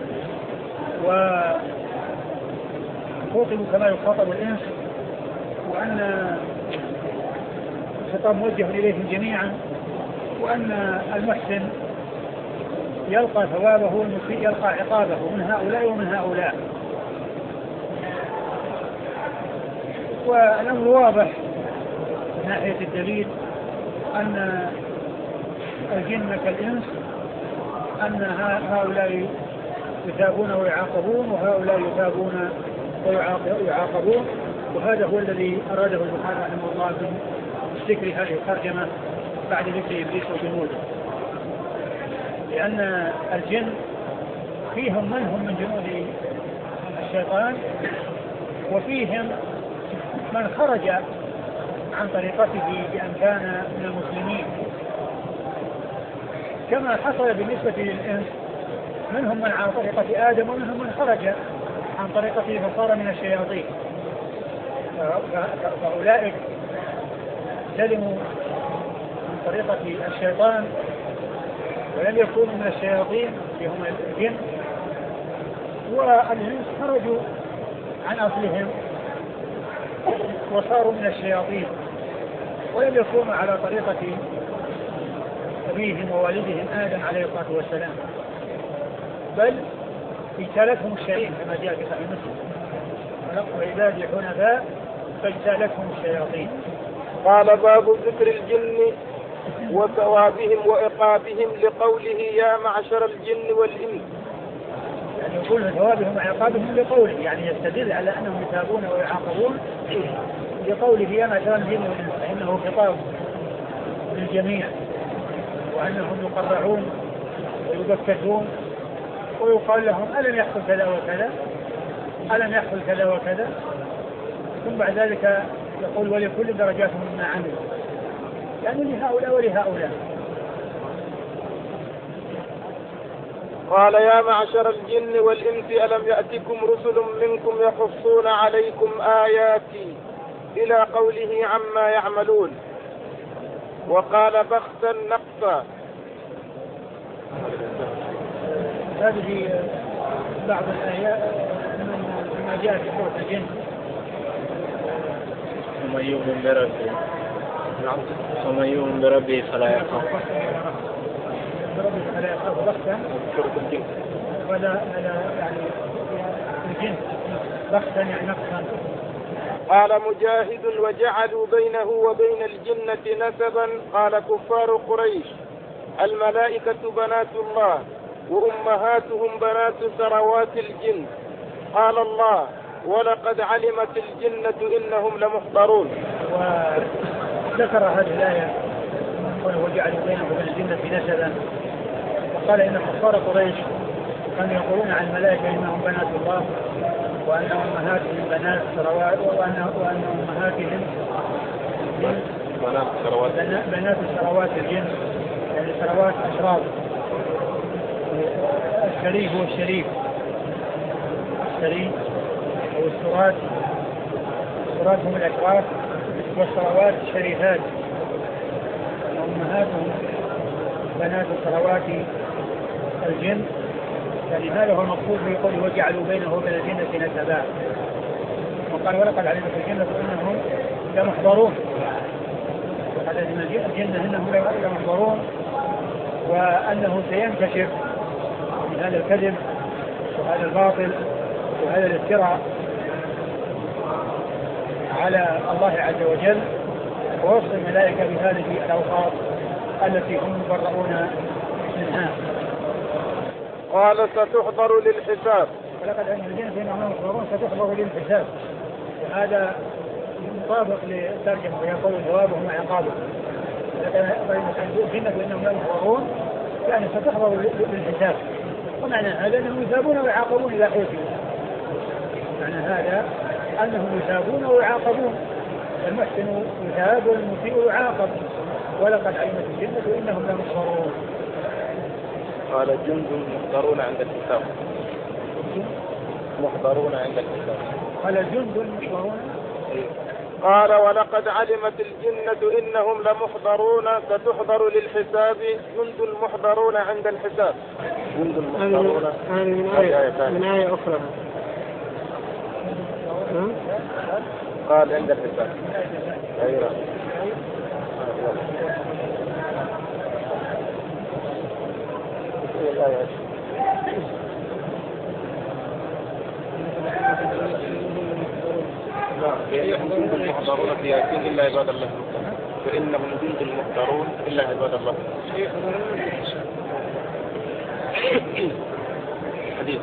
وخوطبوا كما يخاطب الإنس، وأن الخطاب موجه إليهم جميعا، وأن المحسن يلقى ثوابه والمسيء يلقى عقابه من هؤلاء ومن هؤلاء. والأمر واضح من ناحية الدليل أن الجن كالإنس أن هؤلاء يثابون ويعاقبون وهؤلاء يثابون ويعاقبون، وهذا هو الذي أراده البخاري رحمه الله في ذكر هذه الترجمة بعد ذكر إبليس وجنوده، لأن الجن فيهم من هم من جنود الشيطان وفيهم من خرج عن طريقته بأن كان من المسلمين، كما حصل بالنسبة للإنس منهم من على طريقة آدم ومنهم من خرج عن طريقته فصار من الشياطين. فأولئك سلموا من طريقة الشيطان ولم يكونوا من الشياطين هم الجن، والإنس خرجوا عن أصلهم وصاروا من الشياطين ولم يكونوا على طريقة أبيهم ووالدهم آدم عليه الصلاة والسلام، بل اجتالتهم الشياطين كما جاء في صحيح مسلم: خلقت عبادي حنفاء فاجتالتهم الشياطين. قال: باب ذكر الجن وثوابهم وعقابهم لقوله يا معشر الجن والإنس. يعني يقول ثوابهم وعقابهم لقوله، يعني يستدل على أنهم يثابون ويعاقبون لقوله يا معشر الجن والإنس، فإنه خطاب للجميع وأنهم يقرعون ويبكتون ويقال لهم ألم يحصل كذا وكذا ألم يحصل كذا وكذا، ثم بعد ذلك يقول ولكل درجات مما عملوا، يعني لهؤلاء ولهؤلاء. قال يا معشر الجن والإنس ألم يأتكم رسل منكم يقصون عليكم آياتي إلى قوله عما يعملون. وقال بختا نقصا. هذه بعض الآيات مما جاء في سورة الجن. ومن يؤمن بربه ومن يؤمن بربه فلا يخاف بربه فلا يخاف بختا ولا يعني الجن بختا يعني نقصا. قال مجاهد وجعلوا بينه وبين الجنة نسبا. قال كفار قريش الملائكة بنات الله وأمهاتهم بنات ثروات الجن. قال الله ولقد علمت الجنة إنهم لمحضرون. وذكر هذه الآية وجعلوا بينه وبين الجنة نسبا، وقال إن كفار قريش كانوا يقولون عن الملائكة إنهم بنات الله وأن أمهاتهم بنات ثروات وأن وأن أمهاتهم بنات ثروات بنات ثروات الجن، يعني ثروات أشراف. الشريف هو الشريف الشريف أو الثروات. الثروات هم الأشراف والثروات الشريفات. أمهاتهم بنات ثروات الجن، يعني هذا هو المقصود بقوله وجعلوا بينه وبين الجنة نسبا. وقال ولقد علمت الجنة إنهم لمحضرون، وقال الجنة إنهم لمحضرون، وأنه سينكشف من هذا الكذب وهذا الباطل وهذا الافتراء على الله عز وجل، ووصف الملائكة بهذه الأوصاف التي هم مبرؤون منها. قال ستحضر للحساب. ولقد علمت الجنة إنهم لمحضرون ستحضر للحساب، وهذا مطابق للترجمة ويقول جوابهم وعقابه. الجنة إنهم لمحضرون يعني ستحضر للحساب، ومعنى هذا أنهم يثابون ويعاقبون إذا حوثوا. معنى هذا أنهم يثابون ويعاقبون، المحسن يثاب والمسيء يعاقب. ولقد علمت الجنة إنهم لمحضرون. قال جند محضرون عند الحساب. محضرون عند الحساب. قال جند محضرون. قال ولقد علمت الجنة إنهم لمحضرون ستحضر للحساب. جند محضرون عند الحساب. جند محضرون. هذه من آية من آية أخرى. قال عند الحساب. أيوة. فإنهم جند المحضرون في ياسين إلا عباد الله. فإنهم جند المحضرون إلا عباد الله. حديث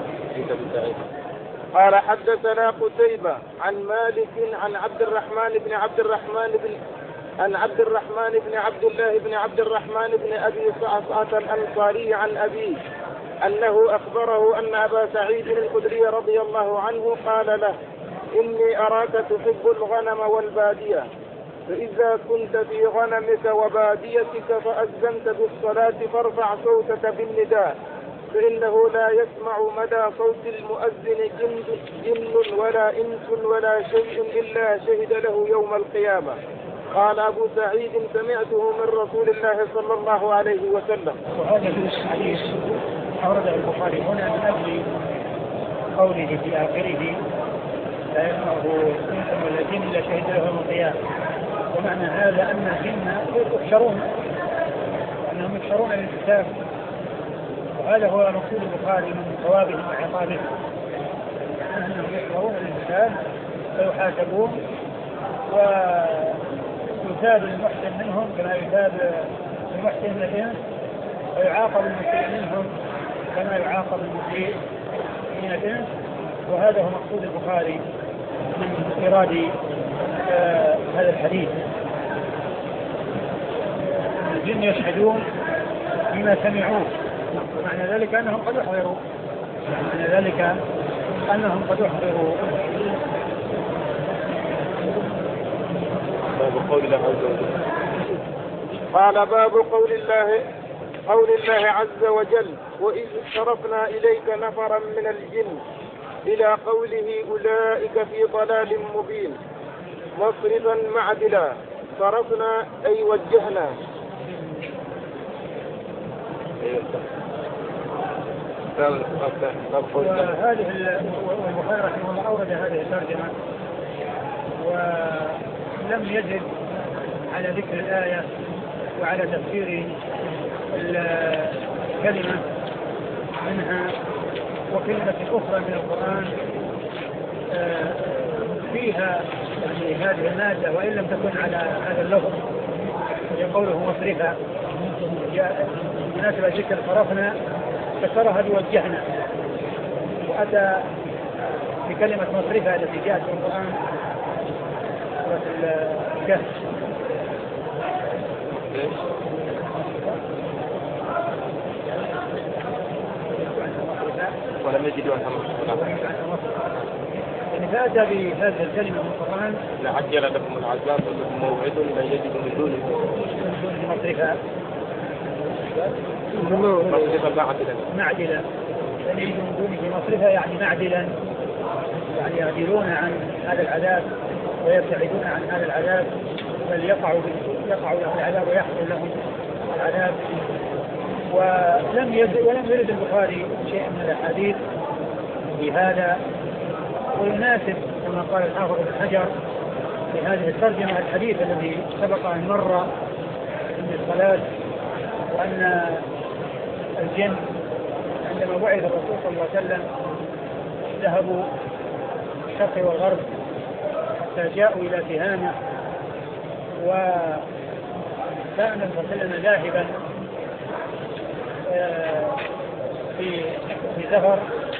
قال حدثنا قتيبة عن مالك عن عبد الرحمن بن عبد الرحمن بن عن عبد الرحمن بن عبد الله بن عبد الرحمن بن أبي صعصعة الأنصاري عن أبيه أنه أخبره أن أبا سعيد الخدري رضي الله عنه قال له إني أراك تحب الغنم والبادية، فإذا كنت في غنمك وباديتك فأذنت بالصلاة فارفع صوتك بالنداء، فإنه لا يسمع مدى صوت المؤذن جن, جن ولا إنس ولا شيء إلا شهد له يوم القيامة. قال أبو سعيد سمعته من رسول الله صلى الله عليه وسلم. وهذا الحديث أورده البخاري هنا من أجل قوله في آخره لا يسمعه إنس ولا جن إلا شهد له يوم القيامة. ومعنى هذا أن الجن يحشرون، أنهم يحشرون للحساب، وهذا هو مقصود البخاري من ثوابهم وعقابهم، أنهم يحشرون للحساب فيحاسبون ويثاب المحسن منهم كما يثاب المحسن من الإنس، ويعاقب المسيء منهم كما يعاقب المسيء من الإنس. وهذا هو مقصود البخاري من إرادة آه هذا الحديث. الجن يشهدون بما سمعوه، معنى ذلك أنهم قد أحضروا معنى ذلك أنهم قد أحضروا. باب قول الله عز وجل. قال باب قول الله قول الله عز وجل وإذ صرفنا إليك نفرا من الجن إلى قوله أولئك في ضلال مبين. مصرفا معدلا، صرفنا أي وجهنا. وهذه البخاري رحمه الله أورد هذه الترجمة ولم يزد على ذكر الآية وعلى تفسير الكلمة منها وكلمة أخرى من القرآن فيها يعني هذه المادة وإن لم تكن على هذا اللفظ يقوله مصرفة بمناسبة ذكر صرفنا فسرها بوجهنا، وأتى بكلمة مصرفة التي جاءت في القرآن سورة الكهف. ولم يجدوا عنها يعني فأتى بهذه الكلمة من القرآن لعجل لكم العذاب ولكم موعد لن يجدوا من دونه مصرفا مصرفا معدلا معدلا لن يجدوا من دونه مصرفا يعني معدلا، يعني يعدلون عن هذا العذاب ويبتعدون عن هذا العذاب بل يقعوا يقعوا لهم العذاب ويحصل لهم العذاب. ولم يزد ولم يرد البخاري شيء من الاحاديث في هذا، ويناسب كما قال الحافظ ابن حجر في هذه الترجمه الحديث الذي سبق ان مر من الصلاه، وان الجن عندما بعث الرسول صلى الله عليه وسلم ذهبوا الشرق والغرب حتى جاءوا الى تهامه، وكان النبي صلى الله عليه وسلم ذاهبا في في سفر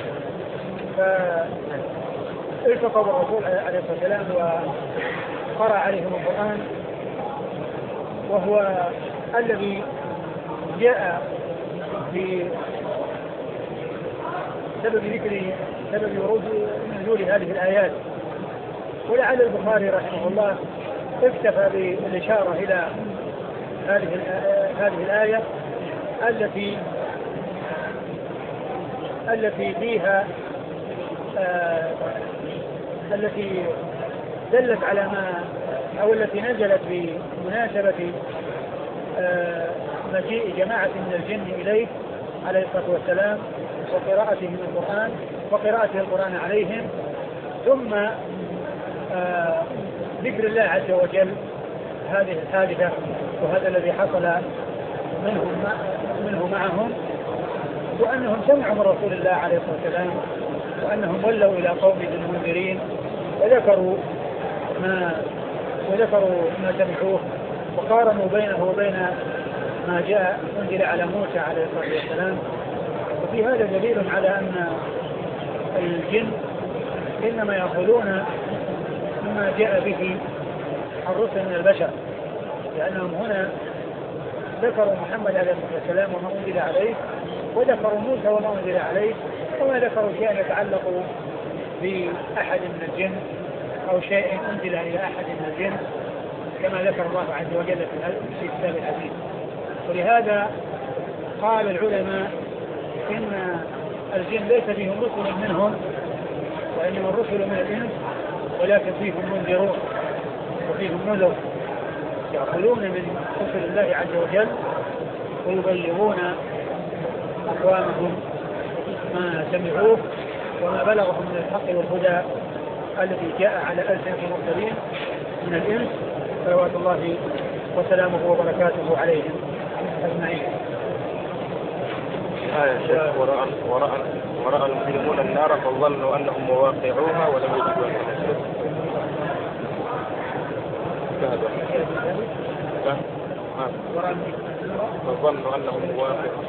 فالتقى بالرسول عليه الصلاه والسلام وقرأ عليهم القرآن، وهو الذي جاء في سبب ذكر سبب ورود نزول هذه الآيات. ولعل البخاري رحمه الله اكتفى بالإشارة إلى هذه هذه الآية التي التي فيها آه التي دلت على ما أو التي نزلت بمناسبة آه مجيء جماعة من الجن إليه عليه الصلاة والسلام وقراءتهم القرآن وقراءته القرآن عليهم، ثم آه ذكر الله عز وجل هذه الحادثة وهذا الذي حصل منهم منه معهم، وأنهم سمعوا من رسول الله عليه الصلاة والسلام وأنهم ولوا إلى قوم المنذرين وذكروا ما وذكروا ما سمعوه وقارنوا بينه وبين ما جاء أنزل على موسى عليه الصلاة والسلام. وفي هذا دليل على أن الجن إنما يأخذون مما جاء به الرسل من البشر، لأنهم هنا ذكروا محمد عليه الصلاة والسلام وما أنزل عليه، وذكروا موسى وما أنزل عليه، وما ذكروا شيئا يتعلق بأحد من الجن أو شيء أنزل إلى أحد من الجن كما ذكر الله عز وجل في كتاب العزيز. ولهذا قال العلماء إن الجن ليس فيهم رسل منهم وإنما الرسل من الإنس، ولكن فيهم منذرون وفيهم نذر يأخذون من رسل الله عز وجل ويبلغون أقوامهم ما سمعوه وما بلغهم من الحق والهدى الذي جاء على ألسنة المرسلين من الإنس صلوات الله وسلامه وبركاته عليهم أجمعين. آية شيخ ورأى ورأى ورأى المجرمون النار فظنوا أنهم مواقعوها ولم يجدوا عنها فظنوا أنهم مواقعوها.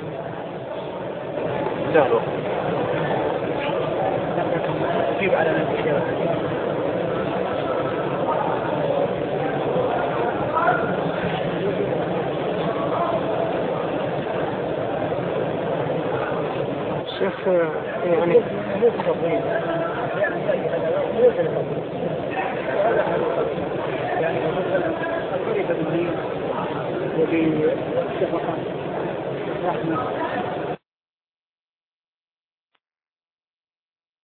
لا الوقت نجيب على نفسه. شيخ يعني يعني مثلا الطريقة بالدين وبالشفقة نعم.